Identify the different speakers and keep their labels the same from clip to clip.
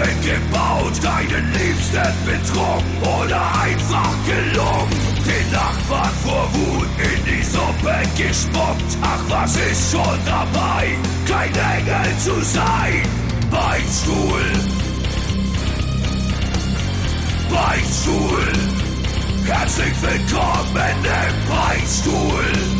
Speaker 1: gebaut, deinen Liebsten betrogen oder einfach gelungen. Den Nachbarn vor Wut in die Suppe gespuckt. Ach, was ist schon dabei, kein Engel zu sein? Beichtstuhl, Beichtstuhl, herzlich willkommen im Beichtstuhl.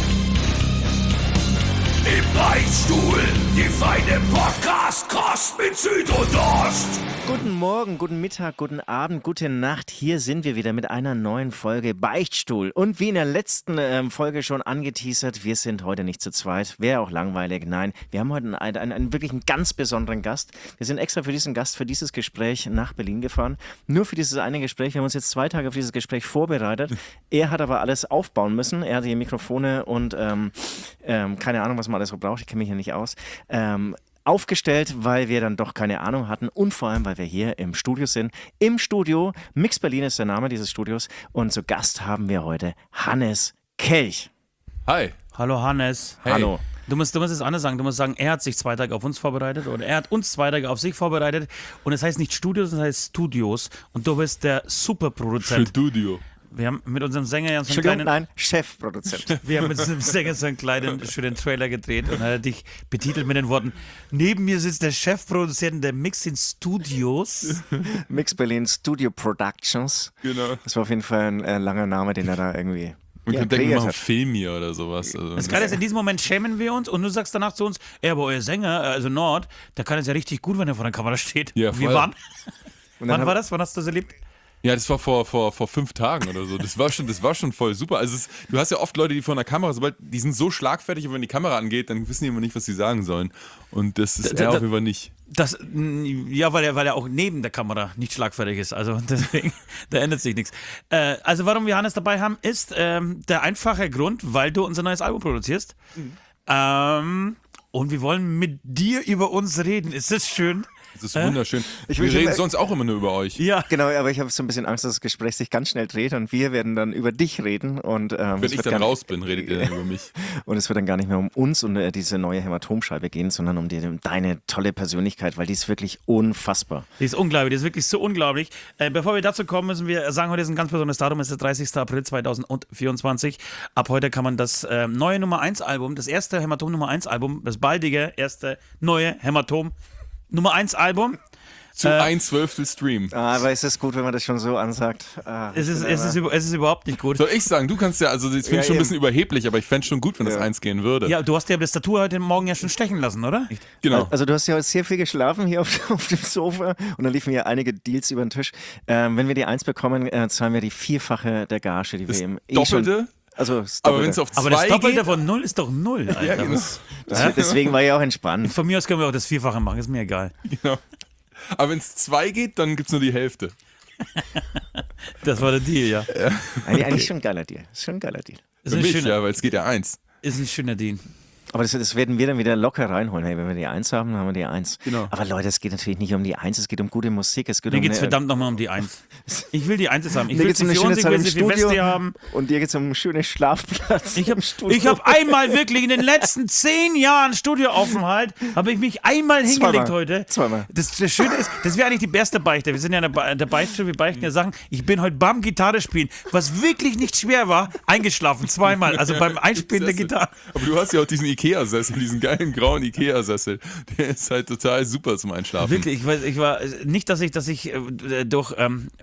Speaker 1: Im Beichtstuhl, die feine Podcast-Kost mit Süd und Ost.
Speaker 2: Guten Morgen, guten Mittag, guten Abend, gute Nacht. Hier sind wir wieder mit einer neuen Folge Beichtstuhl. Und wie in der letzten Folge schon angeteasert, wir sind heute nicht zu zweit. Wäre auch langweilig. Nein, wir haben heute einen wirklich ganz besonderen Gast. Wir sind extra für diesen Gast, für dieses Gespräch nach Berlin gefahren. Nur für dieses eine Gespräch. Wir haben uns jetzt 2 Tage auf dieses Gespräch vorbereitet. Er hat aber alles aufbauen müssen. Er hatte die Mikrofone und keine Ahnung, was man alles so braucht. Ich kenne mich hier nicht aus. Aufgestellt, weil wir dann doch keine Ahnung hatten und vor allem, weil wir hier im Studio sind. Im Studio, Mix Berlin ist der Name dieses Studios und zu Gast haben wir heute Hannes Kelch.
Speaker 3: Hi.
Speaker 4: Hallo Hannes.
Speaker 3: Hey.
Speaker 2: Hallo.
Speaker 4: Du musst es anders sagen. Du musst sagen, er hat sich 2 Tage auf uns vorbereitet oder er hat uns 2 Tage auf sich vorbereitet. Und es heißt nicht Studios, es heißt Studios. Und du bist der Superproduzent.
Speaker 3: Studio.
Speaker 4: Wir haben mit unserem Sänger ja so einen
Speaker 2: Entschuldigung,
Speaker 4: kleinen...
Speaker 2: nein, Chefproduzent.
Speaker 4: Wir haben mit unserem Sänger so einen kleinen, schönen Trailer gedreht und er hat dich betitelt mit den Worten: Neben mir sitzt der Chefproduzent der Mix in Studios.
Speaker 2: Mix Berlin Studio Productions.
Speaker 3: Genau.
Speaker 2: Das war auf jeden Fall ein langer Name, den er da irgendwie
Speaker 3: Und wir denken, wir
Speaker 2: kreiert
Speaker 3: machen
Speaker 2: hat.
Speaker 3: Film hier oder sowas. Also,
Speaker 4: Das Geile ist, in diesem Moment schämen wir uns und du sagst danach zu uns, aber euer Sänger, also Nord, der kann es ja richtig gut, wenn er vor der Kamera steht.
Speaker 3: Ja,
Speaker 4: Wie
Speaker 3: voll.
Speaker 4: wann?
Speaker 2: Und dann
Speaker 4: Wann war das? Wann hast du das erlebt?
Speaker 3: Ja, das war vor 5 Tagen oder so. Das war schon voll super. Also du hast ja oft Leute, die vor einer Kamera, die sind so schlagfertig, und wenn die Kamera angeht, dann wissen die immer nicht, was sie sagen sollen. Und das ist er auf jeden Fall nicht.
Speaker 4: Ja, weil er auch neben der Kamera nicht schlagfertig ist. Also deswegen, da ändert sich nichts. Also warum wir Hannes dabei haben, ist der einfache Grund, weil du unser neues Album produzierst. Und wir wollen mit dir über uns reden. Ist das schön?
Speaker 3: Das ist wunderschön.
Speaker 2: Ich
Speaker 3: Wir
Speaker 2: will
Speaker 3: reden
Speaker 2: schon-
Speaker 3: sonst auch immer nur über euch.
Speaker 4: Ja.
Speaker 2: Genau, aber ich habe so ein bisschen Angst, dass das Gespräch sich ganz schnell dreht und wir werden dann über dich reden. Und,
Speaker 3: Wenn ich dann raus bin, redet ihr dann über mich.
Speaker 2: Und es wird dann gar nicht mehr um uns und diese neue Hämatomscheibe gehen, sondern um deine tolle Persönlichkeit, weil die ist wirklich unfassbar.
Speaker 4: Die ist unglaublich, die ist wirklich so unglaublich. Bevor wir dazu kommen, müssen wir sagen, heute ist ein ganz besonderes Datum, es ist der 30. April 2024. Ab heute kann man das neue Nummer 1 Album, das erste Hämatom Nummer 1 Album, das baldige erste neue Hämatom Nummer 1 Album.
Speaker 3: Zu 1/12 Stream.
Speaker 2: Aber es ist gut, wenn man das schon so ansagt.
Speaker 4: Es ist überhaupt nicht gut.
Speaker 3: Soll ich sagen, du kannst ja, also das finde ich schon ein bisschen überhaupt, aber ich fände es schon gut, wenn das 1 gehen würde.
Speaker 4: Ja, du hast ja das Tattoo heute Morgen ja schon stechen lassen, oder?
Speaker 3: Genau.
Speaker 2: Also du hast ja heute sehr viel geschlafen hier auf dem Sofa und dann liefen ja einige Deals über den Tisch. Wenn wir die 1 bekommen, zahlen wir die 4-fache der Gage, die wir eben
Speaker 3: Doppelte?
Speaker 2: Also das
Speaker 3: Aber wenn
Speaker 2: Doppelte.
Speaker 3: es auf 2
Speaker 4: Aber das Doppelte
Speaker 3: geht,
Speaker 4: von 0 ist doch 0, Alter.
Speaker 3: ja, genau.
Speaker 2: Deswegen war ich auch entspannt.
Speaker 4: Von mir aus können wir auch das Vierfache machen, ist mir egal.
Speaker 3: Genau. Aber wenn es 2 geht, dann gibt es nur die Hälfte.
Speaker 4: Das war der Deal, ja.
Speaker 2: Eigentlich schon ein geiler Deal. Ist schon ein geiler Deal.
Speaker 4: Ist
Speaker 3: Für
Speaker 4: ein
Speaker 3: mich,
Speaker 4: schöner,
Speaker 3: ja, weil es geht ja 1.
Speaker 4: ist ein schöner Deal.
Speaker 2: Aber das werden wir dann wieder locker reinholen. Hey, wenn wir die 1 haben, dann haben wir die 1.
Speaker 3: Genau.
Speaker 2: Aber Leute, es geht natürlich nicht um die 1, es geht um gute Musik. Es geht
Speaker 4: Mir
Speaker 2: um
Speaker 4: geht's verdammt nochmal um die 1. Ich will die 1 haben. Ich
Speaker 2: Mir
Speaker 4: will
Speaker 2: geht's um
Speaker 4: sie
Speaker 2: eine
Speaker 4: für
Speaker 2: schöne
Speaker 4: uns, ich
Speaker 2: Zeit
Speaker 4: will
Speaker 2: im
Speaker 4: sie für
Speaker 2: Studio
Speaker 4: Westi haben.
Speaker 2: und dir geht es um einen schönen Schlafplatz.
Speaker 4: Ich habe einmal wirklich in den letzten 10 Jahren Studioaufenthalt, habe ich mich einmal hingelegt heute.
Speaker 2: Zweimal.
Speaker 4: Das Schöne ist, das wäre eigentlich die beste Beichte. Wir sind ja in der Beichte, wir beichten ja Sachen. Ich bin heute beim Gitarre spielen, was wirklich nicht schwer war, eingeschlafen, 2-mal. Also beim Einspielen der Gitarre.
Speaker 3: Aber du hast ja auch diesen Ikea-Sessel, diesen geilen grauen Ikea-Sessel. Der ist halt total super zum Einschlafen.
Speaker 4: Wirklich, ich war nicht, dass ich durch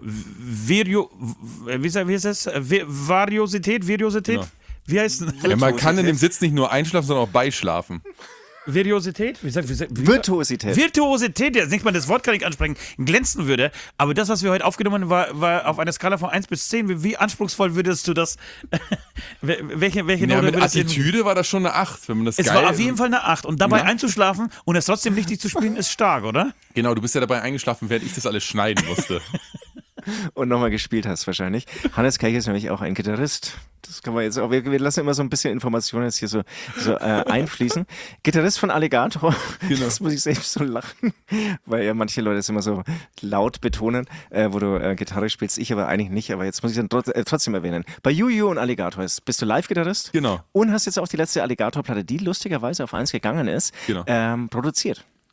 Speaker 4: Variosität,
Speaker 3: Genau.
Speaker 4: wie heißt es?
Speaker 3: Ja, man kann in dem Sitz nicht nur einschlafen, sondern auch beischlafen.
Speaker 4: Virtuosität?
Speaker 2: Virtuosität.
Speaker 4: Virtuosität, jetzt nicht mal das Wort kann ich ansprechen, glänzen würde. Aber das, was wir heute aufgenommen haben, war auf einer Skala von 1 bis 10. Wie anspruchsvoll würdest du das? welche
Speaker 3: Ja,
Speaker 4: Note
Speaker 3: mit
Speaker 4: würdest du?
Speaker 3: Attitüde war das schon eine 8, wenn man das
Speaker 4: Es
Speaker 3: geil
Speaker 4: war auf jeden Fall eine 8. Und dabei
Speaker 3: Ja.
Speaker 4: einzuschlafen und es trotzdem richtig zu spielen, ist stark, oder?
Speaker 3: Genau, du bist ja dabei eingeschlafen, während ich das alles schneiden musste.
Speaker 2: Und nochmal gespielt hast wahrscheinlich. Hannes Kelch ist nämlich auch ein Gitarrist. Das kann man jetzt auch, wir lassen immer so ein bisschen Informationen jetzt hier so einfließen. Gitarrist von Alligator.
Speaker 3: Genau.
Speaker 2: Das muss ich selbst so lachen, weil ja manche Leute es immer so laut betonen, wo du Gitarre spielst. Ich aber eigentlich nicht, aber jetzt muss ich dann trotzdem erwähnen. Bei Juju und Alligator bist du Live-Gitarrist.
Speaker 3: Genau.
Speaker 2: Und hast jetzt auch die letzte Alligator-Platte, die lustigerweise auf 1 gegangen ist,
Speaker 3: Genau.
Speaker 2: produziert.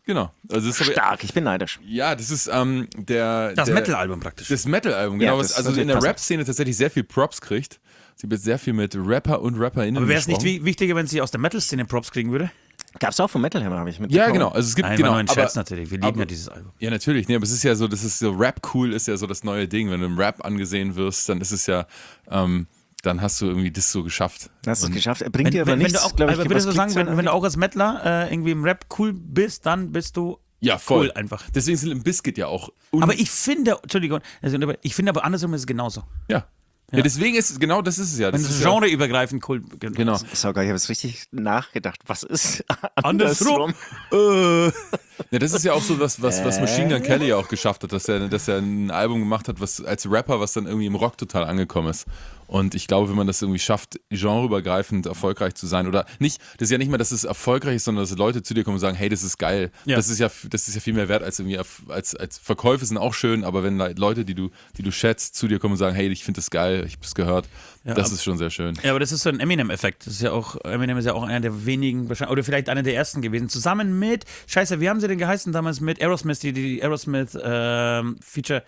Speaker 3: Genau. Also das
Speaker 2: Stark, ich bin neidisch.
Speaker 3: Ja, das ist
Speaker 4: Das Metal-Album praktisch.
Speaker 3: Das Metal-Album, genau.
Speaker 2: Ja,
Speaker 3: Was
Speaker 2: das
Speaker 3: also
Speaker 2: ist
Speaker 3: in der
Speaker 2: passend.
Speaker 3: Rap-Szene tatsächlich sehr viel Props kriegt. Sie wird sehr viel mit Rapper und RapperInnen
Speaker 4: Aber wäre es nicht
Speaker 3: gesprochen.
Speaker 4: wichtiger, wenn sie aus der Metal-Szene Props kriegen würde?
Speaker 2: Gab's auch von Metal Hammer, habe ich mitbekommen.
Speaker 3: Ja, genau. Also es gibt
Speaker 4: Nein,
Speaker 3: genau.
Speaker 4: war nur ein
Speaker 3: aber-
Speaker 4: Scherz natürlich. Wir lieben ja dieses Album.
Speaker 3: Ja, natürlich. Nee, aber es ist ja so, das ist so Rap-cool ist ja so das neue Ding. Wenn du im Rap angesehen wirst, dann ist es ja, dann hast du irgendwie das so geschafft.
Speaker 2: Hast du es
Speaker 3: Und-
Speaker 2: geschafft. Er bringt dir aber
Speaker 4: wenn
Speaker 2: nichts,
Speaker 4: du auch,
Speaker 2: glaube ich,
Speaker 4: aber würdest du
Speaker 2: was
Speaker 4: sagen,
Speaker 2: Klickzahlen
Speaker 4: wenn du auch als Mettler irgendwie im Rap cool bist, dann bist du
Speaker 3: Ja, voll.
Speaker 4: cool einfach.
Speaker 3: Deswegen sind Limp Bizkit ja auch.
Speaker 4: Aber ich finde, Entschuldigung, ich finde aber andersrum ist es genauso.
Speaker 3: Ja, deswegen ist es, genau das ist es ja.
Speaker 4: Wenn
Speaker 3: Das
Speaker 4: es
Speaker 3: ist
Speaker 4: genreübergreifend cool
Speaker 3: Genau.
Speaker 2: Saugeil, ich habe jetzt richtig nachgedacht. Was ist
Speaker 4: Andersrum?
Speaker 3: Ja, das ist ja auch so was Machine Gun Kelly ja auch geschafft hat, dass er ein Album gemacht hat, was als Rapper, was dann irgendwie im Rock total angekommen ist. Und ich glaube, wenn man das irgendwie schafft, genreübergreifend erfolgreich zu sein oder nicht, das ist ja nicht mal, dass es erfolgreich ist, sondern dass Leute zu dir kommen und sagen, hey, das ist geil.
Speaker 4: Ja.
Speaker 3: Das ist ja viel mehr wert als irgendwie als Verkäufe sind auch schön, aber wenn Leute, die du schätzt, zu dir kommen und sagen, hey, ich finde das geil, ich habe es gehört, das ist schon sehr schön.
Speaker 4: Ja, aber das ist so ein Eminem-Effekt. Eminem ist ja auch einer der wenigen, oder vielleicht einer der ersten gewesen. Zusammen mit, scheiße, wie haben sie denn geheißen damals mit Aerosmith, die Aerosmith-Feature.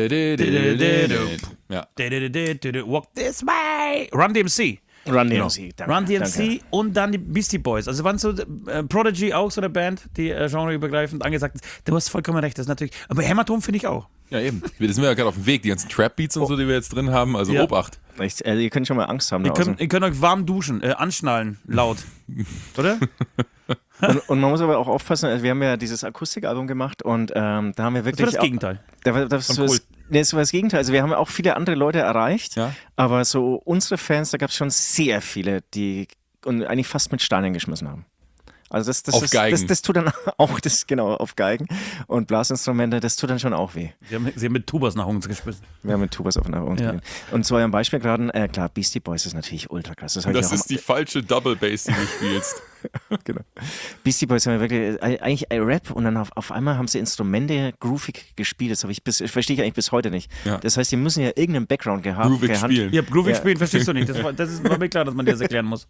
Speaker 3: Ja.
Speaker 4: Walk this way. Run DMC.
Speaker 2: Run DMC. Danke,
Speaker 4: Run DMC
Speaker 2: danke.
Speaker 4: und dann die Beastie Boys. Also waren so Prodigy auch so eine Band, die genreübergreifend angesagt ist. Du hast vollkommen recht, das ist natürlich. Aber Hämatom finde ich auch.
Speaker 3: Ja, eben. Wir sind ja gerade auf dem Weg, die ganzen Trap-Beats und so, die wir jetzt drin haben, also
Speaker 4: Ja.
Speaker 3: Obacht.
Speaker 2: Echt, ihr könnt schon mal Angst haben.
Speaker 4: Ihr
Speaker 2: da außen.
Speaker 4: könnt euch warm duschen, anschnallen, laut. Oder?
Speaker 2: Und man muss aber auch aufpassen, also wir haben ja dieses Akustikalbum gemacht und da haben wir
Speaker 4: Das
Speaker 2: wirklich.
Speaker 4: war das Gegenteil.
Speaker 2: Das
Speaker 4: Von
Speaker 2: war
Speaker 4: Kult.
Speaker 2: das war das Gegenteil. Also wir haben auch viele andere Leute erreicht,
Speaker 3: Ja.
Speaker 2: aber so unsere Fans, da gab es schon sehr viele, die und eigentlich fast mit Steinen geschmissen haben. Also das
Speaker 3: Auf Geigen.
Speaker 2: Das tut dann auch, genau, auf Geigen und Blasinstrumente, das tut dann schon auch weh.
Speaker 4: Sie haben mit Tubas nach uns geschmissen.
Speaker 2: Wir haben mit Tubas auf uns
Speaker 4: Ja.
Speaker 2: gehen. Und zu eurem Beispiel gerade, klar, Beastie Boys ist natürlich ultra krass. Das, hab ich
Speaker 3: Das
Speaker 2: auch
Speaker 3: ist die falsche Double Bass, die du spielst.
Speaker 2: genau. Beastie Boys haben wir wirklich eigentlich Rap und dann auf einmal haben sie Instrumente groovig gespielt. Das verstehe ich eigentlich bis heute nicht.
Speaker 3: Ja.
Speaker 2: Das heißt, die müssen ja irgendeinen Background gehabt
Speaker 3: Groovig spielen.
Speaker 4: Ja, Groovig
Speaker 2: Ja.
Speaker 4: spielen verstehst du nicht. Das war mir klar, dass man dir das erklären muss.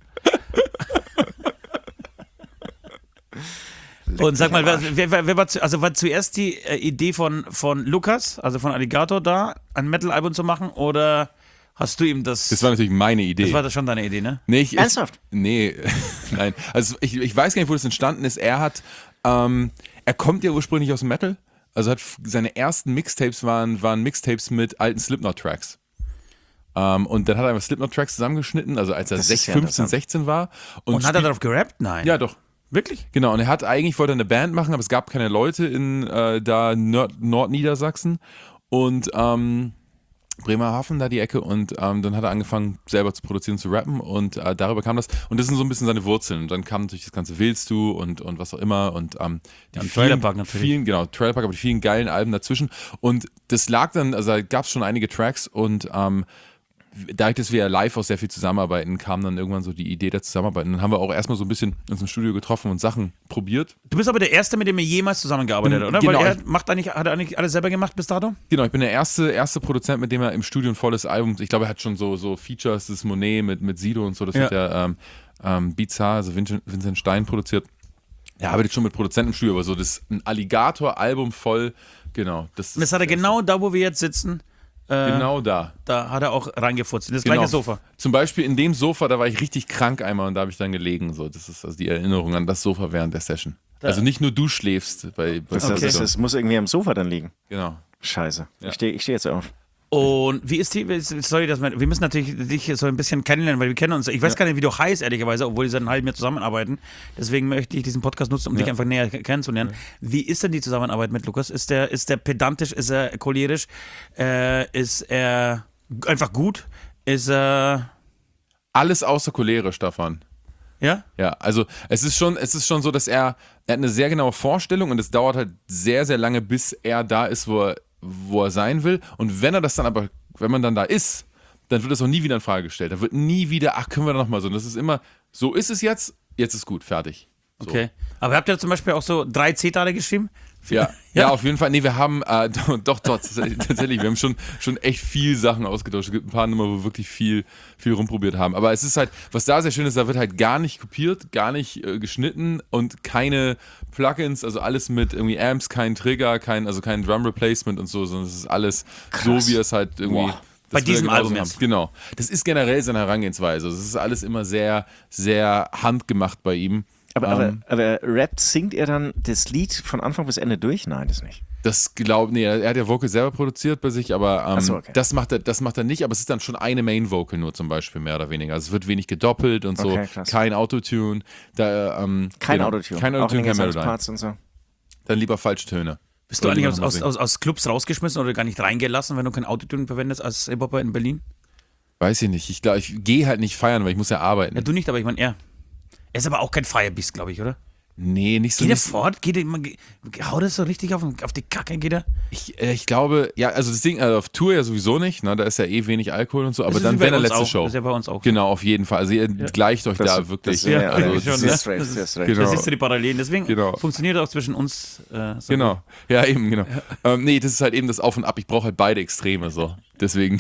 Speaker 4: Und sag mal, wer war zuerst die Idee von Lukas, also von Alligator da, ein Metal-Album zu machen oder hast du ihm das...
Speaker 3: Das war natürlich meine Idee.
Speaker 4: das war das schon deine Idee, ne?
Speaker 3: Nee,
Speaker 2: Ernsthaft?
Speaker 3: Nee, nein. Also ich weiß gar nicht, wo das entstanden ist. Er kommt ja ursprünglich aus dem Metal. Also seine ersten Mixtapes waren Mixtapes mit alten Slipknot-Tracks. Und dann hat er einfach Slipknot-Tracks zusammengeschnitten, also als er
Speaker 2: Das ist ja
Speaker 3: 15,
Speaker 2: interessant.
Speaker 3: 16 war.
Speaker 4: Und hat er darauf gerappt? Nein.
Speaker 3: Ja, doch.
Speaker 4: Wirklich?
Speaker 3: Genau, und er hat eigentlich, wollte eine Band machen, aber es gab keine Leute in Nordniedersachsen und Bremerhaven, da die Ecke, und dann hat er angefangen, selber zu produzieren, zu rappen und darüber kam das. Und das sind so ein bisschen seine Wurzeln. Und dann kam natürlich das ganze Willst du und was auch immer und die
Speaker 4: und Trailer Park natürlich.
Speaker 3: Trailer Park, aber die vielen geilen Alben dazwischen. Und das lag dann, also da gab es schon einige Tracks und dadurch, dass wir live auch sehr viel zusammenarbeiten, kam dann irgendwann so die Idee der Zusammenarbeit. Und dann haben wir auch erstmal so ein bisschen uns im Studio getroffen und Sachen probiert.
Speaker 4: Du bist aber der Erste, mit dem er jemals zusammengearbeitet hat, oder?
Speaker 3: Genau.
Speaker 4: Weil hat er eigentlich alles selber gemacht bis dato?
Speaker 3: Genau, ich bin der erste Produzent, mit dem er im Studio ein volles Album, ich glaube, er hat schon so Features, das Monet mit Sido und so, das hat ja Bizarre, also Vincent Stein produziert. Er arbeitet schon mit Produzenten im Studio, aber so ein Alligator-Album voll, genau.
Speaker 4: Und das hat er genau da, wo wir jetzt sitzen,
Speaker 3: genau da.
Speaker 4: da hat er auch reingefurzt. In das
Speaker 3: Genau.
Speaker 4: gleiche Sofa.
Speaker 3: Zum Beispiel in dem Sofa, da war ich richtig krank einmal und da habe ich dann gelegen. So. Das ist also die Erinnerung an das Sofa während der Session. Also nicht nur du schläfst bei
Speaker 2: Das muss irgendwie am Sofa dann liegen.
Speaker 3: Genau.
Speaker 2: Scheiße.
Speaker 3: Ja.
Speaker 2: Ich steh jetzt auf.
Speaker 4: Und wie ist wir müssen natürlich dich so ein bisschen kennenlernen, weil wir kennen uns. Ich weiß gar nicht, wie du heißt, ehrlicherweise, obwohl wir seit einem halben Jahr zusammenarbeiten. Deswegen möchte ich diesen Podcast nutzen, um dich einfach näher kennenzulernen. Wie ist denn die Zusammenarbeit mit Lukas? Ist der pedantisch? Ist er cholerisch? Ist er einfach gut? Ist er...
Speaker 3: Alles außer cholerisch, Stefan.
Speaker 4: Ja?
Speaker 3: Ja, also es ist schon so, dass er hat eine sehr genaue Vorstellung und es dauert halt sehr, sehr lange, bis er da ist, wo er sein will. Und wenn man dann da ist, dann wird das auch nie wieder in Frage gestellt. Da wird nie wieder, können wir da nochmal so. Und das ist immer, so ist es jetzt ist gut, fertig. So.
Speaker 4: Okay. Aber habt ihr zum Beispiel auch so 3 C-Teile geschrieben?
Speaker 3: Ja, auf jeden Fall. Nee, wir haben, doch, tatsächlich, wir haben schon echt viel Sachen ausgetauscht. Es gibt ein paar Nummern, wo wir wirklich viel rumprobiert haben. Aber es ist halt, was da sehr schön ist, da wird halt gar nicht kopiert, gar nicht geschnitten und keine Plugins, also alles mit irgendwie Amps, kein Trigger, kein Drum Replacement und so, sondern es ist alles so, wie es halt irgendwie...
Speaker 2: Wow.
Speaker 4: Bei diesem Album jetzt.
Speaker 3: Genau. Das ist generell seine Herangehensweise. Also es ist alles immer sehr, sehr handgemacht bei ihm.
Speaker 2: Aber rappt, singt er dann das Lied von Anfang bis Ende durch? Nein, das nicht.
Speaker 3: Er hat ja Vocal selber produziert bei sich, aber
Speaker 2: okay.
Speaker 3: das macht er nicht, aber es ist dann schon eine Main Vocal nur zum Beispiel, mehr oder weniger. Also es wird wenig gedoppelt und so,
Speaker 2: Okay, klasse.
Speaker 3: kein Autotune.
Speaker 2: Kein Autotune.
Speaker 3: Kein
Speaker 2: Auch
Speaker 3: Autotune,
Speaker 2: in den
Speaker 3: kein Melodie.
Speaker 2: Gesangsparts und so.
Speaker 3: Dann lieber Falschtöne.
Speaker 4: Bist du eigentlich aus Clubs rausgeschmissen oder gar nicht reingelassen, wenn du kein Autotune verwendest als Hip-Hopper in Berlin?
Speaker 3: Weiß ich nicht. Ich glaube, ich gehe halt nicht feiern, weil ich muss ja arbeiten.
Speaker 4: Ja, du nicht, aber ich meine er. Er ist aber auch kein Firebeast, glaube ich, oder?
Speaker 3: Nee, nicht so.
Speaker 4: Geht er
Speaker 3: nicht-
Speaker 4: fort? Haut er so richtig auf die Kacke, geht er?
Speaker 3: Ich glaube, ja, also das Ding, auf Tour ja sowieso nicht, ne? Da ist ja wenig Alkohol und so, aber
Speaker 4: Das ist
Speaker 3: dann
Speaker 4: wie bei
Speaker 3: wenn er
Speaker 4: uns
Speaker 3: letzte
Speaker 4: auch.
Speaker 3: Show.
Speaker 4: Das ist ja bei uns auch.
Speaker 3: Genau, auf jeden Fall. Also ihr gleicht euch da wirklich.
Speaker 2: Ja,
Speaker 3: also,
Speaker 4: eigentlich
Speaker 3: das
Speaker 4: schon,
Speaker 3: ist,
Speaker 2: du hast recht.
Speaker 3: Genau.
Speaker 4: Da siehst du die Parallelen. Deswegen
Speaker 3: Genau.
Speaker 4: funktioniert auch zwischen uns so
Speaker 3: Genau. Ja, eben, genau. Nee, das ist halt eben das Auf und Ab. Ich brauche halt beide Extreme so. Deswegen.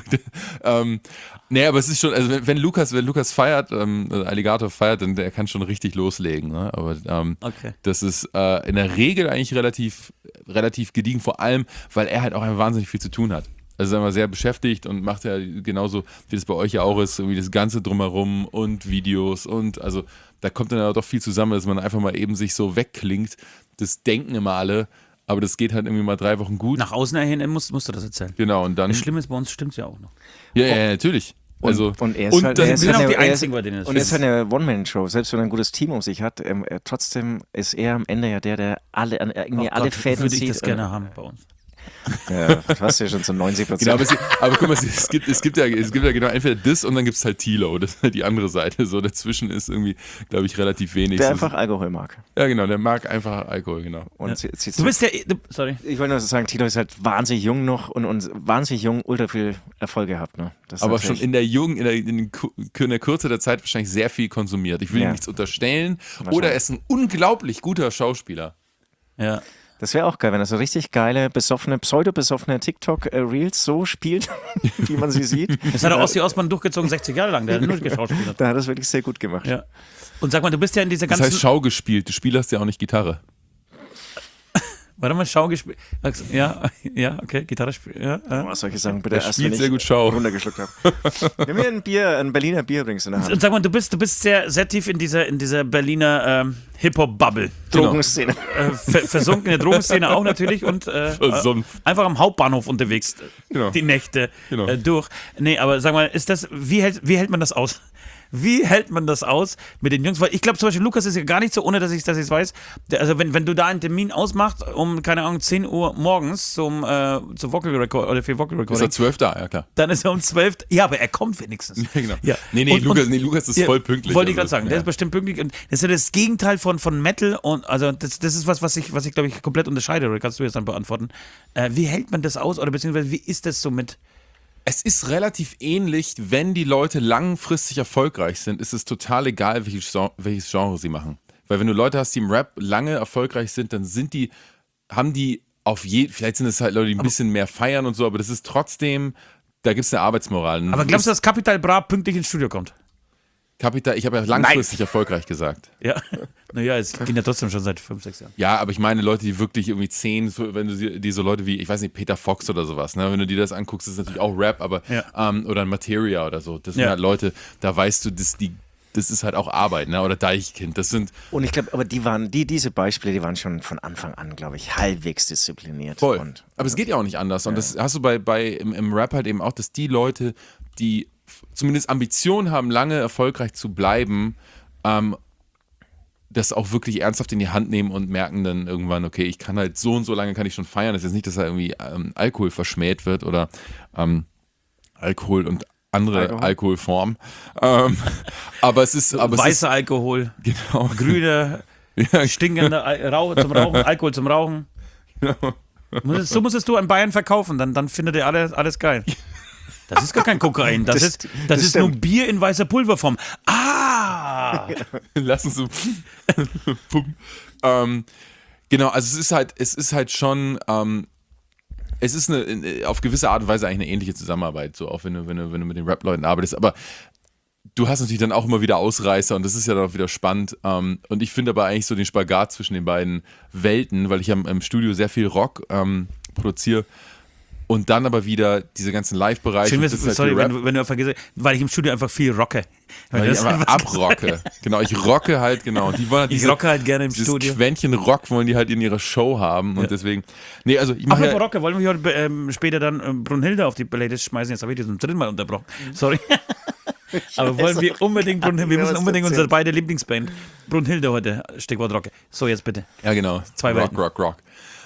Speaker 3: Nee, aber es ist schon, also wenn Lukas feiert, Alligator feiert, dann der kann schon richtig loslegen. Ne? Aber
Speaker 4: Okay.
Speaker 3: das ist in der Regel eigentlich relativ gediegen, vor allem, weil er halt auch einfach wahnsinnig viel zu tun hat. Also ist er sehr beschäftigt und macht ja genauso, wie das bei euch ja auch ist, irgendwie das Ganze drumherum und Videos und also da kommt dann ja doch viel zusammen, dass man einfach mal eben sich so wegklingt. Das denken immer alle, aber das geht halt irgendwie mal 3 Wochen gut.
Speaker 4: Nach außen hin musst du das erzählen.
Speaker 3: Genau, und dann.
Speaker 4: Das Schlimme ist, bei uns stimmt es ja auch noch.
Speaker 3: Ja, natürlich. Also,
Speaker 2: Und er ist halt,
Speaker 3: dann-
Speaker 2: er ist
Speaker 4: wir sind
Speaker 2: halt
Speaker 4: auch die
Speaker 2: eine,
Speaker 4: Einzigen, bei denen es
Speaker 2: und er ist halt eine One-Man-Show. Selbst wenn er ein gutes Team um sich hat, trotzdem ist er am Ende ja der irgendwie alle Fäden
Speaker 4: würde ich
Speaker 2: zieht.
Speaker 4: das gerne haben bei uns.
Speaker 2: Ja, du hast ja schon so 90%.
Speaker 3: Genau, aber guck mal, es gibt ja genau entweder das und dann gibt es halt Tilo, das ist halt die andere Seite. So dazwischen ist irgendwie, glaube ich, relativ wenig.
Speaker 2: der
Speaker 3: So-
Speaker 2: einfach Alkohol mag.
Speaker 3: Ja, genau, der mag einfach Alkohol, genau.
Speaker 2: Und
Speaker 4: Du bist ja. Sorry.
Speaker 2: ich wollte nur sagen, Tilo ist halt wahnsinnig jung noch und wahnsinnig jung ultra viel Erfolg gehabt. Ne? Das ist
Speaker 3: Aber schon
Speaker 2: natürlich-
Speaker 3: in der Kürze der Zeit wahrscheinlich sehr viel konsumiert. Ich will ihm
Speaker 2: Ja.
Speaker 3: nichts unterstellen.
Speaker 2: Wahrscheinlich.
Speaker 3: Oder er ist ein unglaublich guter Schauspieler.
Speaker 4: Ja.
Speaker 2: Das wäre auch geil, wenn er so richtig geile, pseudo-besoffene TikTok-Reels so spielt, wie man sie sieht.
Speaker 4: Das hat der Ossi Osman durchgezogen 60 Jahre lang. Der hat nur geschauspielert.
Speaker 2: Da hat er es wirklich sehr gut gemacht.
Speaker 4: Ja. Und sag mal, du bist ja in dieser
Speaker 3: Das
Speaker 4: ganzen.
Speaker 3: heißt Schau gespielt, du spielst ja auch nicht Gitarre.
Speaker 4: Warte mal, Schau gespielt. Ja, okay, Gitarre spielen. Ja.
Speaker 2: Was soll ich sagen? Bitte
Speaker 3: Er
Speaker 2: erst,
Speaker 3: spielt
Speaker 2: wenn
Speaker 3: sehr
Speaker 2: ich
Speaker 3: gut Schau.
Speaker 2: runtergeschluckt habe. Nimm mir ein Berliner Bier übrigens in der Hand.
Speaker 4: Und sag mal, du bist sehr, sehr tief in dieser Berliner Hip-Hop-Bubble.
Speaker 2: Drogenszene.
Speaker 4: Versunken in der Drogenszene auch natürlich und
Speaker 3: Versumpft.
Speaker 4: einfach am Hauptbahnhof unterwegs
Speaker 3: Genau.
Speaker 4: die Nächte
Speaker 3: Genau.
Speaker 4: durch. Nee, aber sag mal, wie hält man das aus? Wie hält man das aus mit den Jungs? Weil ich glaube zum Beispiel, Lukas ist ja gar nicht so, ohne dass ich es weiß. Also wenn du da einen Termin ausmachst, um, keine Ahnung, 10 Uhr morgens zum Vocal Record oder für Vocal
Speaker 3: Ist
Speaker 4: Recording,
Speaker 3: er 12 da? Ja, klar.
Speaker 4: dann ist er um 12. Ja, aber er kommt wenigstens.
Speaker 3: Genau.
Speaker 4: Ja.
Speaker 3: Nee,
Speaker 4: Und-
Speaker 3: Lukas ist
Speaker 4: Ja,
Speaker 3: voll pünktlich.
Speaker 4: Wollte ich
Speaker 3: also,
Speaker 4: gerade sagen, der
Speaker 3: ja.
Speaker 4: ist bestimmt pünktlich. Und das ist ja das Gegenteil von Metal. Und also das ist was ich glaube ich, komplett unterscheide. Oder kannst du jetzt dann beantworten? Wie hält man das aus? Oder beziehungsweise wie ist das so mit.
Speaker 3: Es ist relativ ähnlich, wenn die Leute langfristig erfolgreich sind, ist es total egal, welches Genre sie machen. Weil wenn du Leute hast, die im Rap lange erfolgreich sind, dann haben die vielleicht sind es halt Leute, die ein bisschen mehr feiern und so, aber das ist trotzdem, da gibt es eine Arbeitsmoral.
Speaker 4: Aber glaubst du, dass Capital Bra pünktlich ins Studio kommt?
Speaker 3: Capital, ich habe ja langfristig erfolgreich gesagt.
Speaker 4: Ja. Naja, es ging ja trotzdem schon seit 5, 6 Jahren.
Speaker 3: Ja, aber ich meine Leute, die wirklich irgendwie 10, wenn du die so Leute wie, ich weiß nicht, Peter Fox oder sowas, ne? Wenn du dir das anguckst, ist natürlich auch Rap, aber oder ein Materia oder so. Das sind halt Leute, da weißt du, das ist halt auch Arbeit, ne? Oder Deichkind. Das sind
Speaker 2: Und ich glaube, aber diese Beispiele, die waren schon von Anfang an, glaube ich, halbwegs diszipliniert.
Speaker 3: voll.
Speaker 2: Und
Speaker 3: Aber es geht ja auch nicht anders. Und das hast du im Rap halt eben auch, dass die Leute, die zumindest Ambitionen haben, lange erfolgreich zu bleiben, das auch wirklich ernsthaft in die Hand nehmen und merken dann irgendwann, okay, ich kann halt so und so lange kann ich schon feiern. Das ist jetzt nicht, dass da irgendwie Alkohol verschmäht wird oder Alkohol und andere Alkoholformen. Aber es ist...
Speaker 4: Weißer Alkohol,
Speaker 3: Genau.
Speaker 4: grüner,
Speaker 3: Ja,
Speaker 4: stinkender zum Rauchen, Alkohol zum Rauchen. So musstest du an Bayern verkaufen, dann findet ihr alles geil. Das ist gar kein Kokain, das ist nur
Speaker 2: stimmt.
Speaker 4: Bier in weißer Pulverform. Ah!
Speaker 3: lass uns so. Genau, also es ist halt schon, es ist auf gewisse Art und Weise eigentlich eine ähnliche Zusammenarbeit, so auch wenn du mit den Rap-Leuten arbeitest, aber du hast natürlich dann auch immer wieder Ausreißer und das ist ja dann auch wieder spannend. Und ich finde aber eigentlich so den Spagat zwischen den beiden Welten, weil ich im Studio sehr viel Rock produziere und dann aber wieder diese ganzen Live-Bereiche.
Speaker 4: Schön,
Speaker 3: halt
Speaker 4: sorry, wenn du vergisst, weil ich im Studio einfach viel rocke.
Speaker 3: Weil ich einfach abrocke. Genau, ich rocke halt, genau. Und die wollen halt
Speaker 4: rocke halt gerne im Studio.
Speaker 3: Dieses Quäntchen Rock wollen die halt in ihrer Show haben und deswegen, nee, also ich mache
Speaker 4: Rocke, wollen wir heute später dann Brunhilde auf die Playlist schmeißen? Jetzt habe ich die zum dritten Mal unterbrochen. Sorry. Aber wollen wir unbedingt wir müssen unbedingt unsere beide Lieblingsband Brunhilde heute, Stichwort Rocke. So, jetzt bitte.
Speaker 3: Ja, genau.
Speaker 4: 2 Welten.
Speaker 3: Rock.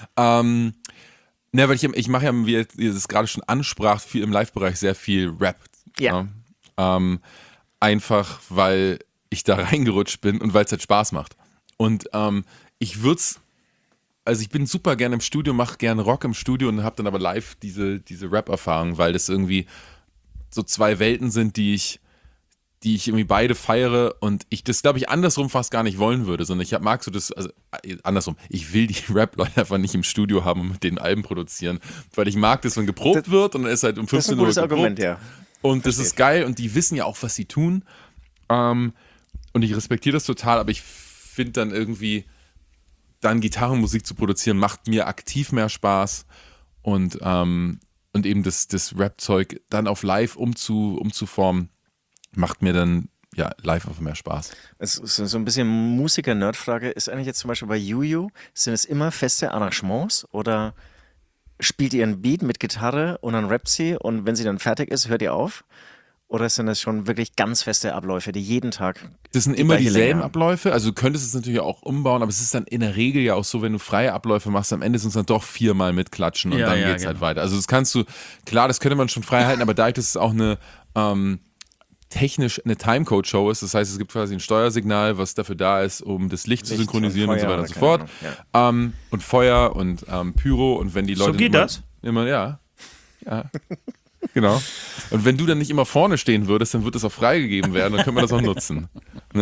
Speaker 3: Weil ich mache ja, wie ihr es gerade schon ansprach, viel im Live-Bereich sehr viel Rap.
Speaker 2: Ja.
Speaker 3: Einfach, weil ich da reingerutscht bin und weil es halt Spaß macht. Und ich bin super gerne im Studio, mache gerne Rock im Studio und habe dann aber live diese Rap-Erfahrung, weil das irgendwie so 2 Welten sind, die ich irgendwie beide feiere und ich das, glaube ich, andersrum fast gar nicht wollen würde, sondern mag so das, also andersrum, ich will die Rap-Leute einfach nicht im Studio haben und mit den Alben produzieren, weil ich mag das, wenn geprobt wird und dann ist halt um 15 Uhr geprobt. Das ist ein gutes Argument, ja. Und das ist geil und die wissen ja auch, was sie tun und ich respektiere das total, aber ich finde dann irgendwie, dann Gitarrenmusik zu produzieren, macht mir aktiv mehr Spaß und eben das Rap-Zeug dann auf live umzuformen, macht mir dann ja live einfach mehr Spaß.
Speaker 2: Es ist so ein bisschen Musiker-Nerd-Frage. Ist eigentlich jetzt zum Beispiel bei Juju, sind es immer feste Arrangements oder spielt ihr einen Beat mit Gitarre und dann rappt sie und wenn sie dann fertig ist, hört ihr auf? Oder sind das schon wirklich ganz feste Abläufe, die jeden Tag
Speaker 3: das sind immer dieselben Abläufe, also du könntest es natürlich auch umbauen, aber es ist dann in der Regel ja auch so, wenn du freie Abläufe machst, am Ende sind es dann doch 4-mal mitklatschen und dann geht's halt weiter. Also das kannst du, klar, das könnte man schon frei halten, aber dadurch, dass es auch technisch eine Timecode-Show ist, das heißt, es gibt quasi ein Steuersignal, was dafür da ist, um das Licht zu synchronisieren und so weiter und so fort. Ja. Und Feuer und Pyro und wenn die Leute...
Speaker 4: So geht das?
Speaker 3: Immer, ja. Genau. Und wenn du dann nicht immer vorne stehen würdest, dann wird es auch freigegeben werden, dann können wir das auch nutzen.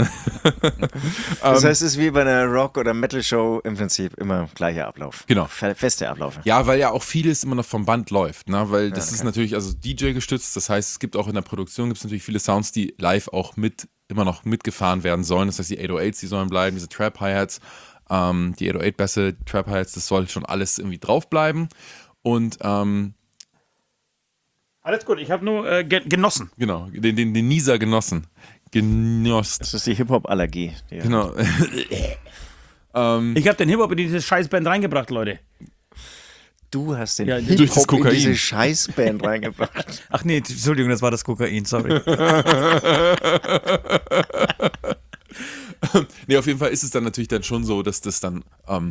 Speaker 2: Das heißt, es ist wie bei einer Rock- oder Metal-Show im Prinzip immer gleicher Ablauf.
Speaker 3: Genau.
Speaker 2: Feste Abläufe.
Speaker 3: Ja, weil ja auch vieles immer noch vom Band läuft, ne? Weil das ist natürlich also DJ gestützt, das heißt, es gibt auch in der Produktion natürlich viele Sounds, die live auch immer noch mitgefahren werden sollen. Das heißt, die 808s, die sollen bleiben, diese Trap-Hi-Hats, die 808-Bässe, Trap-Hi-Hats, das soll schon alles irgendwie drauf bleiben. Und
Speaker 4: alles gut, ich habe nur genossen.
Speaker 3: Genau, den Nieser genossen. Genossen.
Speaker 2: Das ist die Hip-Hop-Allergie.
Speaker 3: Genau.
Speaker 4: Ich habe den Hip-Hop in diese Scheißband reingebracht, Leute.
Speaker 2: Du hast den
Speaker 3: durch das Kokain
Speaker 2: in diese Scheißband reingebracht.
Speaker 4: Ach nee, Entschuldigung, das war das Kokain, sorry.
Speaker 3: Nee, auf jeden Fall ist es dann natürlich dann schon so, dass das dann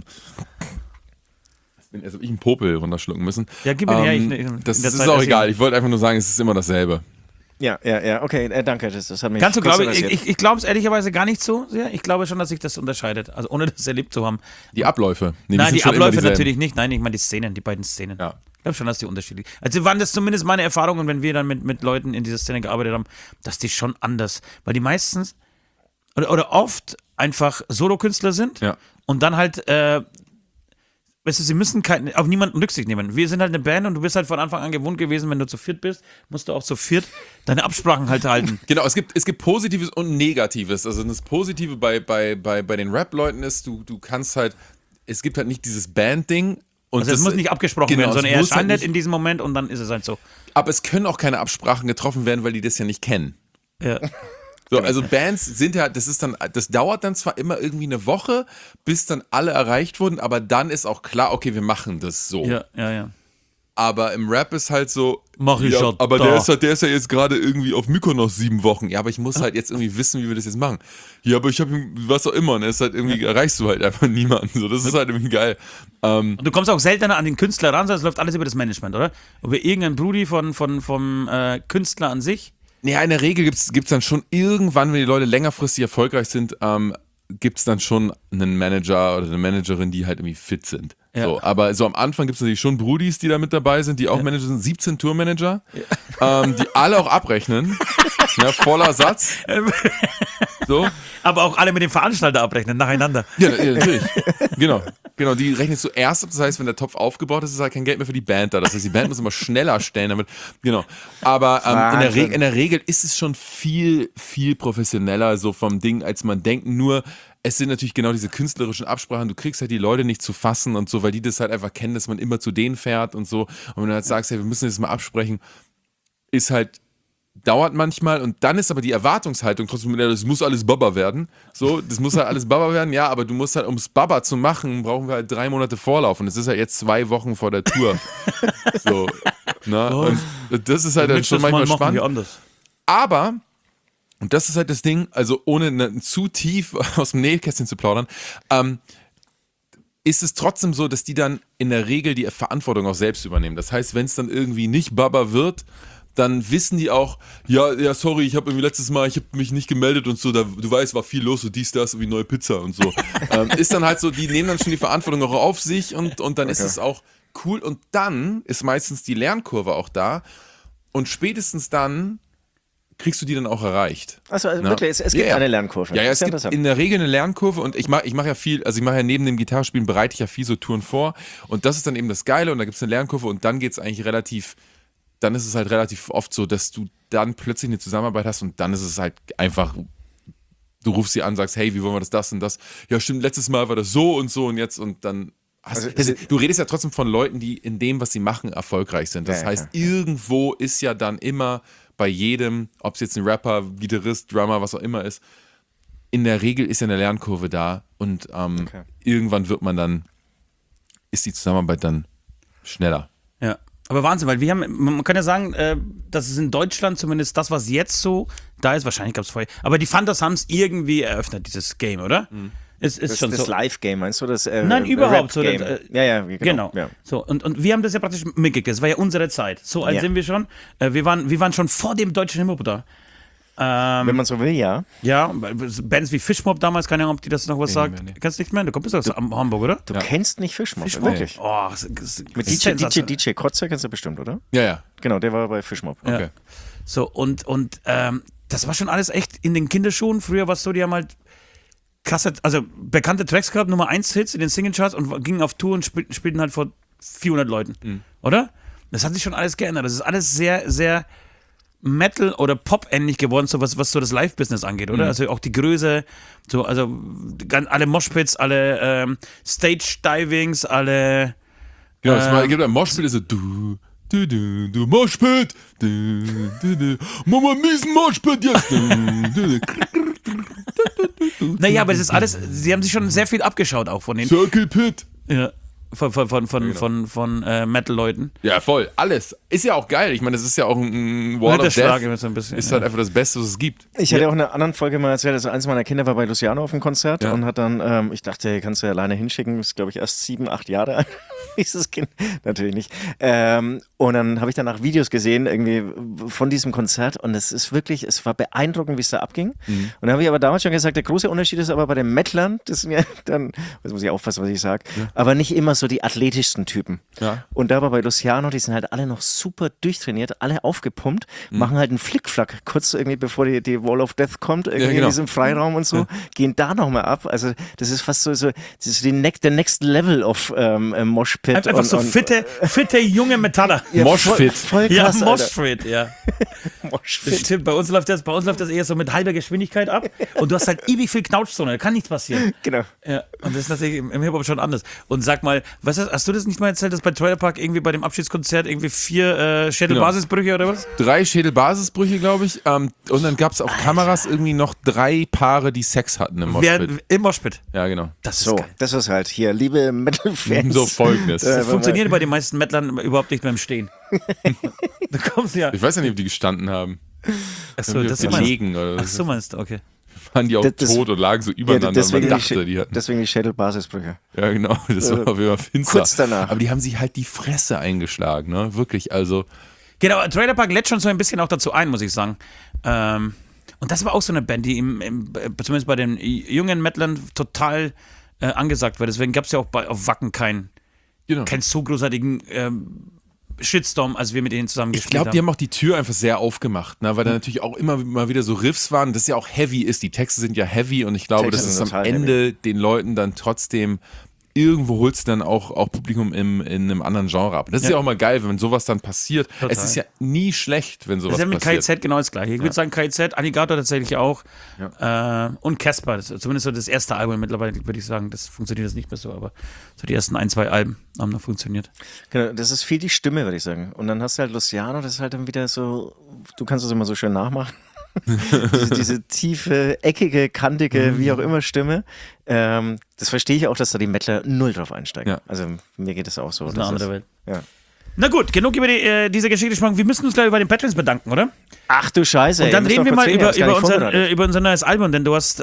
Speaker 3: also ich einen Popel runterschlucken müssen.
Speaker 4: Ja, gib mir her.
Speaker 3: Das ist auch egal. Ich wollte einfach nur sagen, es ist immer dasselbe.
Speaker 2: Ja, okay, danke. Das hat mich
Speaker 4: Kannst du, glaube ich glaube es ehrlicherweise gar nicht so sehr. Ich glaube schon, dass sich das unterscheidet. Also ohne das erlebt zu haben.
Speaker 3: Die Abläufe. Nee,
Speaker 4: nein, die Abläufe natürlich nicht. Nein, ich meine die beiden Szenen.
Speaker 3: Ja.
Speaker 4: Ich glaube schon, dass die unterschiedlich sind. Also waren das zumindest meine Erfahrungen, wenn wir dann mit Leuten in dieser Szene gearbeitet haben, dass die schon anders, weil die meistens oder oft einfach Solokünstler sind und dann halt weißt du, sie müssen auf niemanden Rücksicht nehmen. Wir sind halt eine Band und du bist halt von Anfang an gewohnt gewesen, wenn du zu viert bist, musst du auch zu viert deine Absprachen halt halten.
Speaker 3: Genau, es gibt Positives und Negatives. Also das Positive bei den Rap-Leuten ist, du kannst halt, es gibt halt nicht dieses Band-Ding.
Speaker 4: Also es muss nicht abgesprochen werden, sondern er erscheint halt in diesem Moment und dann ist es halt so.
Speaker 3: Aber es können auch keine Absprachen getroffen werden, weil die das ja nicht kennen.
Speaker 4: Ja.
Speaker 3: So, also Bands sind ja, das dauert dann zwar immer irgendwie eine Woche, bis dann alle erreicht wurden, aber dann ist auch klar, okay, wir machen das so.
Speaker 4: Ja.
Speaker 3: Aber im Rap ist halt so,
Speaker 4: mach ich schon.
Speaker 3: Aber der ist ja jetzt gerade irgendwie auf Mykonos 7 Wochen. Ja, aber ich muss halt jetzt irgendwie wissen, wie wir das jetzt machen. Ja, aber ich habe was auch immer. Und es ist halt irgendwie, erreichst du halt einfach niemanden. So, das ist halt irgendwie geil.
Speaker 4: Und du kommst auch seltener an den Künstler ran, sondern es läuft alles über das Management, oder? Über irgendein Brudi vom Künstler an sich.
Speaker 3: Ja, in der Regel gibt's dann schon irgendwann, wenn die Leute längerfristig erfolgreich sind, gibt es dann schon einen Manager oder eine Managerin, die halt irgendwie fit sind. Ja. So, aber so am Anfang gibt es natürlich schon Brudis, die da mit dabei sind, die auch Manager sind, 17 Tourmanager, die alle auch abrechnen. Voller Satz. So.
Speaker 4: Aber auch alle mit dem Veranstalter abrechnen, nacheinander.
Speaker 3: Ja, natürlich. Genau. Genau, die rechnest du erst ab. Das heißt, wenn der Topf aufgebaut ist, ist halt kein Geld mehr für die Band da. Das heißt, die Band muss immer schneller stellen damit. Genau. Aber in der Regel ist es schon viel, viel professioneller so vom Ding, als man denkt. Nur, es sind natürlich genau diese künstlerischen Absprachen. Du kriegst halt die Leute nicht zu fassen und so, weil die das halt einfach kennen, dass man immer zu denen fährt und so. Und wenn du halt sagst, hey, wir müssen das mal absprechen, ist halt dauert manchmal und dann ist aber die Erwartungshaltung trotzdem, das muss alles Baba werden. So, das muss halt alles Baba werden, ja, aber du musst halt, um es Baba zu machen, brauchen wir halt 3 Monate Vorlauf und es ist halt jetzt 2 Wochen vor der Tour. So, na, und das ist halt dann schon manchmal spannend. Aber, und das ist halt das Ding, also ohne zu tief aus dem Nähkästchen zu plaudern, ist es trotzdem so, dass die dann in der Regel die Verantwortung auch selbst übernehmen. Das heißt, wenn es dann irgendwie nicht Baba wird, dann wissen die auch, ja, sorry, ich habe irgendwie letztes Mal, ich habe mich nicht gemeldet und so, du weißt, war viel los, so dies, das, wie neue Pizza und so. Ist dann halt so, die nehmen dann schon die Verantwortung auch auf sich und dann ist es auch cool und dann ist meistens die Lernkurve auch da und spätestens dann kriegst du die dann auch erreicht.
Speaker 2: Also wirklich, es gibt eine Lernkurve.
Speaker 3: Ja, es gibt in der Regel eine Lernkurve und ich mach ja viel, also ich mache ja neben dem Gitarrespielen, bereite ich ja viel so Touren vor und das ist dann eben das Geile und da gibt es eine Lernkurve und dann geht es eigentlich dann ist es halt relativ oft so, dass du dann plötzlich eine Zusammenarbeit hast und dann ist es halt einfach, du rufst sie an, sagst, hey, wie wollen wir das und das? Ja, stimmt, letztes Mal war das so und jetzt und dann du redest ja trotzdem von Leuten, die in dem, was sie machen, erfolgreich sind. Das heißt, irgendwo ist ja dann immer bei jedem, ob es jetzt ein Rapper, Gitarrist, Drummer, was auch immer ist, in der Regel ist ja eine Lernkurve da und irgendwann ist die Zusammenarbeit dann schneller.
Speaker 4: Ja. Aber Wahnsinn, weil man kann ja sagen, dass es in Deutschland zumindest das, was jetzt so da ist, wahrscheinlich gab es vorher, aber die Fantas haben es irgendwie eröffnet, dieses Game, oder?
Speaker 2: Mhm.
Speaker 4: Ist schon
Speaker 2: das
Speaker 4: so.
Speaker 2: Live-Game, meinst du? Das,
Speaker 4: Nein, überhaupt. So,
Speaker 2: ja, genau. Ja.
Speaker 4: So, und wir haben das ja praktisch mitgekriegt, das war ja unsere Zeit. So alt sind wir schon. Wir waren schon vor dem deutschen Hip-Hop da.
Speaker 2: Wenn man so will, ja.
Speaker 4: Ja, Bands wie Fishmob damals, keine Ahnung, ob die das noch was sagt. Nee. Kennst du nicht mehr? Du kommst aus Hamburg, oder?
Speaker 2: Du kennst nicht Fishmob, wirklich?
Speaker 4: Oh,
Speaker 2: mit DJ Kotzer kennst du bestimmt, oder?
Speaker 3: Ja.
Speaker 2: Genau, der war bei Fishmob.
Speaker 4: Okay. Ja. So, und das war schon alles echt in den Kinderschuhen. Früher war es so, die haben halt krasse, also bekannte Tracks gehabt, Nummer 1 Hits in den Singlecharts und gingen auf Tour und spielten halt vor 400 Leuten, oder? Das hat sich schon alles geändert. Das ist alles sehr, sehr Metal- oder Pop-ähnlich geworden, so was so das Live-Business angeht, oder? Also auch die Größe, so, also alle Moshpits, alle Stage-Divings, alle.
Speaker 3: Genau, es gibt ein Moshpit, ist so du Moshpit, Mama miesen Moshpit jetzt.
Speaker 4: Naja, aber das ist alles, sie haben sich schon sehr viel abgeschaut auch von den.
Speaker 3: Circle Pit.
Speaker 4: Ja. Von Metal-Leuten.
Speaker 3: Ja, voll. Alles. Ist ja auch geil. Ich meine, das ist ja auch ein Wall of Death.
Speaker 4: So ein bisschen,
Speaker 3: ist halt einfach das Beste, was es gibt.
Speaker 2: Ich hatte auch in einer anderen Folge mal erzählt, also eins meiner Kinder war bei Luciano auf dem Konzert und hat dann, ich dachte, kannst du ja alleine hinschicken, ist glaube ich erst 7, 8 Jahre alt, dieses Kind. Natürlich nicht. Und dann habe ich danach Videos gesehen, irgendwie von diesem Konzert und es war beeindruckend, wie es da abging. Und dann habe ich aber damals schon gesagt, der große Unterschied ist aber bei den Mettlern, das sind ja dann, jetzt muss ich aufpassen, was ich sage, aber nicht immer so die athletischsten Typen. Ja. Und da war bei Luciano, die sind halt alle noch super durchtrainiert, alle aufgepumpt, machen halt einen Flickflack kurz irgendwie, bevor die Wall of Death kommt, irgendwie in diesem Freiraum und so, gehen da nochmal ab. Also das ist fast so das ist der next level of Moshpit.
Speaker 4: Einfach so fitte junge Metaller.
Speaker 2: Ja,
Speaker 3: Moshpit.
Speaker 2: Voll krass,
Speaker 4: ja, Moshpit, ja.
Speaker 2: Moshpit.
Speaker 4: Stimmt, bei uns läuft das eher so mit halber Geschwindigkeit ab und du hast halt ewig viel Knautschzone, da kann nichts passieren.
Speaker 2: Genau.
Speaker 4: Ja, und das ist natürlich im Hip-Hop schon anders. Und sag mal, hast du das nicht mal erzählt, dass bei Trailer Park irgendwie bei dem Abschiedskonzert irgendwie 4 Schädelbasisbrüche oder was?
Speaker 3: 3 Schädelbasisbrüche, glaube ich. Und dann gab es auf Kameras irgendwie noch 3 Paare, die Sex hatten im Moshpit.
Speaker 4: Im Moshpit?
Speaker 3: Ja, genau.
Speaker 4: Das ist
Speaker 2: so,
Speaker 4: geil.
Speaker 2: das ist halt hier, liebe Metal-Fans.
Speaker 3: So folgendes.
Speaker 4: Das funktioniert bei den meisten Mettlern überhaupt nicht beim Stehen. Da kommst du ja.
Speaker 3: Ich weiß ja nicht, ob die gestanden haben.
Speaker 4: Achso, das
Speaker 3: liegen oder
Speaker 4: Ach so meinst du, okay.
Speaker 3: Waren die auch tot und lagen so übereinander und man dachte, die hatten.
Speaker 2: Deswegen die Schädelbasisbrüche.
Speaker 3: Ja, genau, das war auf jeden Fall finster.
Speaker 2: Kurz danach.
Speaker 3: Aber die haben sich halt die Fresse eingeschlagen, ne? Wirklich, also.
Speaker 4: Genau, Trailer Park lädt schon so ein bisschen auch dazu ein, muss ich sagen. Und das war auch so eine Band, die zumindest bei den jungen Mettlern total angesagt war. Deswegen gab es ja auch auf Wacken keinen so großartigen Shitstorm, als wir mit denen zusammen gespielt haben.
Speaker 3: Ich glaube, die haben auch die Tür einfach sehr aufgemacht, ne? Weil da natürlich auch immer mal wieder so Riffs waren, das ja auch heavy ist. Die Texte sind ja heavy und ich glaube, dass es am Ende den Leuten dann trotzdem irgendwo holst du dann auch Publikum in einem anderen Genre ab. Das ist ja auch mal geil, wenn sowas dann passiert.
Speaker 4: Total.
Speaker 3: Es ist ja nie schlecht, wenn sowas
Speaker 4: Das ist ja mit
Speaker 3: passiert.
Speaker 4: KIZ genau das gleiche. Ich würde sagen KIZ, Alligator tatsächlich auch und Casper, zumindest so das erste Album. Mittlerweile würde ich sagen, das funktioniert jetzt nicht mehr so, aber so die ersten 1, 2 Alben haben noch funktioniert.
Speaker 2: Genau, das ist viel die Stimme, würde ich sagen. Und dann hast du halt Luciano, das ist halt dann wieder so, du kannst es immer so schön nachmachen. diese tiefe, eckige, kantige, wie auch immer Stimme. Das verstehe ich auch, dass da die Mettler null drauf einsteigen.
Speaker 3: Ja.
Speaker 2: Also mir geht es auch so.
Speaker 4: Das ist eine andere Welt.
Speaker 2: Ja.
Speaker 4: Na gut, genug über diese Geschichte gesprochen. Wir müssen uns gleich bei den Patrons bedanken, oder?
Speaker 2: Ach du Scheiße.
Speaker 4: Und dann
Speaker 2: ey,
Speaker 4: reden wir mal
Speaker 2: über
Speaker 4: über unser neues Album, denn du hast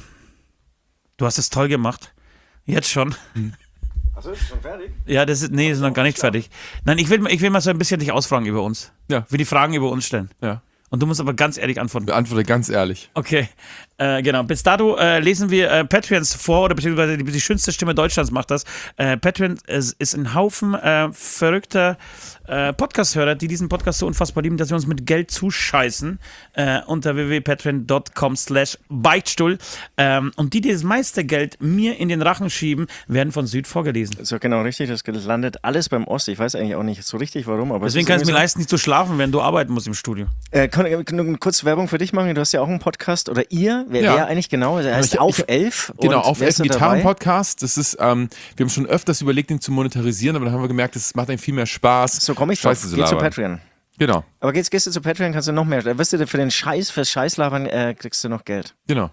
Speaker 4: es toll gemacht. Jetzt schon.
Speaker 2: Achso, ist schon fertig?
Speaker 4: Ja, das ist noch gar nicht fertig. Nein, ich will mal so ein bisschen dich ausfragen über uns.
Speaker 3: Ja.
Speaker 4: Ich will die Fragen über uns stellen.
Speaker 3: Ja.
Speaker 4: Und du musst aber ganz ehrlich antworten.
Speaker 3: Beantworte ganz ehrlich.
Speaker 4: Okay, genau. Bis dato lesen wir Patreons vor, oder beziehungsweise die schönste Stimme Deutschlands macht das. Patreon ist ein Haufen verrückter Podcast-Hörer, die diesen Podcast so unfassbar lieben, dass wir uns mit Geld zuscheißen unter www.patreon.com/Beichtstuhl. Und die das meiste Geld mir in den Rachen schieben, werden von Süd vorgelesen.
Speaker 2: So genau richtig, das landet alles beim Ost. Ich weiß eigentlich auch nicht so richtig warum, aber
Speaker 4: Deswegen kannst du mir leisten, nicht zu schlafen, wenn du arbeiten musst im Studio.
Speaker 2: Kann ich kurz Werbung für dich machen? Du hast ja auch einen Podcast, oder ihr? Wer eigentlich genau? Der heißt Auf 11.
Speaker 3: Genau,
Speaker 2: Und
Speaker 3: Auf
Speaker 2: wer
Speaker 3: 11
Speaker 2: ist da dabei?
Speaker 3: Gitarren-Podcast. Das ist, wir haben schon öfters überlegt, ihn zu monetarisieren, aber dann haben wir gemerkt, es macht einem viel mehr Spaß.
Speaker 2: So komme ich drauf.
Speaker 3: Scheiße zu
Speaker 2: Geh zu
Speaker 3: labern.
Speaker 2: Patreon.
Speaker 3: Genau,
Speaker 2: Aber gehst du zu Patreon, kannst du noch mehr. Da wirst du für fürs Scheißlabern kriegst du noch Geld.
Speaker 3: genau.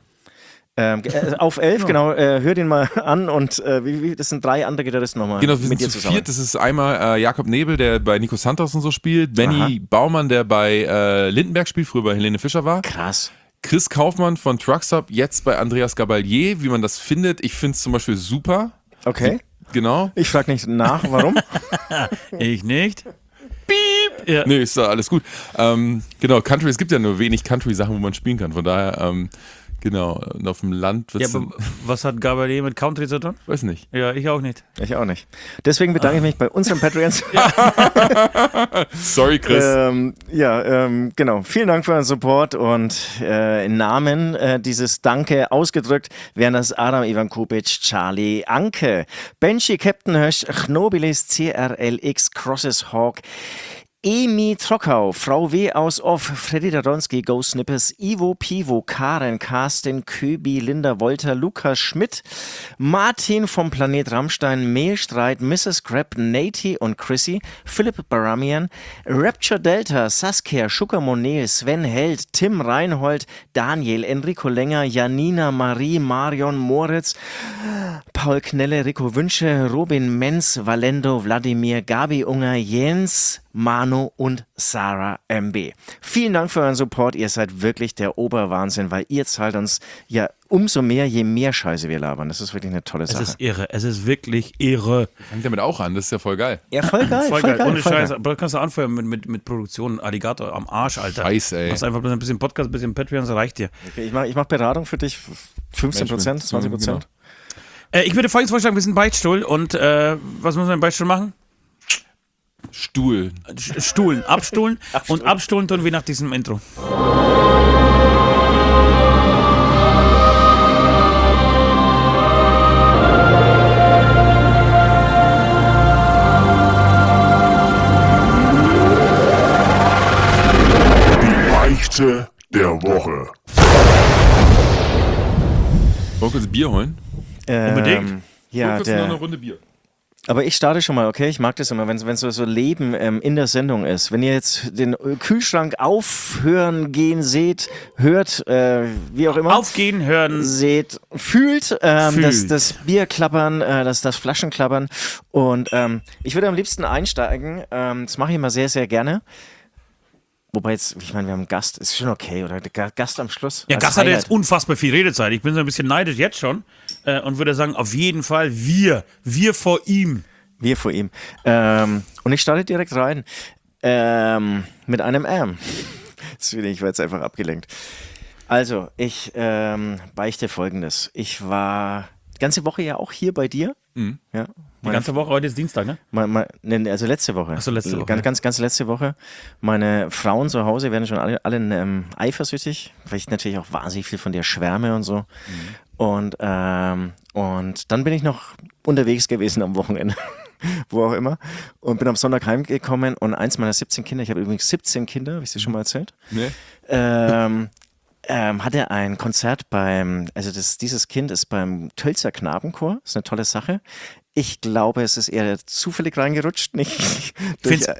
Speaker 2: Auf 11, genau, hör den mal an und das sind 3 andere Gitarristen nochmal
Speaker 3: Genau, wir
Speaker 2: mit
Speaker 3: sind
Speaker 2: dir
Speaker 3: zu
Speaker 2: zusammen.
Speaker 3: viert. Das ist einmal Jakob Nebel, der bei Nico Santos und so spielt. Benny Baumann, der bei Lindenberg spielt, früher bei Helene Fischer war.
Speaker 2: Krass.
Speaker 3: Chris Kaufmann von Truckstop, jetzt bei Andreas Gabalier. Wie man das findet, ich finde es zum Beispiel super.
Speaker 2: Okay.
Speaker 3: Genau.
Speaker 2: Ich frage nicht nach, warum.
Speaker 4: Ich nicht. Piep! Ja.
Speaker 3: Nee, ist da alles gut. Genau, Country, es gibt ja nur wenig Country-Sachen, wo man spielen kann. Von daher, genau, und auf dem Land wird
Speaker 4: Ja,
Speaker 3: es.
Speaker 4: aber was hat Gabalier mit Country zu tun?
Speaker 3: Weiß nicht.
Speaker 4: Ja, ich auch nicht.
Speaker 2: Ich auch nicht. Deswegen bedanke ich mich bei unseren Patreons.
Speaker 3: Sorry, Chris.
Speaker 2: Genau. Vielen Dank für euren Support und im Namen dieses Danke ausgedrückt wären das Adam Ivan Kupic, Charlie Anke, Benji Captain Hösch, Chnobilis, CRLX, Crosses Hawk, Emi Trockau, Frau W. aus Off, Freddy Daronski, Go Snippers, Ivo Pivo, Karen, Carsten, Köbi, Linda Wolter, Lukas Schmidt, Martin vom Planet Rammstein, Mehlstreit, Mrs. Crab, Nati und Chrissy, Philipp Baramian, Rapture Delta, Saskia, Schucker Monel, Sven Held, Tim Reinhold, Daniel, Enrico Länger, Janina, Marie, Marion, Moritz, Paul Knelle, Rico Wünsche, Robin Menz, Valendo, Wladimir, Gabi Unger, Jens, Manu und Sarah MB. Vielen Dank für euren Support. Ihr seid wirklich der Oberwahnsinn, weil ihr zahlt uns ja umso mehr, je mehr Scheiße wir labern. Das ist wirklich eine tolle Sache.
Speaker 4: Es ist irre. Es ist wirklich irre.
Speaker 3: Fängt damit auch an, das ist ja voll geil.
Speaker 2: Ja, voll geil.
Speaker 4: Voll geil. Ohne
Speaker 2: voll
Speaker 4: Scheiß.
Speaker 2: geil.
Speaker 4: Aber kannst du anfangen mit Produktion. Alligator am Arsch, Alter.
Speaker 3: Scheiße, ey.
Speaker 4: Machst einfach bloß ein bisschen Podcast, ein bisschen Patreon, das reicht dir.
Speaker 2: Okay, ich mach Beratung für dich. 15%, 20%.
Speaker 3: Genau.
Speaker 4: Ich würde folgendes vorschlagen, wir sind Beichtstuhl und was muss man im Beichtstuhl machen?
Speaker 3: Stuhl.
Speaker 4: Stuhlen, abstuhlen und abstuhlen tun wir nach diesem Intro.
Speaker 1: Beichte der Woche.
Speaker 3: Wollen wir kurz Bier holen?
Speaker 4: Unbedingt.
Speaker 2: Ja,
Speaker 3: kurz noch eine Runde Bier.
Speaker 2: aber ich starte schon mal, okay? Ich mag das immer, wenn so Leben in der Sendung ist. Wenn ihr jetzt den Kühlschrank aufhören gehen seht, hört, wie auch immer.
Speaker 4: Aufgehen, hören.
Speaker 2: Seht, fühlt, das Bier klappern, das Flaschen klappern. Und ich würde am liebsten einsteigen. Das mache ich immer sehr, sehr gerne. Wobei jetzt, ich meine, wir haben einen Gast, ist schon okay, oder? Der Gast am Schluss.
Speaker 4: Ja,
Speaker 2: als
Speaker 4: Gast hat
Speaker 2: Highlight.
Speaker 4: jetzt unfassbar viel Redezeit. Ich bin so ein bisschen neidisch jetzt schon und würde sagen, auf jeden Fall wir vor ihm.
Speaker 2: Wir vor ihm. Und ich starte direkt rein. Mit einem ich war jetzt einfach abgelenkt. Also, ich beichte Folgendes. Ich war die ganze Woche ja auch hier bei dir.
Speaker 3: Mhm.
Speaker 2: Ja,
Speaker 4: Die ganze Woche, heute ist Dienstag, ne?
Speaker 2: Also letzte Woche.
Speaker 4: Ach so, letzte Woche.
Speaker 2: Ganz letzte Woche. Meine Frauen zu Hause werden schon alle eifersüchtig, weil ich natürlich auch wahnsinnig viel von dir schwärme und so. Und dann bin ich noch unterwegs gewesen am Wochenende, wo auch immer, und bin am Sonntag heimgekommen und eins meiner 17 Kinder, ich habe übrigens 17 Kinder, habe ich dir schon mal erzählt?
Speaker 3: Nee.
Speaker 2: Hatte ein Konzert dieses Kind ist beim Tölzer Knabenchor, ist eine tolle Sache. Ich glaube, es ist eher zufällig reingerutscht, nicht.
Speaker 4: Ich finde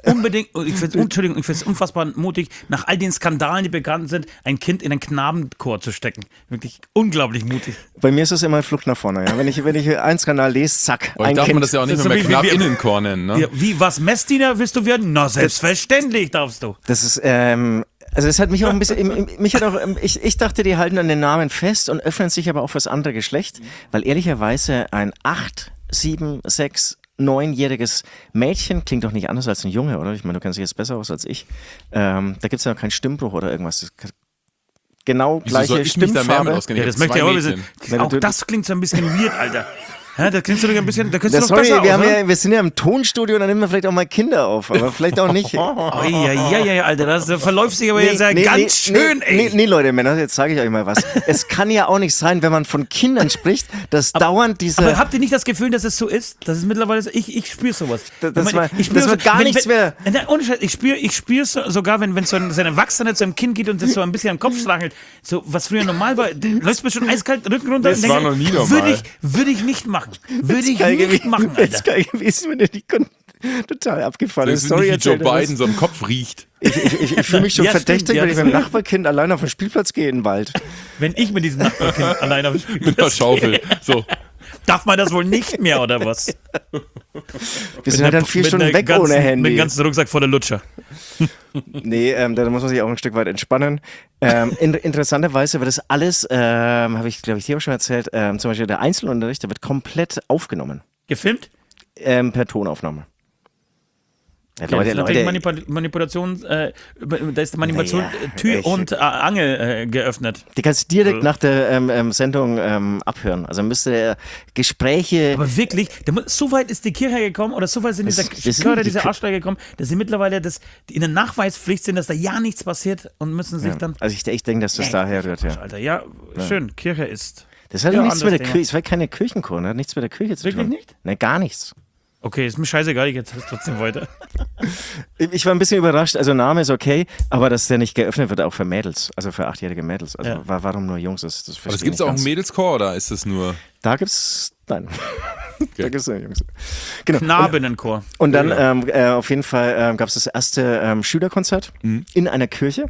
Speaker 4: es unfassbar mutig, nach all den Skandalen, die bekannt sind, ein Kind in einen Knabenchor zu stecken. Wirklich unglaublich mutig.
Speaker 2: Bei mir ist es immer Flucht nach vorne. Ja. Wenn ich einen Skandal lese, zack,
Speaker 3: ein darf Kind. Man das ja auch nicht mehr Knabinnenchor nennen, ne?
Speaker 4: Was, Messdiener willst du werden? Na, selbstverständlich darfst du.
Speaker 2: Das ist, also das hat mich auch ein bisschen, ich dachte, die halten an den Namen fest und öffnen sich aber auch fürs andere Geschlecht, weil ehrlicherweise ein 8, 7, 6, 9-jähriges Mädchen klingt doch nicht anders als ein Junge, oder? Ich meine, du kennst dich jetzt besser aus als ich. Da gibt es ja noch keinen Stimmbruch oder irgendwas. Genau gleiche Stimmfarbe.
Speaker 4: Ja, das möchte ich auch wissen. Auch das klingt so ein bisschen weird, Alter. Ja, da klingt du doch ein bisschen, da könntest du doch besser aus,
Speaker 2: wir sind ja im Tonstudio und dann nehmen wir vielleicht auch mal Kinder auf, aber vielleicht auch nicht.
Speaker 4: Ja, Alter, das verläuft sich aber jetzt ganz schön, ey.
Speaker 2: Nee, Leute, Männer, jetzt sage ich euch mal was. Es kann ja auch nicht sein, wenn man von Kindern spricht, dass dauernd diese...
Speaker 4: Aber habt ihr nicht das Gefühl, dass es so ist? Das ist mittlerweile, ich spüre sowas.
Speaker 2: Das wird gar nichts mehr...
Speaker 4: Ohne Scheiß, ich spüre sogar, wenn so ein Erwachsener zu einem Kind geht und das so ein bisschen am Kopf strachelt, so was früher normal war, läuft mir schon eiskalt Rücken runter.
Speaker 3: Das war noch nie normal.
Speaker 4: Würde ich nicht machen. Würde ich nicht machen, Alter.
Speaker 2: Das ist geil gewesen, wenn die total abgefahren ist.
Speaker 3: Sorry, wie Joe Biden so im Kopf riecht.
Speaker 2: Ich fühle mich schon verdächtig, wenn ich mit dem Nachbarkind allein auf den Spielplatz gehe in den Wald.
Speaker 4: Wenn ich mit diesem Nachbarkind allein auf den Spielplatz
Speaker 3: mit einer Schaufel. So.
Speaker 4: Darf man das wohl nicht mehr, oder was?
Speaker 2: Wir sind halt dann 4 Stunden weg ohne Handy.
Speaker 4: Mit dem ganzen Rucksack voller Lutscher.
Speaker 2: Nee, da muss man sich auch ein Stück weit entspannen. Interessanterweise wird das alles, habe ich, glaube ich, dir auch schon erzählt, zum Beispiel der Einzelunterricht, der wird komplett aufgenommen.
Speaker 4: Gefilmt?
Speaker 2: Per Tonaufnahme. Ja,
Speaker 4: okay, Leute. Manipulation, da ist Manipulation Tür und Angel geöffnet.
Speaker 2: Die kannst du direkt nach der Sendung abhören. Also müsste Gespräche...
Speaker 4: Aber wirklich, so weit ist die Kirche gekommen oder so weit sind diese Arschlöcher gekommen, dass sie mittlerweile in der Nachweispflicht sind, dass da ja nichts passiert und müssen sich dann...
Speaker 2: Also ich denke, dass das daher rührt, ja.
Speaker 4: Alter, ja, schön, Kirche ist...
Speaker 2: Das hat nichts mit der Kirche, es war keine Kirchenchor, hat nichts mit der Kirche zu tun.
Speaker 4: Wirklich nicht?
Speaker 2: Ne, gar nichts.
Speaker 4: Okay, ist mir scheißegal, ich jetzt trotzdem weiter.
Speaker 2: Ich war ein bisschen überrascht, also Name ist okay, aber dass der nicht geöffnet wird, auch für Mädels, also für 8-jährige Mädels. Also warum nur Jungs? Das
Speaker 3: aber es gibt auch einen Mädelschor oder ist das nur...
Speaker 2: Da gibt's, nein. Okay. Da gibt's nur Jungs. Genau.
Speaker 4: Knabinnenchor.
Speaker 2: Und dann auf jeden Fall gab es das erste Schülerkonzert in einer Kirche.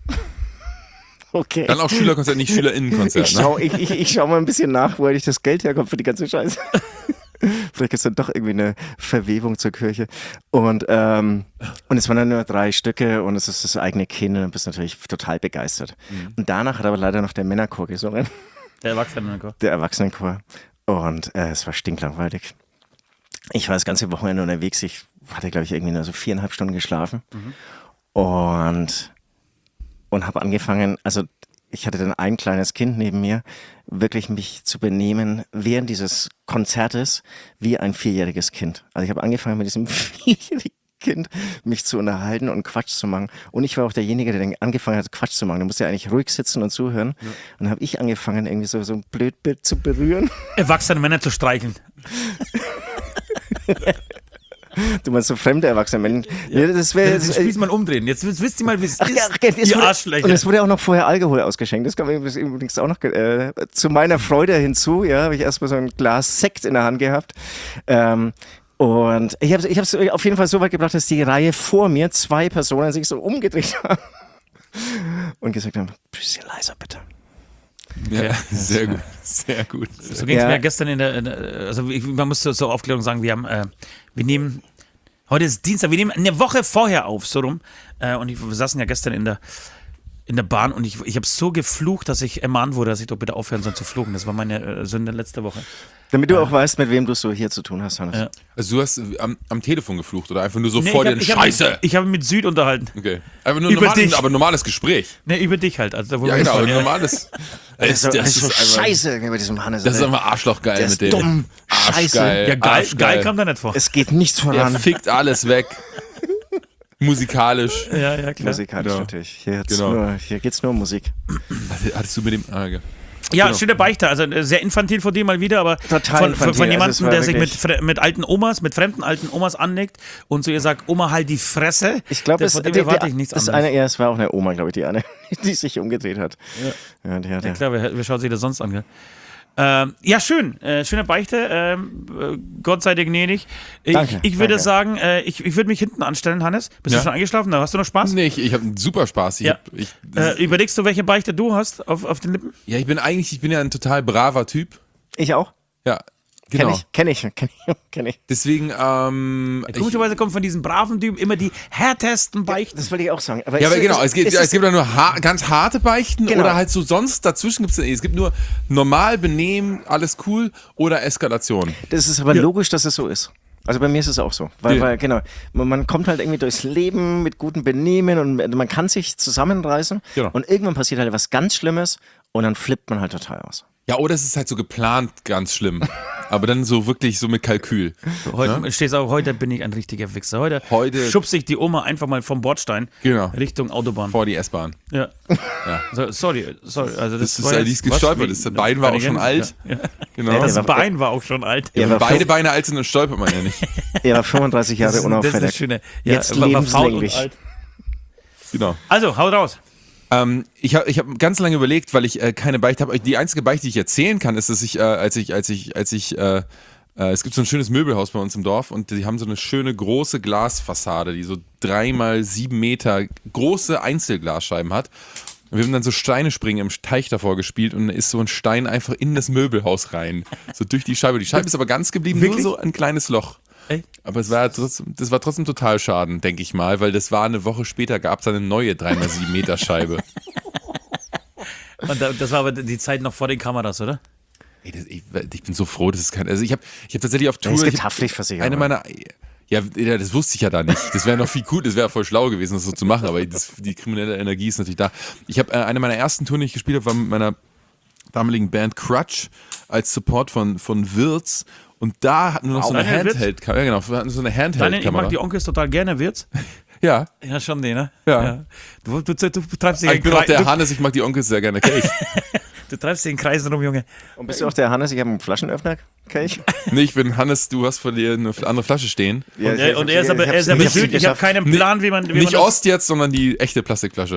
Speaker 2: Okay.
Speaker 3: Dann auch Schülerkonzert, nicht Schülerinnenkonzert.
Speaker 2: Ich schau mal ein bisschen nach, wo eigentlich das Geld herkommt für die ganze Scheiße. Vielleicht gibt es dann doch irgendwie eine Verwebung zur Kirche. Und es waren dann nur 3 Stücke und es ist das eigene Kind und du bist natürlich total begeistert. Und danach hat aber leider noch der Männerchor gesungen.
Speaker 4: Der Erwachsenenchor.
Speaker 2: Der Erwachsenenchor. Und es war stinklangweilig. Ich war das ganze Wochenende unterwegs. Ich hatte, glaube ich, irgendwie nur so 4,5 Stunden geschlafen. Und habe angefangen, also ich hatte dann ein kleines Kind neben mir, wirklich mich zu benehmen während dieses Konzertes wie ein 4-jähriges Kind. Also ich habe angefangen mit diesem 4-jährigen Kind mich zu unterhalten und Quatsch zu machen. Und ich war auch derjenige, der dann angefangen hat, Quatsch zu machen. Du musst ja eigentlich ruhig sitzen und zuhören. Ja. Und dann habe ich angefangen, irgendwie so ein Blödbild zu berühren.
Speaker 4: Erwachsene Männer zu streicheln.
Speaker 2: Du meinst so fremde erwachsene Menschen.
Speaker 4: Ja. Das wäre jetzt. Spiel's mal umdrehen. Jetzt wisst ihr mal, wie es ist.
Speaker 2: Die Arschlöcher. Und es wurde auch noch vorher Alkohol ausgeschenkt. Das kam übrigens auch noch zu meiner Freude hinzu. Ja, habe ich erstmal so ein Glas Sekt in der Hand gehabt. Und ich habe es auf jeden Fall so weit gebracht, dass die Reihe vor mir 2 Personen sich so umgedreht haben und gesagt haben: bisschen leiser bitte.
Speaker 3: Ja, sehr gut, sehr gut.
Speaker 4: So ging es mir gestern man muss zur Aufklärung sagen, wir nehmen, heute ist Dienstag, wir nehmen eine Woche vorher auf, so rum. Und wir saßen ja gestern in der Bahn und ich habe so geflucht, dass ich ermahnt wurde, dass ich doch bitte aufhören soll zu fluchen. Das war meine Sünde letzte Woche.
Speaker 2: Damit du auch weißt, mit wem du es so hier zu tun hast, Hannes.
Speaker 4: Ja.
Speaker 3: Also du hast am Telefon geflucht oder einfach nur so vor dir Scheiße?
Speaker 4: Ich habe mit Süd unterhalten.
Speaker 3: Okay. Einfach nur
Speaker 4: Über dich.
Speaker 3: aber normales Gespräch.
Speaker 4: Ne, über dich halt. Also, wo
Speaker 3: Ja,
Speaker 4: wir
Speaker 3: genau,
Speaker 4: waren,
Speaker 3: normales.
Speaker 2: Das ist so
Speaker 3: einfach-
Speaker 2: scheiße über diesem Hannes.
Speaker 3: Das ist einfach arschlochgeil
Speaker 2: Der
Speaker 3: mit
Speaker 2: ist
Speaker 3: dem.
Speaker 2: dumm. Scheiße.
Speaker 3: Arschgeil.
Speaker 4: Ja, geil kam da nicht vor.
Speaker 2: Es geht nichts
Speaker 3: Der
Speaker 2: voran.
Speaker 3: fickt alles weg. Musikalisch.
Speaker 4: Ja, klar.
Speaker 2: Musikalisch
Speaker 3: Genau.
Speaker 2: natürlich. Hier
Speaker 3: Genau.
Speaker 2: geht's nur um Musik.
Speaker 3: Hattest du mit dem. Okay.
Speaker 4: Ja, schöne Beichte. Also sehr infantil von dir mal wieder, aber
Speaker 2: Total infantil.
Speaker 4: von jemandem,
Speaker 2: Also es war
Speaker 4: der sich
Speaker 2: wirklich-
Speaker 4: mit alten Omas, mit fremden alten Omas anlegt und zu ihr sagt, Oma, halt die Fresse.
Speaker 2: Ich glaube,
Speaker 4: von dem erwarte ich nichts
Speaker 2: das
Speaker 4: anderes.
Speaker 2: eine, es war auch eine Oma, glaube ich, die eine, die sich umgedreht hat. Ja, die hat
Speaker 4: Ja klar, wer schaut sich das sonst an, gell? Ja, schön. Schöne Beichte. Gott sei dir gnädig.
Speaker 2: Danke,
Speaker 4: Ich würde
Speaker 2: danke.
Speaker 4: sagen, ich würde mich hinten anstellen, Hannes. Bist
Speaker 3: Ja.
Speaker 4: du schon eingeschlafen? Da hast du noch Spaß?
Speaker 3: Nee, ich habe super Spaß.
Speaker 4: Ja. Überlegst du, welche Beichte du hast auf den Lippen?
Speaker 3: Ich bin ja ein total braver Typ.
Speaker 2: Ich auch.
Speaker 3: Ja, genau.
Speaker 2: Kenn ich.
Speaker 3: Deswegen,
Speaker 4: Komischerweise kommen von diesen braven Typen immer die härtesten Beichten.
Speaker 2: Das wollte ich auch sagen.
Speaker 3: ja, aber genau, es gibt ja nur ganz harte Beichten
Speaker 2: Genau.
Speaker 3: oder halt so sonst dazwischen gibt's es gibt nur normal benehmen, alles cool oder Eskalation.
Speaker 2: Das ist aber logisch, dass es so ist. Also bei mir ist es auch so. Weil genau, man kommt halt irgendwie durchs Leben mit gutem Benehmen und man kann sich zusammenreißen
Speaker 3: Genau.
Speaker 2: und irgendwann passiert halt was ganz Schlimmes und dann flippt man halt total aus.
Speaker 3: Ja, oder es ist halt so geplant ganz schlimm. Aber dann so wirklich so mit Kalkül.
Speaker 4: Heute bin ich ein richtiger Wichser. Heute schubse ich die Oma einfach mal vom Bordstein
Speaker 3: Genau.
Speaker 4: Richtung Autobahn.
Speaker 3: Vor die S-Bahn.
Speaker 4: Ja.
Speaker 3: Ja.
Speaker 4: Sorry. Also
Speaker 3: Das ist
Speaker 4: war
Speaker 3: ja
Speaker 4: jetzt-
Speaker 3: die ist
Speaker 4: was?
Speaker 3: gestolpert.
Speaker 4: Wie-
Speaker 3: Das Bein war auch schon alt.
Speaker 4: Ja.
Speaker 3: Genau.
Speaker 4: Das
Speaker 2: war-
Speaker 4: Bein war auch schon alt.
Speaker 3: Ja,
Speaker 2: Er
Speaker 3: wenn
Speaker 2: war
Speaker 3: beide Beine alt sind, dann stolpert man ja nicht.
Speaker 2: Er war 35 Jahre
Speaker 4: Das ist
Speaker 2: unauffällig.
Speaker 4: das Schöne. Ja,
Speaker 2: Jetzt
Speaker 4: war faul und
Speaker 2: lebenslänglich.
Speaker 4: alt.
Speaker 3: Genau.
Speaker 4: Also, hau raus.
Speaker 3: Ich hab ganz lange überlegt, weil ich keine Beichte habe. Die einzige Beichte, die ich erzählen kann, ist, dass ich, es gibt so ein schönes Möbelhaus bei uns im Dorf und die haben so eine schöne große Glasfassade, die so 3x7 Meter große Einzelglasscheiben hat. Und wir haben dann so Steine springen im Teich davor gespielt und dann ist so ein Stein einfach in das Möbelhaus rein. So durch die Scheibe. Die Scheibe ist aber ganz geblieben,
Speaker 4: Wirklich?
Speaker 3: nur so ein kleines Loch.
Speaker 4: Echt?
Speaker 3: Aber das war trotzdem total Schaden, denke ich mal, weil das war eine Woche später, gab es eine neue 3x7 Meter Scheibe.
Speaker 4: Und das war aber die Zeit noch vor den Kameras, oder?
Speaker 3: Ey, ich bin so froh, dass es kein. Also ich hab tatsächlich auf Tour.
Speaker 2: Es gibt
Speaker 3: ich hab
Speaker 2: Haftpflichtversicherung.
Speaker 3: eine meiner. Ja, das wusste ich ja da nicht. Das wäre noch viel cool, das wäre voll schlau gewesen, das so zu machen, aber die kriminelle Energie ist natürlich da. Ich habe eine meiner ersten Touren, die ich gespielt habe, war mit meiner damaligen Band Crutch als Support von Wirtz. Und da hatten wir noch so eine
Speaker 4: Daniel Wirtz?
Speaker 3: Handheld-Kamera. Ja, genau, wir hatten so eine
Speaker 4: Daniel, ich mag
Speaker 3: Handheld-Kamera.
Speaker 4: die Onkels total gerne, Wirt's.
Speaker 3: Ja,
Speaker 4: Ja, schon den, ne?
Speaker 3: Ja.
Speaker 4: Du treibst dich
Speaker 3: ich bin auch der
Speaker 4: du,
Speaker 3: Hannes, ich mag die Onkels sehr gerne. Kelch.
Speaker 4: du treibst dich in Kreisen rum, Junge.
Speaker 2: Und bist du auch der Hannes? Ich habe einen Flaschenöffner, Kelch.
Speaker 3: Nee, ich bin Hannes, du hast vor dir eine andere Flasche stehen.
Speaker 2: Ja,
Speaker 4: Und er ist aber Süd. Ich habe keinen Plan, wie man
Speaker 3: Nicht
Speaker 4: das-
Speaker 3: Ost jetzt, sondern die echte Plastikflasche.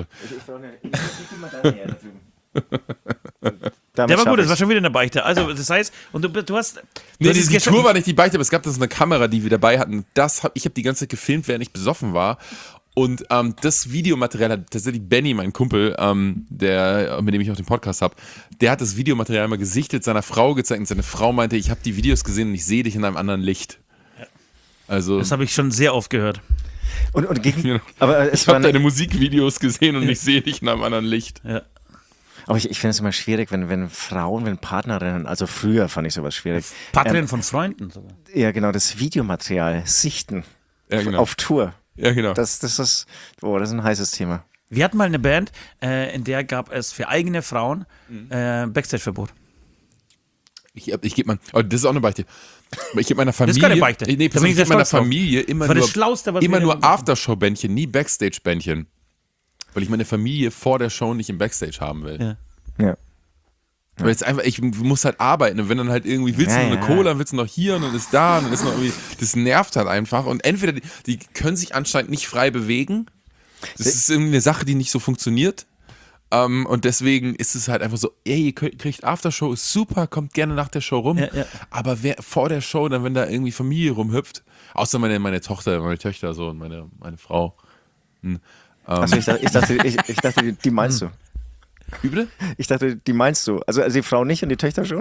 Speaker 4: Der war gut, das war schon wieder eine Beichte. Also, das heißt, und du hast.
Speaker 3: Nee,
Speaker 4: du hast
Speaker 3: die Tour war nicht die Beichte, aber es gab da so eine Kamera, die wir dabei hatten. Ich habe die ganze Zeit gefilmt, während ich besoffen war. Und das Videomaterial hat tatsächlich Benny, mein Kumpel, mit dem ich auch den Podcast habe, der hat das Videomaterial mal gesichtet, seiner Frau gezeigt. Und seine Frau meinte, ich habe die Videos gesehen und ich sehe dich in einem anderen Licht. Also,
Speaker 4: Das habe ich schon sehr oft gehört.
Speaker 2: Und gegen,
Speaker 3: Genau.
Speaker 2: aber es
Speaker 3: ich
Speaker 2: war
Speaker 3: habe deine Musikvideos gesehen und ich sehe dich in einem anderen Licht.
Speaker 4: Ja.
Speaker 2: aber ich finde es immer schwierig, wenn Frauen, wenn Partnerinnen, also früher fand ich sowas schwierig.
Speaker 4: Partnerin von Freunden sogar.
Speaker 2: Ja, genau, das Videomaterial sichten
Speaker 3: Ja, genau.
Speaker 2: auf Tour.
Speaker 3: Ja, genau.
Speaker 2: Das ist ein heißes Thema.
Speaker 4: Wir hatten mal eine Band, in der gab es für eigene Frauen Backstage-Verbot.
Speaker 3: Ich gebe mal, oh, das ist auch eine Beichte. Ich gebe meiner Familie,
Speaker 4: ist keine Beichte.
Speaker 3: Nee,
Speaker 4: Da bin ich
Speaker 3: ich
Speaker 4: sehr
Speaker 3: gebe meiner
Speaker 4: stolz drauf.
Speaker 3: Familie immer
Speaker 4: Das war das
Speaker 3: nur,
Speaker 4: Schlauste, was
Speaker 3: immer
Speaker 4: wir-
Speaker 3: nur Aftershow-Bändchen, nie Backstage-Bändchen. Weil ich meine Familie vor der Show nicht im Backstage haben will.
Speaker 4: Ja.
Speaker 2: Ja.
Speaker 3: Weil jetzt einfach, ich muss halt arbeiten und wenn dann halt irgendwie willst du
Speaker 2: Ja,
Speaker 3: noch eine
Speaker 2: ja.
Speaker 3: Cola, dann willst du noch hier und dann ist da und dann ist noch irgendwie, das nervt halt einfach und entweder die können sich anscheinend nicht frei bewegen, das ist irgendwie eine Sache, die nicht so funktioniert und deswegen ist es halt einfach so, ey, ihr kriegt Aftershow, ist super, kommt gerne nach der Show rum,
Speaker 4: Ja, ja.
Speaker 3: aber vor der Show, dann wenn da irgendwie Familie rumhüpft, außer meine Tochter, meine Töchter so und meine Frau.
Speaker 2: Also ich dachte, die meinst du.
Speaker 3: Wie bitte?
Speaker 2: Ich dachte, die meinst du. Also die Frau nicht und die Töchter schon?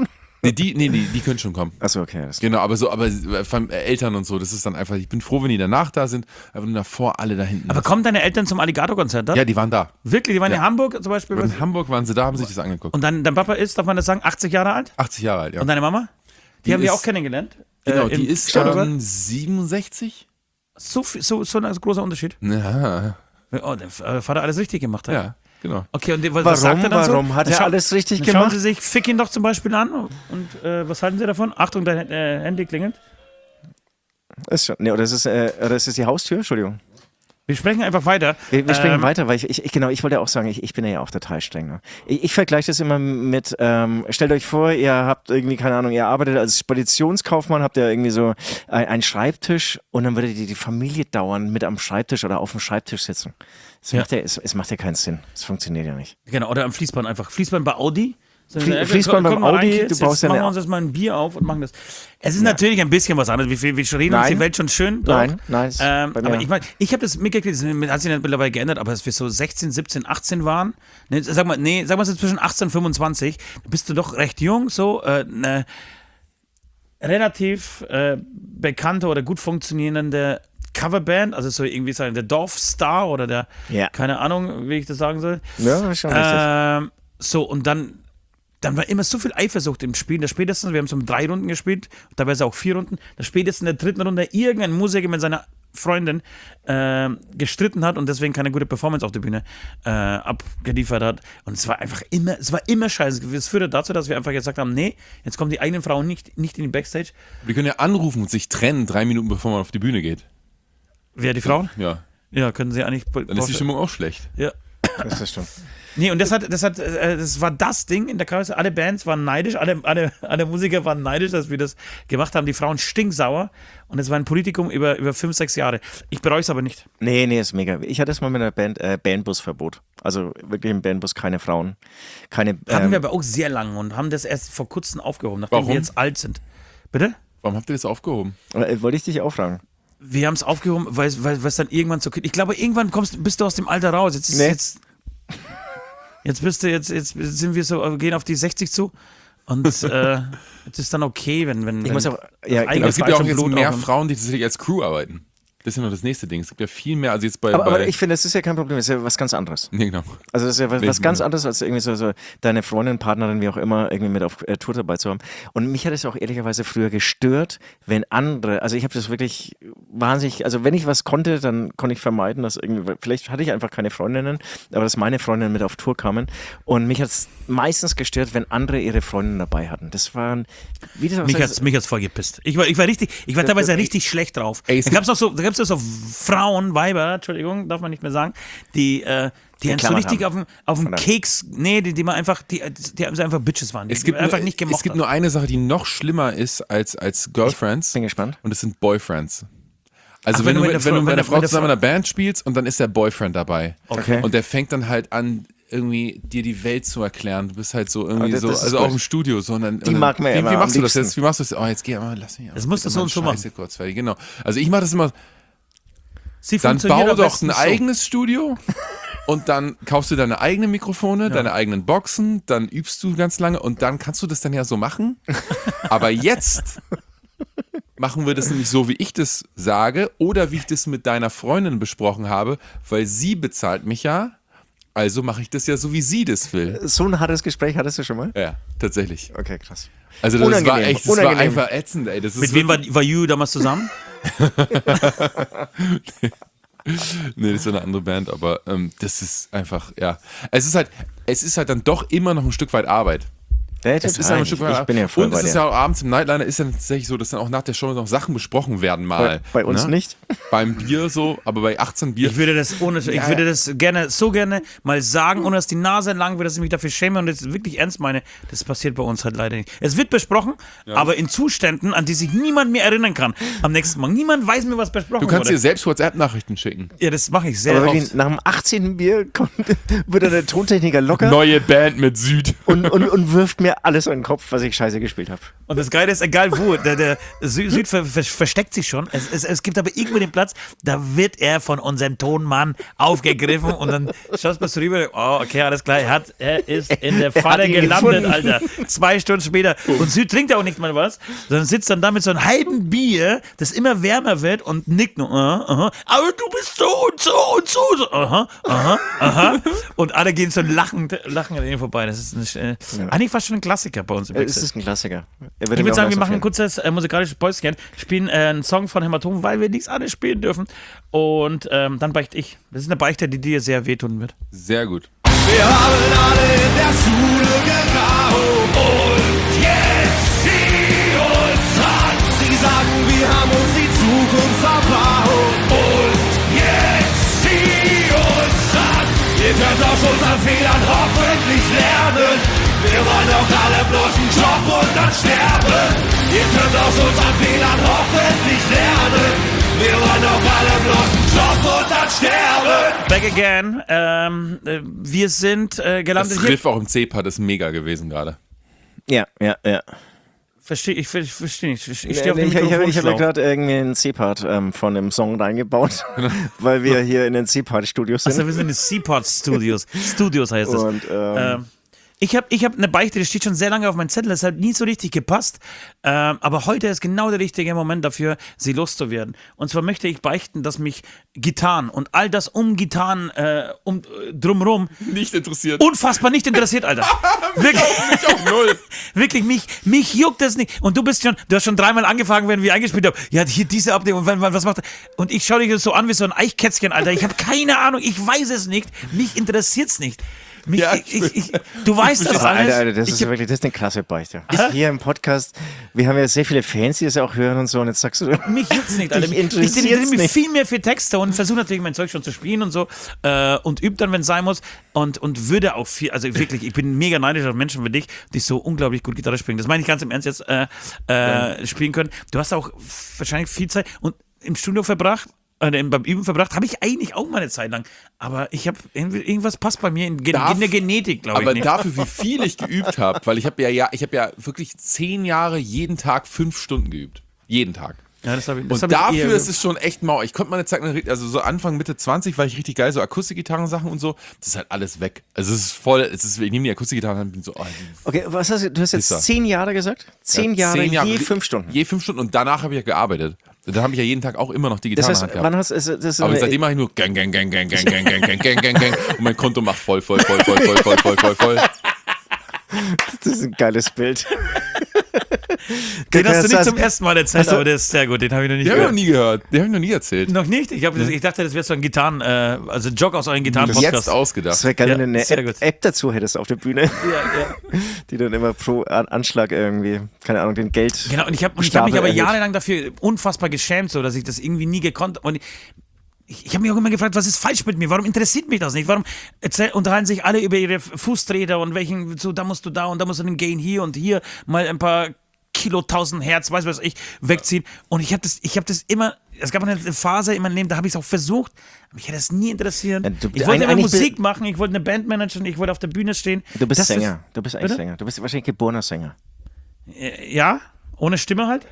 Speaker 3: Die können schon kommen.
Speaker 2: Achso, okay. Das
Speaker 3: Genau, aber Eltern und so, das ist dann einfach, ich bin froh, wenn die danach da sind, aber nur davor alle da hinten.
Speaker 4: Aber kommen deine Eltern zum Alligator-Konzert?
Speaker 3: Ja, die waren da.
Speaker 4: Wirklich? Die waren in Hamburg zum Beispiel?
Speaker 3: In Hamburg waren sie da, haben sich das angeguckt.
Speaker 4: Und dein Papa ist, darf man das sagen, 80 Jahre alt?
Speaker 3: 80 Jahre alt, ja.
Speaker 4: Und deine Mama? Die haben wir auch kennengelernt.
Speaker 3: Genau, die ist
Speaker 4: Stuttgart?
Speaker 3: 67.
Speaker 4: So ein großer Unterschied.
Speaker 3: Ja,
Speaker 4: Oh, der Vater alles richtig gemacht hat.
Speaker 3: ja, genau.
Speaker 4: Okay, und was sagt er dann so?
Speaker 2: Warum hat er alles richtig
Speaker 4: Schauen
Speaker 2: gemacht?
Speaker 4: Sie sich Fick ihn doch zum Beispiel an und was halten Sie davon? Achtung, dein Handy klingelt.
Speaker 2: Ist schon, oder ist es die Haustür? Entschuldigung.
Speaker 4: Wir sprechen einfach weiter.
Speaker 2: Wir sprechen weiter, weil ich wollte auch sagen, ich bin ja auch total streng. Ne? Ich vergleiche das immer mit, stellt euch vor, ihr habt irgendwie, keine Ahnung, ihr arbeitet als Speditionskaufmann, habt ihr irgendwie so einen Schreibtisch und dann würdet ihr die Familie dauernd mit am Schreibtisch oder auf dem Schreibtisch sitzen. Es macht ja keinen Sinn. Es funktioniert ja nicht.
Speaker 4: Genau, oder am Fließband einfach. Fließband bei Audi.
Speaker 2: Fließband beim Audi, du brauchst ja
Speaker 4: machen wir uns jetzt mal ein Bier auf und machen das. Es ist natürlich ein bisschen was anderes. Wir reden uns die Welt schon schön.
Speaker 2: Nein.
Speaker 4: Aber ich habe das mitgekriegt, das hat sich mittlerweile geändert, aber als wir so 16, 17, 18 waren, sagen wir so zwischen 18 und 25, bist du doch recht jung, so eine relativ bekannte oder gut funktionierende Coverband, also so irgendwie sagen, der Dorfstar oder der, keine Ahnung, wie ich das sagen soll.
Speaker 2: Ja, schon richtig.
Speaker 4: So, und dann war immer so viel Eifersucht im Spiel. Da spätestens, wir haben so 3 Runden gespielt, teilweise auch 4 Runden, da spätestens in der 3. Runde irgendein Musiker mit seiner Freundin gestritten hat und deswegen keine gute Performance auf der Bühne abgeliefert hat. Und es war immer scheiße. Es führte dazu, dass wir einfach gesagt haben, nee, jetzt kommen die eigenen Frauen nicht in die Backstage.
Speaker 3: Wir können ja anrufen und sich trennen, 3 Minuten bevor man auf die Bühne geht.
Speaker 4: Wer, die Frauen?
Speaker 3: Ja.
Speaker 4: Ja, können sie eigentlich.
Speaker 3: Dann ist die Stimmung auch schlecht.
Speaker 4: Ja.
Speaker 2: Das ist stimmt.
Speaker 4: Nee, und das war das Ding in der Kasse. Alle Bands waren neidisch, alle Musiker waren neidisch, dass wir das gemacht haben. Die Frauen stinksauer. Und es war ein Politikum über 5, 6 Jahre. Ich bereue es aber nicht.
Speaker 2: Nee, ist mega. Ich hatte es mal mit einer Band, Bandbusverbot. Also wirklich im Bandbus keine Frauen. Hatten
Speaker 4: wir aber auch sehr lange und haben das erst vor kurzem aufgehoben, nachdem wir jetzt alt sind. Bitte?
Speaker 3: Warum habt ihr das aufgehoben?
Speaker 2: Wollte ich dich auch fragen.
Speaker 4: Wir haben es aufgehoben, weil es dann irgendwann so. Ich glaube, irgendwann bist du aus dem Alter raus. Jetzt sind wir so, gehen auf die 60 zu und es ist dann okay, wenn
Speaker 2: ich muss auch,
Speaker 3: aber es gibt ja auch jetzt mehr Frauen, die tatsächlich als Crew arbeiten. Das ist ja noch das nächste Ding. Es gibt ja viel mehr, also jetzt
Speaker 2: aber ich finde, das ist ja kein Problem, das ist ja was ganz anderes.
Speaker 3: Nee, genau.
Speaker 2: Also das ist ja was ganz anderes, als irgendwie so deine Freundin, Partnerin, wie auch immer, irgendwie mit auf Tour dabei zu haben. Und mich hat es auch ehrlicherweise früher gestört, wenn andere, also ich habe das wirklich wahnsinnig, also wenn ich was konnte, dann konnte ich vermeiden, dass irgendwie, vielleicht hatte ich einfach keine Freundinnen, aber dass meine Freundinnen mit auf Tour kamen. Und mich hat es meistens gestört, wenn andere ihre Freundinnen dabei hatten. Das waren, wie das auch
Speaker 4: mich hat's voll gepisst. Ich war teilweise richtig schlecht drauf. Da gab es so Frauen, Weiber, Entschuldigung, darf man nicht mehr sagen, die so richtig auf dem Keks, die man einfach, die einfach Bitches waren. Die einfach nicht gemocht.
Speaker 3: Es gibt nur eine Sache, die noch schlimmer ist als Girlfriends.
Speaker 2: Ich bin gespannt.
Speaker 3: Und das sind Boyfriends. Also wenn du mit einer Frau zusammen in einer Band spielst und dann ist der Boyfriend dabei.
Speaker 2: Okay.
Speaker 3: Und der fängt dann halt an, irgendwie dir die Welt zu erklären. Du bist halt so irgendwie also auch im Studio. So,
Speaker 2: die mag man ja immer.
Speaker 3: Wie machst du das jetzt? Wie machst du das? Oh, jetzt geh mal, lass mich.
Speaker 4: Das musst du so und so machen.
Speaker 3: Kurz, genau. Also ich mache das immer. Dann bau doch ein eigenes Studio und dann kaufst du deine eigenen Mikrofone, deine eigenen Boxen, dann übst du ganz lange und dann kannst du das dann ja so machen. Aber jetzt machen wir das nämlich so, wie ich das sage oder wie ich das mit deiner Freundin besprochen habe, weil sie bezahlt mich ja, also mache ich das ja so, wie sie das will.
Speaker 2: So ein hartes Gespräch hattest du schon mal?
Speaker 3: Ja, tatsächlich.
Speaker 2: Okay, krass.
Speaker 3: Also das war echt, das war einfach ätzend, ey.
Speaker 4: Mit wem war You damals zusammen?
Speaker 3: Nee, das ist eine andere Band, aber das ist einfach, ja. Es ist halt dann doch immer noch ein Stück weit Arbeit.
Speaker 2: Es ist ein Stück weit Arbeit. Und
Speaker 3: es ist ja auch abends im Nightliner ist ja tatsächlich so, dass dann auch nach der Show noch Sachen besprochen werden mal.
Speaker 2: Bei uns nicht.
Speaker 3: Beim Bier so, aber bei 18 Bier.
Speaker 4: Ich würde das gerne mal sagen, ohne dass die Nase lang wird, dass ich mich dafür schäme und das wirklich ernst meine. Das passiert bei uns halt leider nicht. Es wird besprochen, aber in Zuständen, an die sich niemand mehr erinnern kann. Am nächsten Morgen. Niemand weiß mir, was besprochen wurde.
Speaker 3: Du kannst dir selbst WhatsApp-Nachrichten schicken.
Speaker 4: Ja, das mache ich sehr oft.
Speaker 2: Nach dem 18. Bier wird dann der Tontechniker locker.
Speaker 3: Neue Band mit Süd.
Speaker 2: Und wirft mir alles an den Kopf, was ich scheiße gespielt habe.
Speaker 4: Und das Geile ist, egal wo, der Süd versteckt sich schon. Es gibt aber irgendwo den Platz, da wird er von unserem Tonmann aufgegriffen und dann schaust du rüber, oh, okay, alles klar, er ist in der Falle gelandet, Alter. 2 Stunden später. Und Süd trinkt auch nicht mal was, sondern sitzt dann da mit so einem halben Bier, das immer wärmer wird und nickt nur, aber du bist so und so und so. Aha. Und alle gehen so lachen an ihnen vorbei. Das ist eigentlich fast schon ein Klassiker bei uns im
Speaker 2: Es ist ein Klassiker.
Speaker 4: Ich würde sagen, wir machen ein kurzes musikalisches Päuschen, spielen einen Song von Hämatom, weil wir nichts anderes spielen dürfen. Und dann beichte ich. Das ist eine Beichte, die dir sehr wehtun wird.
Speaker 3: Sehr gut.
Speaker 1: Wir haben alle in der Schule geraucht und jetzt sieh uns an. Sie sagen, wir haben uns die Zukunft verbaut und jetzt sieh uns an. Ihr könnt aus unseren Fehlern hoffentlich lernen. Wir wollen doch alle bloß einen Job und dann sterben. Ihr könnt aus unseren Fehlern hoffentlich lernen. Wir wollen doch alle bloß einen Job und dann sterben.
Speaker 4: Back again. Wir sind gelandet
Speaker 3: Das
Speaker 4: hier.
Speaker 3: Riff auch im C-Part ist mega gewesen gerade.
Speaker 2: Ja.
Speaker 4: Verstehe ich nicht. Ich stehe auf dem
Speaker 2: Ich habe
Speaker 4: Mikrofonschlauch.
Speaker 2: gerade irgendwie einen C-Part von dem Song reingebaut, weil wir hier in den C-Part-Studios sind.
Speaker 4: Also wir sind in den Seaport Studios. Studios heißt es.
Speaker 2: Und
Speaker 4: Ich hab eine Beichte, die steht schon sehr lange auf meinem Zettel, das hat nie so richtig gepasst. Aber heute ist genau der richtige Moment dafür, sie loszuwerden. Und zwar möchte ich beichten, dass mich Gitarren und all das um Gitarren drumherum
Speaker 3: Nicht interessiert.
Speaker 4: unfassbar nicht interessiert, Alter. Wirklich.
Speaker 3: Mich auch null.
Speaker 4: Wirklich, mich juckt das nicht. Und du hast schon 3-mal angefangen, wenn wir eingespielt haben. Ja, hier diese Abdeckung und was macht er? Und ich schaue dich so an wie so ein Eichkätzchen, Alter. Ich habe keine Ahnung, ich weiß es nicht. Mich interessiert's nicht. Du weißt das alles.
Speaker 2: Alter, das ist eine klasse Beichte. Hier im Podcast, wir haben ja sehr viele Fans, die das auch hören und so, und jetzt sagst du,
Speaker 4: mich juckt's nicht, Alter.
Speaker 2: dich
Speaker 4: Ich
Speaker 2: interessiert's
Speaker 4: interessiere mich
Speaker 2: nicht.
Speaker 4: viel mehr für Texte und versuche natürlich mein Zeug schon zu spielen und so und übe dann, wenn es sein muss und würde auch viel, also wirklich, ich bin mega neidisch auf Menschen wie dich, die so unglaublich gut Gitarre spielen. Das meine ich ganz im Ernst jetzt spielen können. Du hast auch wahrscheinlich viel Zeit und im Studio verbracht. Beim Üben verbracht, habe ich eigentlich auch mal eine Zeit lang. Aber ich habe irgendwas passt bei mir in der Genetik, glaube ich.
Speaker 3: Aber
Speaker 4: Nicht.
Speaker 3: dafür, wie viel ich geübt habe, weil ich habe ja wirklich 10 Jahre jeden Tag 5 Stunden geübt. Jeden Tag.
Speaker 4: Ja, das hab ich,
Speaker 3: Und dafür ist es schon echt mau. Ich konnte mal eine Zeit lang, also so Anfang, Mitte 20 war ich richtig geil, so Akustikgitarren-Sachen und so. Das ist halt alles weg. Also es ist voll, ich nehme die Akustikgitarren und bin so,
Speaker 2: Okay, was hast du? Du hast jetzt
Speaker 3: Pisser.
Speaker 2: 10 Jahre gesagt? 10 Jahre, je 5 Stunden.
Speaker 3: Je 5 Stunden und danach habe ich ja gearbeitet. Da habe ich ja jeden Tag auch immer noch die
Speaker 2: Das
Speaker 3: Gitarre
Speaker 2: heißt,
Speaker 3: in der Hand
Speaker 2: wann
Speaker 3: gehabt.
Speaker 2: hast du das?
Speaker 3: Aber seitdem mache ich nur gang, gang, gang, gang, gang, gang, gang, gang, gang, gang, gang und mein Konto macht voll.
Speaker 2: Das ist ein geiles Bild.
Speaker 4: Den hast du nicht
Speaker 2: Also-
Speaker 4: zum ersten Mal erzählt, aber der ist sehr gut. Den habe ich noch nicht
Speaker 3: Die habe ich noch
Speaker 4: gehört.
Speaker 3: nie gehört. Die habe ich noch nie erzählt.
Speaker 4: Noch nicht? Ich dachte, das wäre so ein Gitarren, also Jog aus euren Gitarren-Podcast.
Speaker 3: Jetzt ausgedacht.
Speaker 2: Das wäre geil, wenn du
Speaker 4: sehr
Speaker 2: eine
Speaker 4: gut.
Speaker 2: App dazu hättest auf der Bühne,
Speaker 4: Ja.
Speaker 2: die dann immer pro Anschlag irgendwie, keine Ahnung, den Geld.
Speaker 4: Genau, und ich habe mich
Speaker 2: Stapel
Speaker 4: aber
Speaker 2: erhöht.
Speaker 4: jahrelang dafür unfassbar geschämt, so dass ich das irgendwie nie gekonnt habe. Und ich habe mich auch immer gefragt, was ist falsch mit mir? Warum interessiert mich das nicht? Warum unterhalten sich alle über ihre Fußtreter und welchen, so da musst du da und da musst du den Gain hier und hier mal ein paar Kilo, 1000 Hertz, weiß was ich, wegziehen. Und ich habe das immer, es gab eine Phase in meinem Leben, da habe ich es auch versucht, aber mich hat das nie interessiert.
Speaker 2: Ja,
Speaker 4: Ich wollte immer
Speaker 2: eigentlich
Speaker 4: Musik machen, ich wollte eine Band managen, ich wollte auf der Bühne stehen.
Speaker 2: Du bist
Speaker 4: Das ist-
Speaker 2: Sänger. Du bist eigentlich
Speaker 4: Bitte?
Speaker 2: Sänger. Du bist wahrscheinlich geborener Sänger.
Speaker 4: Ja, ohne Stimme halt.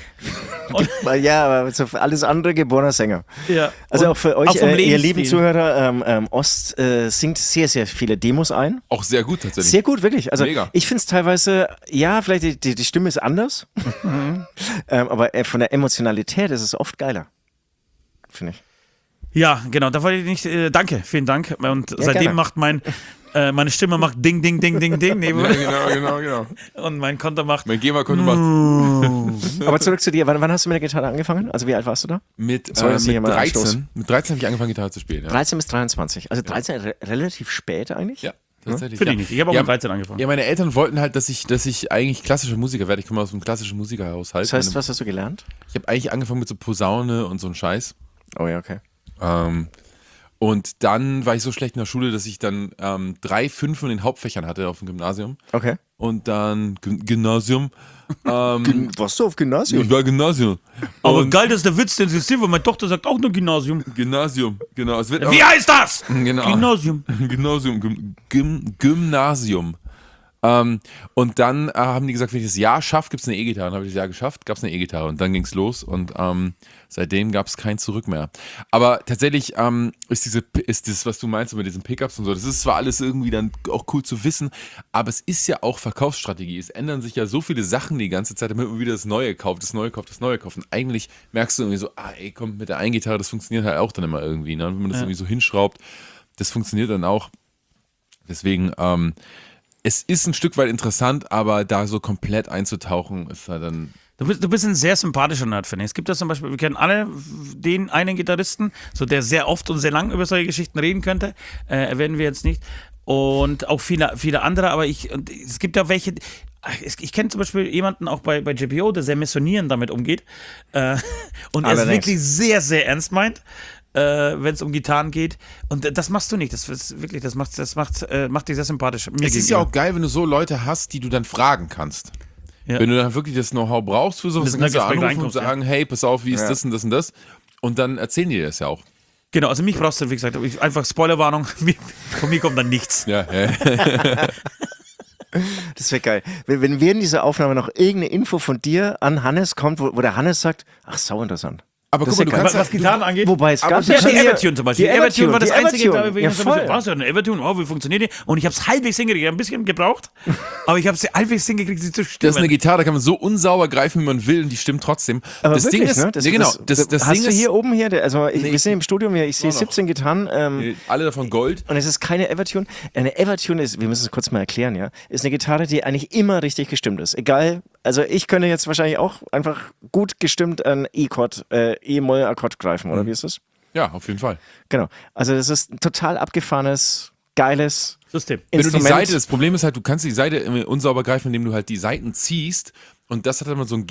Speaker 2: Ja, aber so für alles andere geborener Sänger.
Speaker 4: Ja.
Speaker 2: Also
Speaker 4: Und
Speaker 2: auch für euch,
Speaker 4: auch vom
Speaker 2: ihr
Speaker 4: Lebensstil.
Speaker 2: lieben Zuhörer, Ost singt sehr, sehr viele Demos ein.
Speaker 3: Auch sehr gut tatsächlich.
Speaker 2: Sehr gut, wirklich. Also
Speaker 3: Mega.
Speaker 2: ich finde es teilweise, ja, vielleicht die Stimme ist anders, aber von der Emotionalität ist es oft geiler, finde ich.
Speaker 4: Ja, genau, da wollte ich nicht, danke, vielen Dank. Und seitdem
Speaker 2: gerne.
Speaker 4: macht meine Stimme macht Ding, Ding, Ding, Ding, Ding neben
Speaker 3: Genau.
Speaker 4: und mein Konto macht
Speaker 3: Mein GEMA-Konto macht
Speaker 2: Aber zurück zu dir, wann hast du mit der Gitarre angefangen? Also wie alt warst du da?
Speaker 3: mit
Speaker 2: Soll das hier mal
Speaker 3: 13.
Speaker 2: anstoßen?
Speaker 3: Mit 13 habe ich angefangen, Gitarre zu spielen. Ja,
Speaker 2: 13 bis 23, also 13 relativ spät eigentlich.
Speaker 3: ja tatsächlich.
Speaker 4: Finde
Speaker 3: ja.
Speaker 4: ich nicht. Ich habe auch
Speaker 3: ja,
Speaker 4: mit 13 angefangen.
Speaker 3: Ja, meine Eltern wollten halt, dass ich eigentlich klassischer Musiker werde. Ich komme aus einem klassischen Musikerhaushalt.
Speaker 2: Das heißt, was hast du gelernt?
Speaker 3: Ich habe eigentlich angefangen mit so Posaune und so einem Scheiß.
Speaker 2: Oh ja, okay.
Speaker 3: Und dann war ich so schlecht in der Schule, dass ich dann 3 5 in den Hauptfächern hatte auf dem Gymnasium.
Speaker 2: Okay.
Speaker 3: Und dann Gymnasium.
Speaker 2: Warst du auf Gymnasium?
Speaker 3: Ich war Gymnasium.
Speaker 4: Aber
Speaker 3: Und
Speaker 4: geil, dass der Witz, den sie sehen, weil meine Tochter sagt auch nur Gymnasium.
Speaker 3: Gymnasium, genau. Es wird
Speaker 4: Wie heißt das?
Speaker 3: Genau.
Speaker 4: Gymnasium.
Speaker 3: Gymnasium. Und dann haben die gesagt, wenn ich das Jahr schaffe, gibt es eine E-Gitarre. Dann habe ich das Jahr geschafft, gab es eine E-Gitarre. Und dann ging es los und seitdem gab es kein Zurück mehr. Aber tatsächlich ist das, was du meinst mit diesen Pickups und so, das ist zwar alles irgendwie dann auch cool zu wissen, aber es ist ja auch Verkaufsstrategie. Es ändern sich ja so viele Sachen die ganze Zeit, damit man wieder das Neue kauft, das Neue kauft, das Neue kauft. Und eigentlich merkst du irgendwie so, komm, mit der einen Gitarre, das funktioniert halt auch dann immer irgendwie. Ne? Wenn man das irgendwie so hinschraubt, das funktioniert dann auch. Deswegen, es ist ein Stück weit interessant, aber da so komplett einzutauchen, ist halt dann.
Speaker 4: Du bist ein sehr sympathischer Nerd, finde ich. Es gibt das zum Beispiel, wir kennen alle den einen Gitarristen, so der sehr oft und sehr lang über solche Geschichten reden könnte. Erwähnen wir jetzt nicht. Und auch viele andere, aber es gibt ja welche. Ich kenne zum Beispiel jemanden auch bei JPO, der sehr missionierend damit umgeht. Und er es wirklich sehr, sehr ernst meint. Wenn es um Gitarren geht. Und das machst du nicht. Das macht dich sehr sympathisch.
Speaker 3: Es ist ja auch geil, wenn du so Leute hast, die du dann fragen kannst. Ja. Wenn du dann wirklich das Know-how brauchst für sowas, dann kannst du anrufen und sagen, hey, pass auf, wie ist das und das und das. Und dann erzählen die dir das ja auch.
Speaker 4: Genau, also mich brauchst du, wie gesagt, einfach Spoilerwarnung, von mir kommt dann nichts.
Speaker 3: Ja.
Speaker 2: Das wäre geil. Wenn während dieser Aufnahme noch irgendeine Info von dir an Hannes kommt, wo der Hannes sagt, ach, sau interessant.
Speaker 3: Aber guck mal, du kannst
Speaker 4: was Gitarren angeht.
Speaker 2: Wobei es gab
Speaker 4: ja die Evertune zum Beispiel. Die Evertune war das einzige, glaube ich, eine Evertune, wie funktioniert die? Und ich habe es halbwegs hingekriegt, ein bisschen gebraucht, aber ich habe es halbwegs hingekriegt, sie zu stimmen.
Speaker 3: Das ist eine Gitarre, da kann man so unsauber greifen, wie man will, und die stimmt trotzdem.
Speaker 2: Aber
Speaker 3: das
Speaker 2: wirklich,
Speaker 3: Ding ist,
Speaker 2: ne?
Speaker 3: Das
Speaker 2: hast
Speaker 3: Ding
Speaker 2: du
Speaker 3: ist,
Speaker 2: hier oben wir sind im Studium, ich sehe 17 Gitarren.
Speaker 3: alle davon Gold.
Speaker 2: Und es ist keine Evertune. Eine Evertune ist, wir müssen es kurz mal erklären, ja, ist eine Gitarre, die eigentlich immer richtig gestimmt ist. Egal, also ich könnte jetzt wahrscheinlich auch einfach gut gestimmt einen E-Moll-Akkord greifen, oder wie ist das?
Speaker 3: Ja, auf jeden Fall.
Speaker 2: Genau. Also das ist ein total abgefahrenes, geiles
Speaker 4: System.
Speaker 3: Wenn du die Seite, das Problem ist halt, du kannst die Seite unsauber greifen, indem du halt die Seiten ziehst, und das hat dann so ein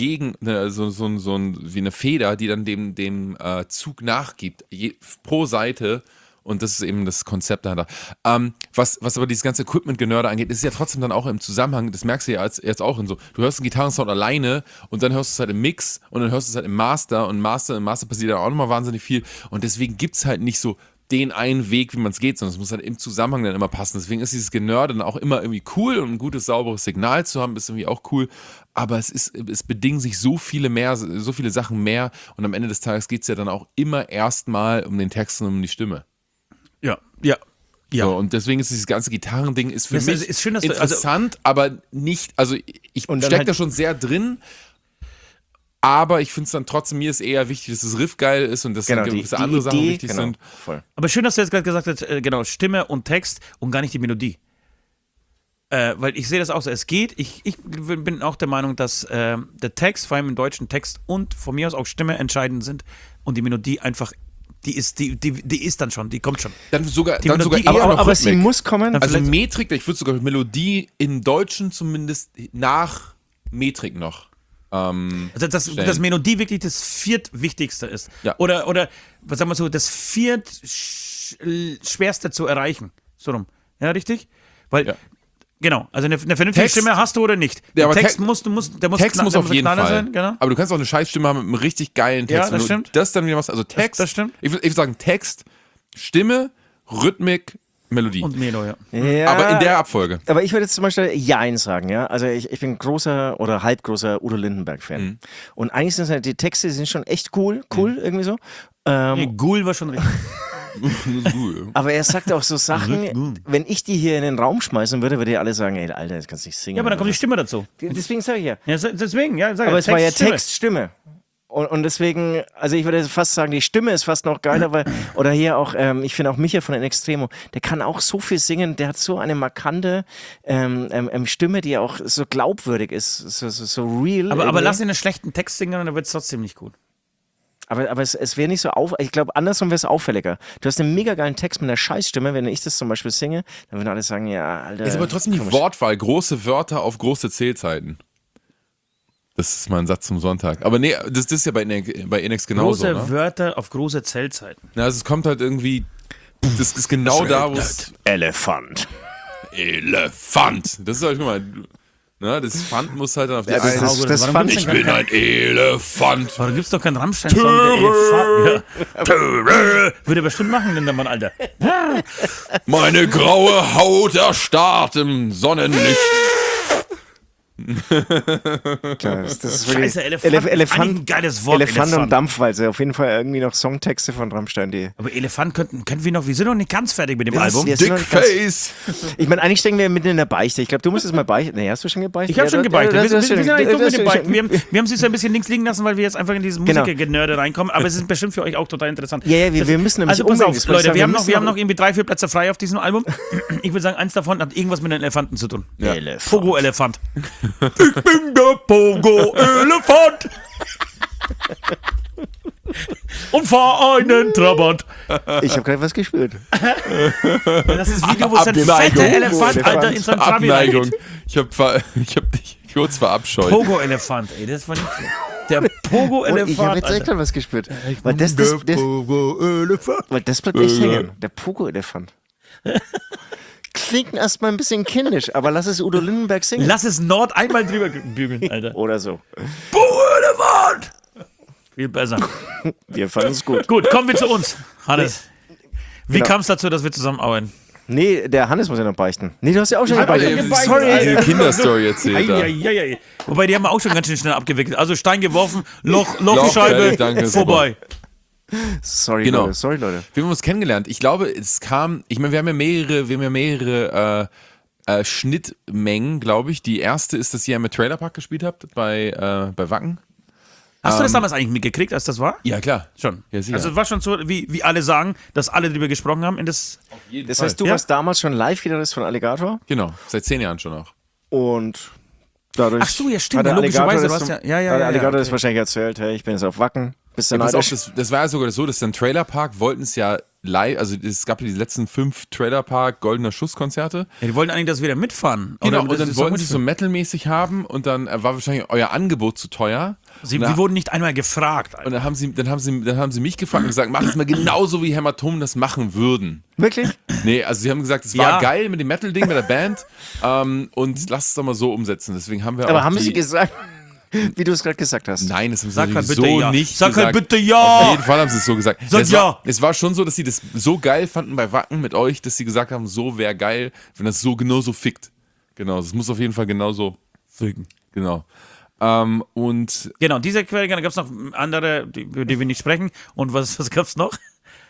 Speaker 3: wie eine Feder, die dann dem Zug nachgibt, pro Seite. Und das ist eben das Konzept dahinter. Was aber dieses ganze Equipment-Genörde angeht, ist ja trotzdem dann auch im Zusammenhang, das merkst du ja jetzt auch in so, du hörst einen Gitarrensound alleine und dann hörst du es halt im Mix und dann hörst du es halt im Master, und im Master passiert ja auch nochmal wahnsinnig viel, und deswegen gibt es halt nicht so den einen Weg, wie man es geht, sondern es muss halt im Zusammenhang dann immer passen. Deswegen ist dieses Genörde dann auch immer irgendwie cool, und ein gutes, sauberes Signal zu haben, ist irgendwie auch cool. Aber es bedingen sich so viele Sachen mehr, und am Ende des Tages geht es ja dann auch immer erstmal um den Text und um die Stimme.
Speaker 4: Ja.
Speaker 3: So, und deswegen ist dieses ganze Gitarrending ist für mich
Speaker 4: ist schön, dass
Speaker 3: interessant, aber nicht, also ich stecke
Speaker 2: halt
Speaker 3: da schon sehr drin, aber ich finde es dann trotzdem, mir ist eher wichtig, dass das Riff geil ist und dass dann gewisse andere Sachen wichtig sind.
Speaker 2: Voll.
Speaker 4: Aber schön, dass du jetzt gerade gesagt hast, genau, Stimme und Text und gar nicht die Melodie. Weil ich sehe das auch so, es geht, ich bin auch der Meinung, dass der Text, vor allem im deutschen Text und von mir aus auch Stimme entscheidend sind und die Melodie einfach die ist dann schon, die kommt schon.
Speaker 3: Dann sogar
Speaker 2: aber sie muss kommen.
Speaker 3: Also Metrik, ich würde sogar Melodie im Deutschen zumindest nach Metrik noch.
Speaker 4: Also dass Melodie wirklich das viertwichtigste ist.
Speaker 3: Ja.
Speaker 4: Oder sagen wir so, das viertschwerste zu erreichen. So rum. Ja, richtig? Weil genau, also eine vernünftige
Speaker 3: Text,
Speaker 4: Stimme hast du oder nicht.
Speaker 3: Ja, aber
Speaker 4: Text muss
Speaker 3: auf jeden Fall
Speaker 4: sein, genau.
Speaker 3: Aber du kannst auch eine Scheißstimme haben mit einem richtig geilen Text.
Speaker 4: Ja, das stimmt.
Speaker 3: Das dann wieder was, also Text.
Speaker 4: Das stimmt.
Speaker 3: Ich würde sagen Text, Stimme, Rhythmik, Melodie.
Speaker 4: Und Melo, ja.
Speaker 3: Aber in der Abfolge.
Speaker 2: Aber ich würde jetzt zum Beispiel Jein sagen, ja. Also ich bin großer oder halbgroßer Udo Lindenberg-Fan. Und eigentlich sind halt die Texte, die sind schon echt cool irgendwie so.
Speaker 4: Ghoul war schon richtig.
Speaker 2: Aber er sagt auch so Sachen, wenn ich die hier in den Raum schmeißen würde, würde ihr alle sagen, ey, Alter, das kannst du nicht singen.
Speaker 4: Ja, aber dann kommt die Stimme dazu.
Speaker 2: Deswegen sage ich ja.
Speaker 4: Deswegen, ja.
Speaker 2: Aber es war ja Text, Stimme. Und deswegen, also ich würde fast sagen, die Stimme ist fast noch geiler, weil, oder hier auch, ich finde auch Micha von den Extremo, der kann auch so viel singen, der hat so eine markante Stimme, die auch so glaubwürdig ist, so real.
Speaker 4: Aber lass ihn einen schlechten Text singen und dann wird es trotzdem nicht gut.
Speaker 2: Aber es wäre nicht so ich glaube, andersrum wäre es auffälliger. Du hast einen mega geilen Text mit einer Scheißstimme, wenn ich das zum Beispiel singe, dann würden alle sagen, ja, Alter.
Speaker 3: Ist aber trotzdem die Wortwahl, große Wörter auf große Zählzeiten. Das ist mal ein Satz zum Sonntag. Aber nee, das ist ja bei Inex genauso.
Speaker 4: Große Wörter auf große Zählzeiten.
Speaker 3: Na, also es kommt halt irgendwie, das ist genau da, wo es...
Speaker 2: Elefant.
Speaker 3: Das ist halt, guck mal... Na, das Pfand muss halt dann auf die
Speaker 2: das Pfand.
Speaker 3: Ich bin ein Elefant.
Speaker 4: Aber da gibt's doch keinen Rammstein-Song, der Elefant. Ja. Würde er bestimmt machen, Lindermann, Alter.
Speaker 3: Meine graue Haut erstarrt im Sonnenlicht.
Speaker 2: Klar, das ist
Speaker 4: Scheiße,
Speaker 2: wirklich-
Speaker 4: Elefant ist eigentlich ein geiles Wort.
Speaker 2: Elefant und Dampfwalze. Auf jeden Fall irgendwie noch Songtexte von Rammstein.
Speaker 4: Aber Elefant könnten wir noch, wir sind noch nicht ganz fertig mit dem
Speaker 2: Wir
Speaker 4: Album.
Speaker 2: sind noch nicht ganz-
Speaker 3: Dickface!
Speaker 2: Ich meine, eigentlich stecken wir mitten in der Beichte. Ich glaube, du musst es mal beichten. Nee, hast du schon gebeichtet?
Speaker 4: Ich habe schon gebeichtet. Wir sind eigentlich dumm mit dem Beichten.
Speaker 2: Ja,
Speaker 4: Wir haben es jetzt ein bisschen links liegen lassen, weil wir jetzt einfach in dieses
Speaker 2: Genau.
Speaker 4: Musikergenörde reinkommen. Aber es ist bestimmt für euch auch total interessant.
Speaker 2: ja, wir müssen nämlich
Speaker 4: Also pass
Speaker 2: umgehen.
Speaker 4: auf,
Speaker 2: Das wollte ich
Speaker 4: Leute,
Speaker 2: sagen.
Speaker 4: wir haben
Speaker 2: müssen
Speaker 4: noch irgendwie 3-4 Plätze frei auf diesem Album. Ich würde sagen, eins davon hat irgendwas mit den Elefanten zu tun.
Speaker 3: Ja.
Speaker 4: Pogo-Elefant. Ich bin der Pogo-Elefant. Und fahr einen Trabant.
Speaker 2: Ich habe gerade was gespürt.
Speaker 4: Das ist das Video, wo es ein fetter Elefant, Alter, in so einem Trabi
Speaker 3: Abneigung.
Speaker 4: reingeht.
Speaker 3: Ich hab dich kurz verabscheut.
Speaker 4: Pogo-Elefant, ey, das war nicht schlecht. Der
Speaker 2: Und ich habe
Speaker 4: Pogo-Elefant,
Speaker 2: jetzt echt
Speaker 4: Alter.
Speaker 2: noch was gespürt. Weil das bleibt echt hängen. Der Pogo-Elefant. Klingt erstmal ein bisschen kindisch, aber lass es Udo Lindenberg singen.
Speaker 4: Lass es Nord einmal drüber bügeln, Alter.
Speaker 2: Oder so.
Speaker 4: Pogo-Elefant! Viel besser.
Speaker 2: Wir fanden es gut.
Speaker 4: Gut, kommen wir zu uns. Hannes, wie
Speaker 2: Genau.
Speaker 4: kam es dazu, dass wir zusammenarbeiten?
Speaker 2: Nee, der Hannes muss ja noch beichten. Nee, du hast ja auch schon gebeichtet.
Speaker 3: Sorry. Die Kinderstory erzählt da.
Speaker 4: Eieiei. Wobei, die haben wir auch schon ganz schön schnell abgewickelt. Also Stein geworfen, Loch
Speaker 3: Loch,
Speaker 4: die Scheibe,
Speaker 3: fertig, danke,
Speaker 4: vorbei.
Speaker 2: Sorry,
Speaker 3: Genau.
Speaker 2: Leute. Sorry, Leute.
Speaker 3: Wir haben uns kennengelernt. Ich glaube, es kam, ich meine, wir haben ja mehrere Schnittmengen, glaube ich. Die erste ist, dass ihr mit Trailerpark gespielt habt bei Wacken.
Speaker 4: Hast du das damals eigentlich mitgekriegt, als das war?
Speaker 3: Ja, klar.
Speaker 4: Schon.
Speaker 3: Ja, sicher.
Speaker 4: Also es war schon so, wie alle sagen, dass alle drüber gesprochen haben.
Speaker 2: Das heißt, du warst damals schon Live-Gitarrist von Alligator
Speaker 3: Genau, seit 10 Jahren schon auch.
Speaker 2: und dadurch.
Speaker 4: Ach so, ja, stimmt,
Speaker 2: hat der
Speaker 4: ja, logischerweise,
Speaker 2: Alligator
Speaker 4: du
Speaker 2: das
Speaker 4: hast ja-
Speaker 2: hat der Alligator das
Speaker 4: okay.
Speaker 2: wahrscheinlich erzählt, hey, ich bin jetzt auf Wacken. Bist du
Speaker 3: Ja, pass auf,
Speaker 2: neidisch?
Speaker 3: das war ja sogar so, dass dann Trailerpark wollten es ja live, also es gab ja die letzten 5 Trailerpark Goldener Schuss-Konzerte.
Speaker 4: Ja, die wollten eigentlich, dass wir da mitfahren.
Speaker 3: Genau,
Speaker 4: Oder
Speaker 3: und
Speaker 4: das
Speaker 3: dann
Speaker 4: ist
Speaker 3: wollten
Speaker 4: doch
Speaker 3: sie so metalmäßig haben und dann war wahrscheinlich euer Angebot zu teuer.
Speaker 4: Sie
Speaker 3: Na-
Speaker 4: wurden nicht einmal gefragt. Alter.
Speaker 3: Und dann haben sie mich gefragt und gesagt, mach es mal genauso wie Hämatom das machen würden.
Speaker 2: Wirklich?
Speaker 3: Nee, also sie haben gesagt, es
Speaker 4: Ja.
Speaker 3: war geil mit dem Metal-Ding, mit der Band und lass es doch mal so umsetzen. Deswegen haben wir
Speaker 2: Aber
Speaker 3: auch
Speaker 2: haben
Speaker 3: die,
Speaker 2: sie gesagt, wie du es gerade gesagt hast?
Speaker 3: Nein, das haben sie
Speaker 4: Sag halt
Speaker 3: natürlich
Speaker 4: bitte
Speaker 3: so
Speaker 4: ja.
Speaker 3: nicht
Speaker 4: Sag
Speaker 3: gesagt.
Speaker 4: halt bitte
Speaker 3: Auf
Speaker 4: ja.
Speaker 3: jeden Fall haben sie es so gesagt.
Speaker 4: Sag ja.
Speaker 3: Es war schon so, dass sie das so geil fanden bei Wacken mit euch, dass sie gesagt haben, so wäre geil, wenn das so genauso fickt. Genau, es muss auf jeden Fall genauso
Speaker 4: Fügen.
Speaker 3: genau. Und
Speaker 4: Genau, diese Quelle, da gab es noch andere, über die wir nicht sprechen. Und was gab es noch?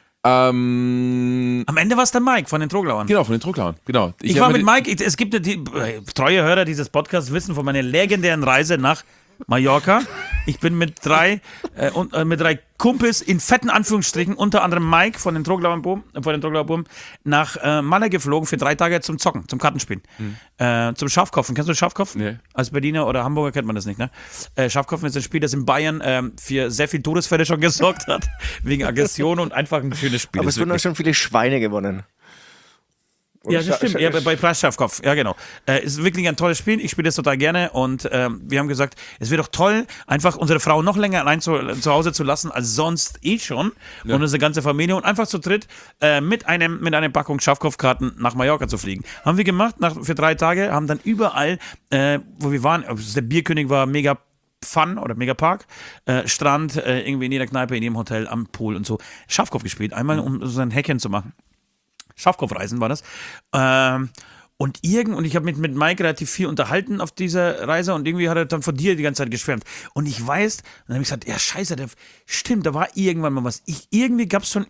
Speaker 4: Am Ende war es der Mike von den Troglauern.
Speaker 3: genau, von den Drucklauern. Genau.
Speaker 4: Ich war mit Mike, es gibt treue Hörer dieses Podcasts wissen von meiner legendären Reise nach Mallorca. Ich bin mit drei Kumpels in fetten Anführungsstrichen, unter anderem Mike von den Troglauer Buben, nach Malle geflogen für 3 Tage zum Zocken, zum Kartenspielen. Zum Schafkopfen. Kennst du Schafkopfen?
Speaker 3: Nee.
Speaker 4: Als Berliner oder Hamburger kennt man das nicht, ne? Schafkopfen ist ein Spiel, das in Bayern für sehr viele Todesfälle schon gesorgt hat, wegen Aggression und einfach ein schönes Spiel.
Speaker 2: Aber
Speaker 4: Ist
Speaker 2: es wurden auch
Speaker 4: wirklich-
Speaker 2: schon viele Schweine gewonnen.
Speaker 4: Ja, das stimmt. Ja, bei Preisschafkopf. Ja, genau. Ist wirklich ein tolles Spiel. Ich spiele das total gerne. Und wir haben gesagt, es wäre doch toll, einfach unsere Frau noch länger allein zu Hause zu lassen, als sonst schon.
Speaker 3: Ja.
Speaker 4: Und unsere ganze Familie. Und einfach zu dritt mit einer Packung Schafkopfkarten nach Mallorca zu fliegen. Haben wir gemacht für 3 Tage. Haben dann überall, wo wir waren, der Bierkönig war mega Fun oder Megapark, Strand, irgendwie in jeder Kneipe, in jedem Hotel, am Pool und so. Schafkopf gespielt. Einmal, um so ein Häkchen zu machen. Schafkopfreisen war das. Und ich habe mit Mike relativ viel unterhalten auf dieser Reise und irgendwie hat er dann von dir die ganze Zeit geschwärmt. Und ich weiß, dann habe ich gesagt, ja scheiße, stimmt, da war irgendwann mal was. Irgendwie gab es schon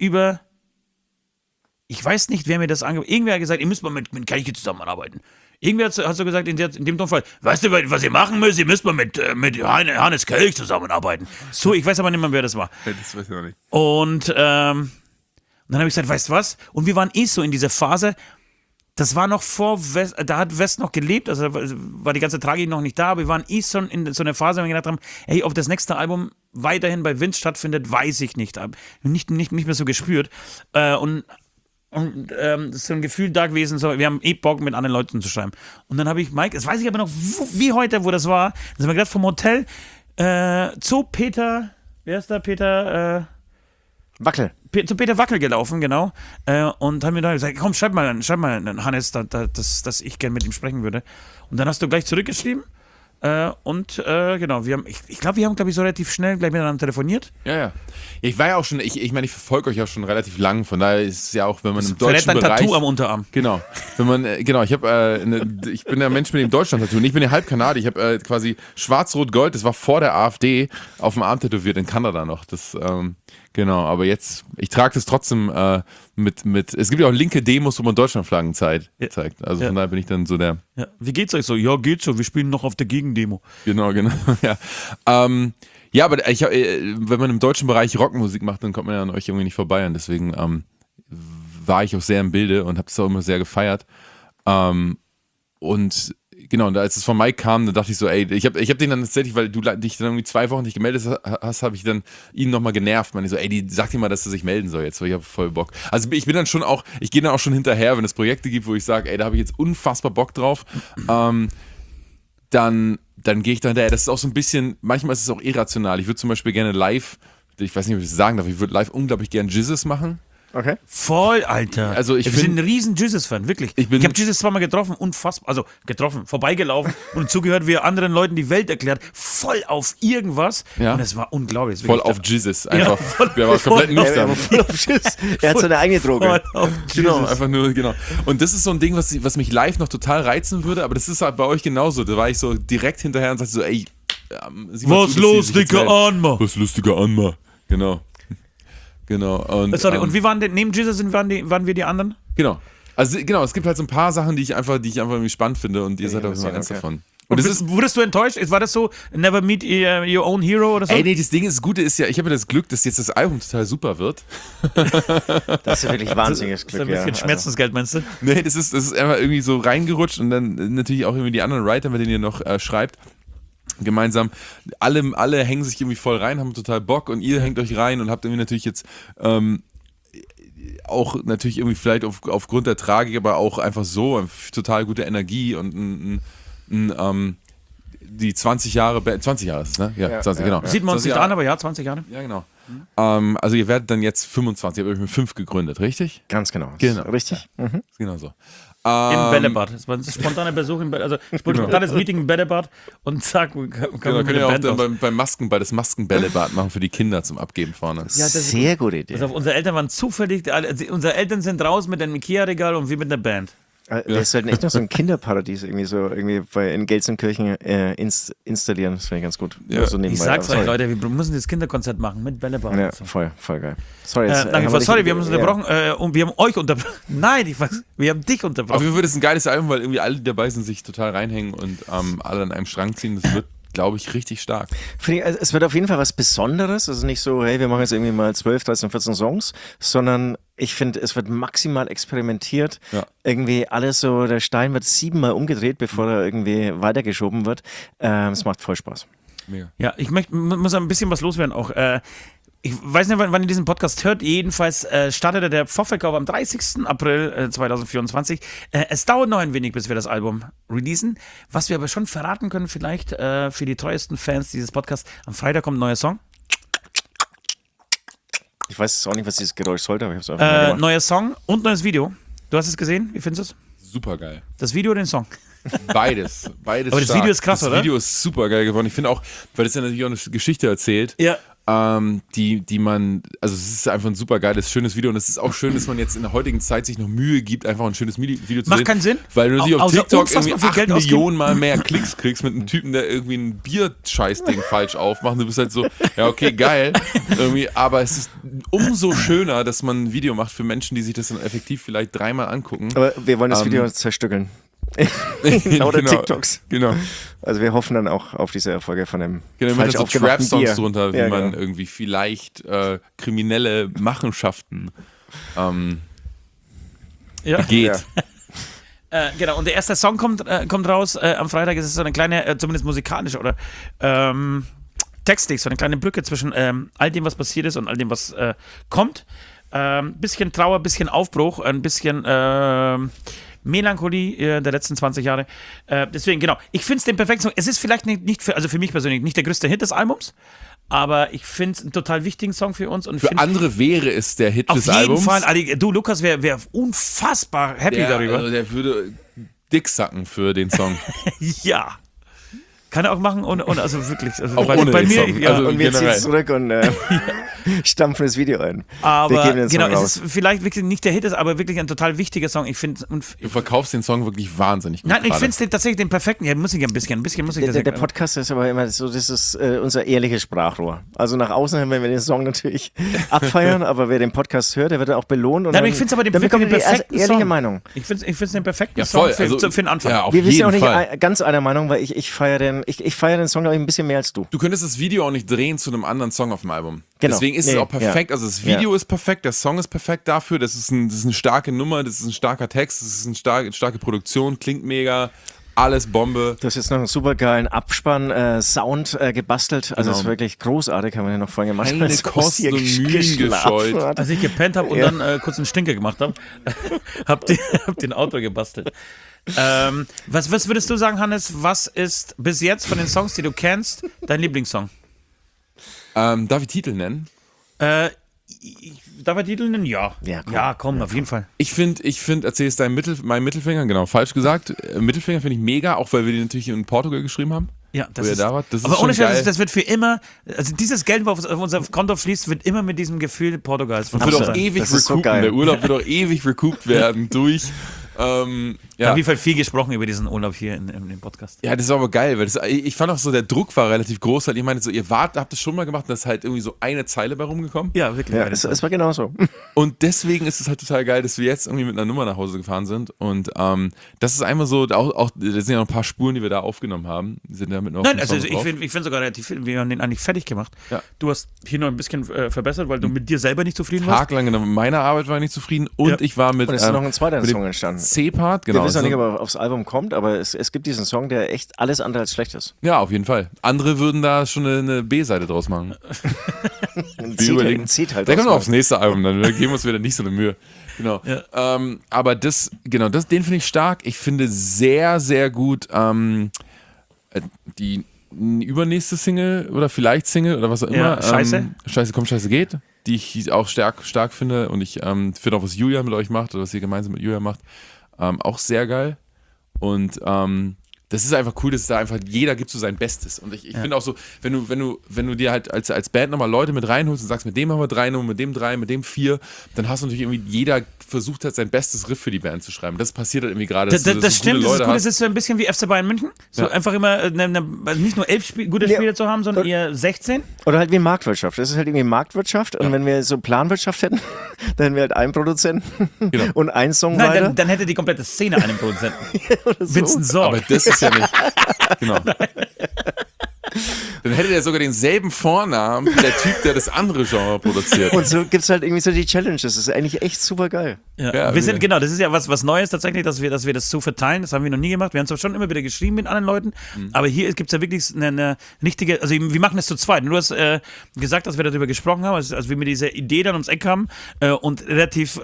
Speaker 4: ich weiß nicht, wer mir das angeboten hat. Irgendwer hat gesagt, ihr müsst mal mit Kelche zusammenarbeiten. Irgendwer hat so gesagt in dem Tonfall, weißt du, was ihr machen müsst? Ihr müsst mal mit Hannes Kelch zusammenarbeiten. So, ich weiß aber nicht mehr, wer das war.
Speaker 3: das weiß ich noch nicht.
Speaker 4: Und dann habe ich gesagt, weißt du was? Und wir waren so in dieser Phase, das war noch vor West, da hat West noch gelebt, also war die ganze Tragik noch nicht da, aber wir waren schon in so einer Phase, wo wir gedacht haben, hey, ob das nächste Album weiterhin bei Vince stattfindet, weiß ich nicht. Nicht mehr so gespürt. Und das ist so ein Gefühl da gewesen, so, wir haben Bock, mit anderen Leuten zu schreiben. Und dann habe ich Mike, das weiß ich aber noch wie heute, wo das war, da sind wir gerade vom Hotel zu Peter, wer ist da? Peter,
Speaker 2: Wackel.
Speaker 4: zu Peter Wackel gelaufen, genau. Und haben mir da gesagt, komm, schreib mal Hannes, dass ich gerne mit ihm sprechen würde. Und dann hast du gleich zurückgeschrieben. Genau, ich glaube, wir haben so relativ schnell gleich miteinander telefoniert.
Speaker 3: Ja. Ich war ja auch schon, ich meine, ich verfolge euch auch schon relativ lang, von daher ist es ja auch, wenn man im
Speaker 4: Verrät
Speaker 3: deutschen
Speaker 4: dein
Speaker 3: Bereich...
Speaker 4: Tattoo am Unterarm.
Speaker 3: Genau. Wenn man, ich bin der Mensch mit dem Deutschland-Tattoo und ich bin ja halb Kanadier. Ich habe quasi Schwarz-Rot-Gold, das war vor der AfD, auf dem Arm tätowiert in Kanada noch. Genau, aber jetzt, ich trage das trotzdem es gibt ja auch linke Demos, wo man Deutschlandflaggen zeigt. Also von daher bin ich dann so der...
Speaker 4: Ja. Wie geht's euch so? Ja, geht so, wir spielen noch auf der Gegendemo.
Speaker 3: Genau, ja. Ja, aber wenn man im deutschen Bereich Rockmusik macht, dann kommt man ja an euch irgendwie nicht vorbei und deswegen war ich auch sehr im Bilde und habe das auch immer sehr gefeiert. Und genau, als es von Mike kam, dann dachte ich so, ey, ich hab den dann tatsächlich, weil du dich dann irgendwie 2 Wochen nicht gemeldet hast, habe ich dann ihn nochmal genervt. Ich so, ey, sag dir mal, dass er sich melden soll jetzt, weil ich habe voll Bock. Also ich gehe dann auch schon hinterher, wenn es Projekte gibt, wo ich sage, ey, da habe ich jetzt unfassbar Bock drauf. Dann gehe ich da hinterher. Das ist auch so ein bisschen, manchmal ist es auch irrational. Ich würde zum Beispiel gerne live, ich weiß nicht, ob ich das sagen darf, ich würde live unglaublich gerne Jizzes machen.
Speaker 2: Okay.
Speaker 4: Voll, Alter.
Speaker 3: Also wir
Speaker 4: sind ein riesen Jesus-Fan, wirklich. Ich habe Jesus zweimal getroffen, vorbeigelaufen und zugehört, wie er anderen Leuten die Welt erklärt, voll auf irgendwas. Ja. Und es war unglaublich.
Speaker 3: Voll auf Jesus, einfach. Der war komplett nüchtern.
Speaker 2: Voll auf Jesus. Er hat seine eigene Droge.
Speaker 4: Voll auf
Speaker 3: genau, einfach nur, genau. Und das ist so ein Ding, was mich live noch total reizen würde, aber das ist halt bei euch genauso. Da war ich so direkt hinterher und sagte so, ey,
Speaker 4: was lustiger Anma.
Speaker 3: Was lustiger Anma. Genau. Und,
Speaker 4: sorry, und wie waren denn, neben Jesus waren wir die anderen?
Speaker 3: Genau. Also genau, es gibt halt so ein paar Sachen, die ich einfach irgendwie spannend finde und ihr seid auch immer eins davon.
Speaker 4: Und wurdest du enttäuscht? War das so, never meet your own hero oder so?
Speaker 3: Ey, nee, das Gute ist ja, ich habe ja das Glück, dass jetzt das Album total super wird.
Speaker 2: Das ist wirklich wahnsinniges Glück,
Speaker 4: Das ist ein bisschen Schmerzensgeld, meinst du?
Speaker 3: Nee, das ist einfach irgendwie so reingerutscht und dann natürlich auch irgendwie die anderen Writer, mit denen ihr noch schreibt. Gemeinsam, alle hängen sich irgendwie voll rein, haben total Bock und ihr hängt euch rein und habt irgendwie natürlich jetzt auch natürlich irgendwie vielleicht aufgrund der Tragik, aber auch einfach so total gute Energie und die 20 Jahre ist es, ne? Ja, 20, genau.
Speaker 4: Sieht man uns nicht an, aber ja, 20 Jahre.
Speaker 3: Ja, genau. Also ihr werdet dann jetzt 25, ihr habt euch mit 5 gegründet, richtig?
Speaker 2: Ganz genau.
Speaker 3: Richtig. Ja. Genau so.
Speaker 4: Im Bällebad. Das war ein spontaner Besuch, spontanes Meeting im Bällebad und zack,
Speaker 3: können wir auch dann beim Maskenball das Maskenbällebad machen für die Kinder zum Abgeben vorne.
Speaker 2: Ja, das ist sehr gute Idee.
Speaker 4: Also unsere Eltern waren zufällig, unsere Eltern sind raus mit einem Ikea-Regal und wir mit einer Band.
Speaker 2: Wir sollten echt noch so ein Kinderparadies irgendwie in Gelsenkirchen installieren. Das wäre ganz gut.
Speaker 3: Ja.
Speaker 2: So
Speaker 4: ich sag's euch, Leute, wir müssen das Kinderkonzert machen mit Bällebad.
Speaker 2: Ja, voll geil. Sorry,
Speaker 4: wir haben uns unterbrochen und wir haben euch unterbrochen. Nein, wir haben dich unterbrochen.
Speaker 3: Auf jeden Fall ist ein geiles Album, weil irgendwie alle, die dabei sind, sich total reinhängen und alle an einem Strang ziehen. Das wird, glaube ich, richtig stark.
Speaker 2: Es wird auf jeden Fall was Besonderes. Also nicht so, hey, wir machen jetzt irgendwie mal 12, 13, 14 Songs, sondern ich finde, es wird maximal experimentiert. Ja. Irgendwie alles so, der Stein wird 7-mal umgedreht, bevor er irgendwie weitergeschoben wird. Es macht voll Spaß.
Speaker 3: Mega.
Speaker 4: Ja, ich muss ein bisschen was loswerden auch. Ich weiß nicht, wann ihr diesen Podcast hört. Jedenfalls startete der Vorverkauf am 30. April 2024. Es dauert noch ein wenig, bis wir das Album releasen. Was wir aber schon verraten können, vielleicht für die treuesten Fans dieses Podcasts: Am Freitag kommt ein neuer Song.
Speaker 2: Ich weiß auch nicht, was dieses Geräusch sollte, aber ich habe es einfach mal gemacht.
Speaker 4: Neuer Song und neues Video. Du hast es gesehen? Wie findest du es?
Speaker 3: Super geil.
Speaker 4: Das Video oder den Song?
Speaker 3: Beides. Aber
Speaker 4: das
Speaker 3: stark.
Speaker 4: Video ist krass, oder?
Speaker 3: Das Video ist super geil geworden. Ich finde auch, weil das ja natürlich auch eine Geschichte erzählt.
Speaker 4: Ja.
Speaker 3: Die man, also es ist einfach ein super geiles, schönes Video und es ist auch schön, dass man jetzt in der heutigen Zeit sich noch Mühe gibt, einfach ein schönes Video zu sehen.
Speaker 4: Macht keinen Sinn.
Speaker 3: Weil du natürlich auf TikTok irgendwie 8
Speaker 4: Geld
Speaker 3: Millionen Mal mehr Klicks kriegst mit einem Typen, der irgendwie ein Bierscheißding falsch aufmacht und du bist halt so, ja okay, geil, irgendwie, aber es ist umso schöner, dass man ein Video macht für Menschen, die sich das dann effektiv vielleicht 3-mal angucken.
Speaker 2: Aber wir wollen das Video zerstückeln. Oder TikToks.
Speaker 3: Genau.
Speaker 2: Also wir hoffen dann auch auf diese Erfolge von dem
Speaker 3: falsch
Speaker 2: so
Speaker 3: Trap-Songs
Speaker 2: Bier
Speaker 3: drunter, wie man irgendwie vielleicht kriminelle Machenschaften begeht.
Speaker 4: Ja. Genau, und der erste Song kommt raus am Freitag. Es ist so eine kleine, zumindest musikalisch oder textlich, so eine kleine Brücke zwischen all dem, was passiert ist und all dem, was kommt. Bisschen Trauer, bisschen Aufbruch, ein bisschen Melancholie der letzten 20 Jahre. Deswegen, genau. Ich finde es den perfekten Song. Es ist vielleicht nicht für mich persönlich nicht der größte Hit des Albums, aber ich finde es einen total wichtigen Song für uns. Und
Speaker 3: für andere wäre es der Hit des Albums.
Speaker 4: Auf jeden Fall. Du, Lukas, wäre unfassbar happy darüber.
Speaker 3: Also der würde dick sacken für den Song.
Speaker 4: Ja. Kann er auch machen und also wirklich. Also
Speaker 3: Auch
Speaker 4: weil
Speaker 3: ohne
Speaker 4: bei
Speaker 3: den
Speaker 4: mir,
Speaker 3: Song.
Speaker 4: ja,
Speaker 3: Also
Speaker 2: Und wir ziehen
Speaker 3: generell.
Speaker 2: es zurück und stampfen das Video ein. Wir
Speaker 4: aber
Speaker 2: geben den Song
Speaker 4: genau,
Speaker 2: raus.
Speaker 4: es ist vielleicht wirklich nicht der Hit, ist aber wirklich ein total wichtiger Song. Ich finde,
Speaker 3: Du verkaufst den Song wirklich wahnsinnig gut.
Speaker 4: nein, ich
Speaker 3: gerade.
Speaker 4: finde es tatsächlich den perfekten. Ja, muss ich ein bisschen muss ich das
Speaker 2: Der
Speaker 4: ja.
Speaker 2: Podcast ist aber immer so, das ist unser ehrliches Sprachrohr. Also nach außen hin, wenn wir den Song natürlich abfeiern, aber wer den Podcast hört, der wird auch belohnt. Und
Speaker 4: Nein, aber
Speaker 2: dann-
Speaker 4: ich finde es aber den
Speaker 2: dann bekommt
Speaker 4: wirklich
Speaker 2: ihr
Speaker 4: den
Speaker 2: die
Speaker 4: perfekten
Speaker 2: ehrliche
Speaker 4: Song.
Speaker 2: Meinung.
Speaker 4: Ich finde es den perfekten
Speaker 3: Ja,
Speaker 4: Song
Speaker 3: voll.
Speaker 4: für,
Speaker 3: Also,
Speaker 4: für den Anfang.
Speaker 3: Ja, auf
Speaker 2: Wir sind
Speaker 3: jeden
Speaker 2: auch nicht
Speaker 3: Fall.
Speaker 2: ganz einer Meinung, weil ich feiere den Song, glaube ich, ein bisschen mehr als du.
Speaker 3: Du könntest das Video auch nicht drehen zu einem anderen Song auf dem Album.
Speaker 2: Genau.
Speaker 3: Deswegen ist es
Speaker 2: Nee,
Speaker 3: auch perfekt.
Speaker 2: ja.
Speaker 3: Also das Video ist perfekt, der Song ist perfekt dafür. Das ist eine starke Nummer, das ist ein starker Text, das ist eine starke Produktion, klingt mega, alles Bombe.
Speaker 2: Du hast jetzt noch einen super geilen Abspann-Sound gebastelt. Also
Speaker 3: Genau.
Speaker 2: ist wirklich großartig, haben wir ja noch vorhin gemacht.
Speaker 3: Keine
Speaker 2: als
Speaker 3: Kosten
Speaker 2: hier
Speaker 3: und Mühen
Speaker 2: geschlafen
Speaker 3: gescheut.
Speaker 2: hat.
Speaker 4: Als ich gepennt habe und
Speaker 2: Ja.
Speaker 4: dann kurz einen Stinker gemacht habe, hab den Auto gebastelt. Was würdest du sagen, Hannes, was ist bis jetzt von den Songs, die du kennst, dein Lieblingssong?
Speaker 3: Darf ich Titel nennen?
Speaker 4: Darf er Titel nennen? Ja.
Speaker 2: Ja, komm.
Speaker 4: Auf jeden Fall.
Speaker 3: Ich finde, erzähl es meinem Mittelfinger, genau, falsch gesagt. Mittelfinger finde ich mega, auch weil wir den natürlich in Portugal geschrieben haben.
Speaker 4: Ja,
Speaker 3: Wo ihr da wart. Das ist
Speaker 4: aber
Speaker 3: schon
Speaker 4: ohne
Speaker 3: geil.
Speaker 4: Scheiß, das wird für immer, also dieses Geld, was auf unser Konto fließt, wird immer mit diesem Gefühl Portugals
Speaker 3: Wird
Speaker 2: Absolut.
Speaker 3: auch ewig
Speaker 2: Das ist so
Speaker 3: recoupen.
Speaker 2: geil.
Speaker 3: Der Urlaub wird auch ewig recouped werden durch. Ja.
Speaker 4: Auf jeden Fall viel gesprochen über diesen Urlaub hier in dem Podcast.
Speaker 3: Ja, das ist aber geil, weil ich fand auch so, der Druck war relativ groß, weil ich meine, so, habt das schon mal gemacht und da ist halt irgendwie so eine Zeile bei rumgekommen.
Speaker 4: Ja, wirklich.
Speaker 2: Ja, es war genauso.
Speaker 3: Und deswegen ist es halt total geil, dass wir jetzt irgendwie mit einer Nummer nach Hause gefahren sind. Und das ist einfach so, auch da sind ja noch ein paar Spuren, die wir da aufgenommen haben. Die sind damit noch auf
Speaker 4: Nein,
Speaker 3: dem
Speaker 4: also
Speaker 3: Song
Speaker 4: ich
Speaker 3: drauf.
Speaker 4: finde sogar relativ viel. Wir haben den eigentlich fertig gemacht.
Speaker 3: Ja.
Speaker 4: Du hast hier noch ein bisschen verbessert, weil du mit dir selber nicht zufrieden warst.
Speaker 3: Taglang mit meiner Arbeit war ich nicht zufrieden und
Speaker 4: Ja.
Speaker 3: ich war mit
Speaker 2: Und es ist noch ein zweiter
Speaker 3: mit dem
Speaker 2: Song entstanden.
Speaker 3: C-Part,
Speaker 2: Wir
Speaker 3: genau.
Speaker 2: wissen noch nicht, ob er aufs Album kommt, aber es gibt diesen Song, der echt alles andere als schlecht ist.
Speaker 3: Ja, auf jeden Fall. Andere würden da schon eine B-Seite draus machen. Wir überlegen.
Speaker 2: Zieht halt
Speaker 3: Der kommt noch
Speaker 2: aus.
Speaker 3: aufs nächste Album, dann geben wir uns wieder nicht so eine Mühe. Genau.
Speaker 4: Ja.
Speaker 3: Aber den finde ich stark. Ich finde sehr, sehr gut die übernächste Single oder vielleicht Single oder was auch immer.
Speaker 4: Ja, Scheiße.
Speaker 3: Scheiße kommt, Scheiße geht. Die ich auch stark finde. Und ich finde auch, was Julian mit euch macht oder was ihr gemeinsam mit Julian macht, auch sehr geil. Und das ist einfach cool, dass da einfach jeder gibt so sein Bestes. Und ich finde auch so, wenn du dir halt als Band nochmal Leute mit reinholst und sagst, mit dem haben wir 3 Nummern, mit dem 3, mit dem 4, dann hast du natürlich irgendwie, jeder versucht halt sein bestes Riff für die Band zu schreiben. Das passiert halt irgendwie gerade.
Speaker 4: Das stimmt, das ist
Speaker 3: Leute
Speaker 4: gut.
Speaker 3: hast.
Speaker 4: Das ist so ein bisschen wie FC Bayern München. So
Speaker 3: Ja.
Speaker 4: einfach immer nicht nur 11 gute
Speaker 2: Ja.
Speaker 4: Spieler zu haben, sondern eher 16.
Speaker 2: Oder halt wie Marktwirtschaft. Das ist halt irgendwie Marktwirtschaft. Und wenn wir so Planwirtschaft hätten, dann hätten wir halt einen Produzenten
Speaker 3: Genau.
Speaker 2: und einen Songwriter.
Speaker 4: Nein, dann hätte die komplette Szene einen Produzenten. Vincent Sorg.
Speaker 3: Aber das ist ja nicht. Genau. Dann hätte der sogar denselben Vornamen wie der Typ, der das andere Genre produziert.
Speaker 2: Und so gibt es halt irgendwie so die Challenges. Das ist eigentlich echt super geil.
Speaker 4: Ja.
Speaker 3: Ja,
Speaker 4: Wir sind,
Speaker 3: wieder.
Speaker 4: genau, das ist ja was Neues tatsächlich, dass wir das so verteilen. Das haben wir noch nie gemacht. Wir haben zwar schon immer wieder geschrieben mit anderen Leuten, aber hier gibt es ja wirklich eine richtige, also wir machen das zu zweit. Du hast gesagt, dass wir darüber gesprochen haben, als wir mit dieser Idee dann ums Eck kamen und relativ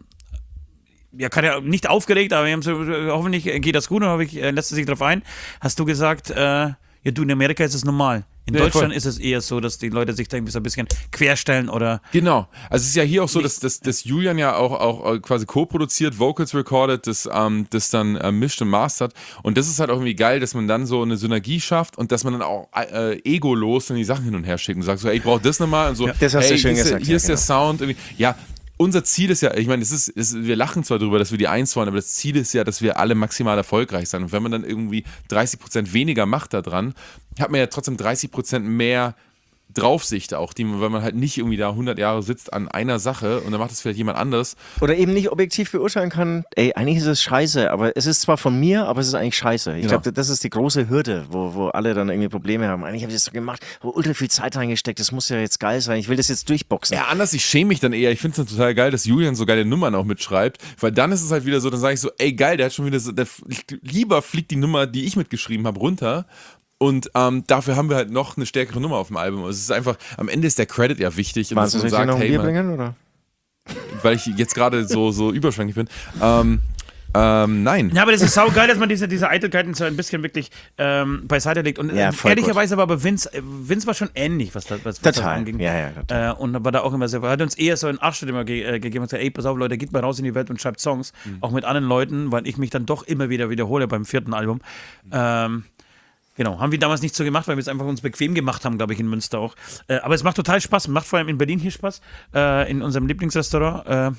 Speaker 4: nicht aufgeregt, aber wir haben so, hoffentlich geht das gut und hoffentlich lässt es sich darauf ein. Hast du gesagt, ja du, in Amerika ist es normal. In
Speaker 3: Ja,
Speaker 4: Deutschland
Speaker 3: voll.
Speaker 4: ist es eher so, dass die Leute sich da irgendwie so ein bisschen querstellen oder
Speaker 3: Genau. Also es ist ja hier auch so, dass Julian ja auch quasi co-produziert, Vocals recorded, das dann mischt und mastert. Und das ist halt auch irgendwie geil, dass man dann so eine Synergie schafft und dass man dann auch egolos dann die Sachen hin und her schickt und sagt so, ey, ich brauche das nochmal und so,
Speaker 2: das hast du
Speaker 3: hey,
Speaker 2: schön
Speaker 3: hier ist
Speaker 2: gesagt,
Speaker 3: hier ist der
Speaker 2: ja,
Speaker 3: Sound. Irgendwie. Ja, unser Ziel ist ja, ich meine, wir lachen zwar drüber, dass wir die 1 wollen, aber das Ziel ist ja, dass wir alle maximal erfolgreich sind. Und wenn man dann irgendwie 30% weniger macht da dran, hat man ja trotzdem 30% mehr Draufsicht auch, weil man halt nicht irgendwie da 100 Jahre sitzt an einer Sache und dann macht es vielleicht jemand anderes.
Speaker 2: Oder eben nicht objektiv beurteilen kann, ey, eigentlich ist es scheiße, aber es ist zwar von mir, aber es ist eigentlich scheiße. Ich
Speaker 3: Genau.
Speaker 2: glaube, das ist die große Hürde, wo alle dann irgendwie Probleme haben. Eigentlich habe ich das so gemacht, wo ultra viel Zeit reingesteckt, das muss ja jetzt geil sein, ich will das jetzt durchboxen.
Speaker 3: Ja, anders, ich schäme mich dann eher. Ich finde es dann total geil, dass Julian so geile Nummern auch mitschreibt, weil dann ist es halt wieder so, dann sage ich so, ey geil, der hat schon wieder so, lieber fliegt die Nummer, die ich mitgeschrieben habe, runter. Und dafür haben wir halt noch eine stärkere Nummer auf dem Album. Also es ist einfach, am Ende ist der Credit ja wichtig. Und
Speaker 2: Waren
Speaker 3: dass
Speaker 2: Sie
Speaker 3: man
Speaker 2: sich noch ein
Speaker 3: hey,
Speaker 2: Bier
Speaker 3: man,
Speaker 2: bringen, oder?
Speaker 3: weil ich jetzt gerade so überschwänglich bin. Nein.
Speaker 4: Ja, aber das ist saugeil, dass man diese Eitelkeiten so ein bisschen wirklich beiseite legt. Und
Speaker 2: Ja, voll
Speaker 4: ehrlicherweise war aber Vince war schon ähnlich, was das
Speaker 2: Total,
Speaker 4: anging.
Speaker 2: ja, total.
Speaker 4: Und war da auch immer sehr, hat uns eher so einen Arschtritt immer gegeben und gesagt, ey, pass auf Leute, geht mal raus in die Welt und schreibt Songs, auch mit anderen Leuten, weil ich mich dann doch immer wieder wiederhole beim 4. Album. Genau, haben wir damals nicht so gemacht, weil wir es einfach uns bequem gemacht haben, glaube ich, in Münster auch. Aber es macht total Spaß, macht vor allem in Berlin hier Spaß. In unserem Lieblingsrestaurant,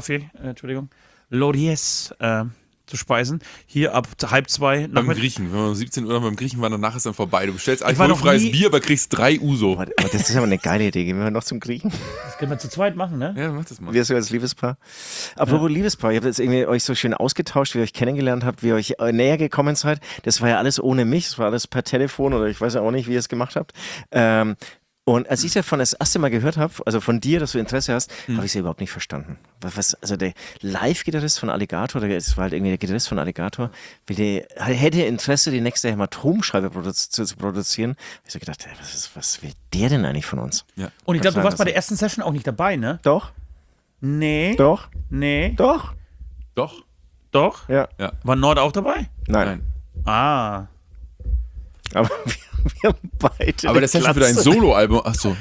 Speaker 4: Lauriers, zu speisen. Hier ab 1:30
Speaker 3: Beim Griechen, wenn wir um 17 Uhr noch beim Griechen waren, danach ist dann vorbei. Du bestellst
Speaker 4: war noch
Speaker 3: alkoholfreies
Speaker 4: nie-
Speaker 3: Bier, aber kriegst 3 Uso.
Speaker 2: Aber das ist aber eine geile Idee. Gehen wir noch zum Griechen?
Speaker 4: Das können wir zu zweit machen, ne?
Speaker 3: Ja, mach das mal.
Speaker 2: Wir so als Liebespaar. Apropos Liebespaar, ihr habt jetzt irgendwie euch so schön ausgetauscht, wie ihr euch kennengelernt habt, wie ihr euch näher gekommen seid. Das war ja alles ohne mich, das war alles per Telefon oder ich weiß ja auch nicht, wie ihr es gemacht habt. Und als ich davon das erste Mal gehört habe, also von dir, dass du Interesse hast, habe ich es überhaupt nicht verstanden. Also der Live-Gitarrist von Alligator, es war halt irgendwie der Gitarrist von Alligator, hätte Interesse, die nächste Hämatomscheibe zu produzieren. Ich so gedacht, was will der denn eigentlich von uns?
Speaker 3: Ja.
Speaker 4: Und ich glaube, du warst bei
Speaker 2: Also-
Speaker 4: der ersten Session auch nicht dabei, ne?
Speaker 2: Doch,
Speaker 4: Nee.
Speaker 2: doch,
Speaker 4: Nee.
Speaker 2: doch.
Speaker 3: Doch?
Speaker 4: Doch?
Speaker 2: Ja,
Speaker 4: War Nord auch dabei?
Speaker 2: nein.
Speaker 4: Ah.
Speaker 2: Aber wir haben beide.
Speaker 3: Aber das ist ja schon wieder ein Soloalbum. Achso.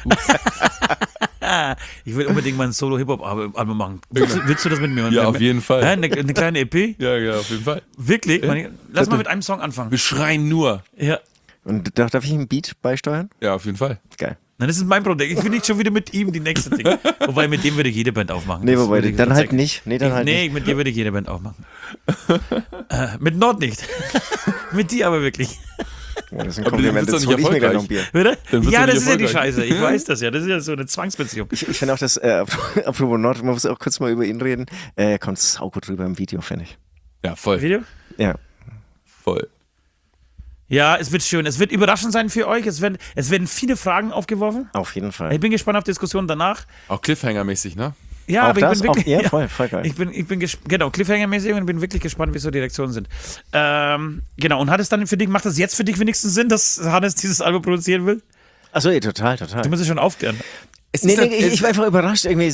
Speaker 4: Ich will unbedingt mal ein Solo-Hip-Hop-Album machen. Willst du das mit mir machen?
Speaker 3: Ja, auf jeden Fall.
Speaker 4: Eine kleine EP?
Speaker 3: Ja, auf jeden Fall.
Speaker 4: Wirklich? Lass mal mit einem Song anfangen.
Speaker 3: Wir schreien nur.
Speaker 4: Ja.
Speaker 2: Und darf ich einen Beat beisteuern?
Speaker 3: Ja, auf jeden Fall.
Speaker 2: Geil.
Speaker 4: Na, das ist mein Projekt. Ich will nicht schon wieder mit ihm die nächste Ding. Wobei, mit dem würde ich jede Band aufmachen.
Speaker 2: Nee,
Speaker 4: Das
Speaker 2: wobei,
Speaker 4: würde ich
Speaker 2: dann halt
Speaker 4: verzeihen.
Speaker 2: nicht. Nee, dann halt nicht.
Speaker 4: Mit dir würde ich jede Band aufmachen. Mit Nord nicht. Mit dir aber wirklich.
Speaker 2: Ja, das ist ein
Speaker 3: Aber dann
Speaker 2: Kompliment.
Speaker 3: wird's
Speaker 2: Jetzt
Speaker 3: doch
Speaker 2: hol
Speaker 3: nicht
Speaker 2: ich mir gleich noch ein
Speaker 3: erfolgreich.
Speaker 2: Bier.
Speaker 4: Bitte?
Speaker 3: Dann wird's
Speaker 4: Ja,
Speaker 3: doch
Speaker 4: das
Speaker 3: nicht
Speaker 4: ist ja die
Speaker 3: erfolgreich.
Speaker 4: Scheiße. Ich weiß das ja. Das ist ja so eine Zwangsbeziehung.
Speaker 2: Ich finde auch, dass, apropos Nord, man muss auch kurz mal über ihn reden. Er kommt saugut rüber im Video, finde ich.
Speaker 3: Ja, voll.
Speaker 4: Video?
Speaker 2: Ja.
Speaker 3: Voll.
Speaker 4: Ja, es wird schön. Es wird überraschend sein für euch. Es werden viele Fragen aufgeworfen.
Speaker 2: Auf jeden Fall.
Speaker 4: Ich bin gespannt auf Diskussionen danach.
Speaker 3: Auch Cliffhanger-mäßig, ne?
Speaker 4: Ja,
Speaker 2: Auch
Speaker 4: aber
Speaker 2: das?
Speaker 4: ich bin wirklich.
Speaker 2: Auch, ja, voll geil.
Speaker 4: Ich bin genau, Cliffhanger-mäßig und bin wirklich gespannt, wie so die Reaktionen sind. Genau, und hat es dann für dich, macht es jetzt für dich wenigstens Sinn, dass Hannes dieses Album produzieren will?
Speaker 2: Achso, total.
Speaker 4: Du musst es schon aufklären.
Speaker 2: Nee, ich war einfach überrascht, irgendwie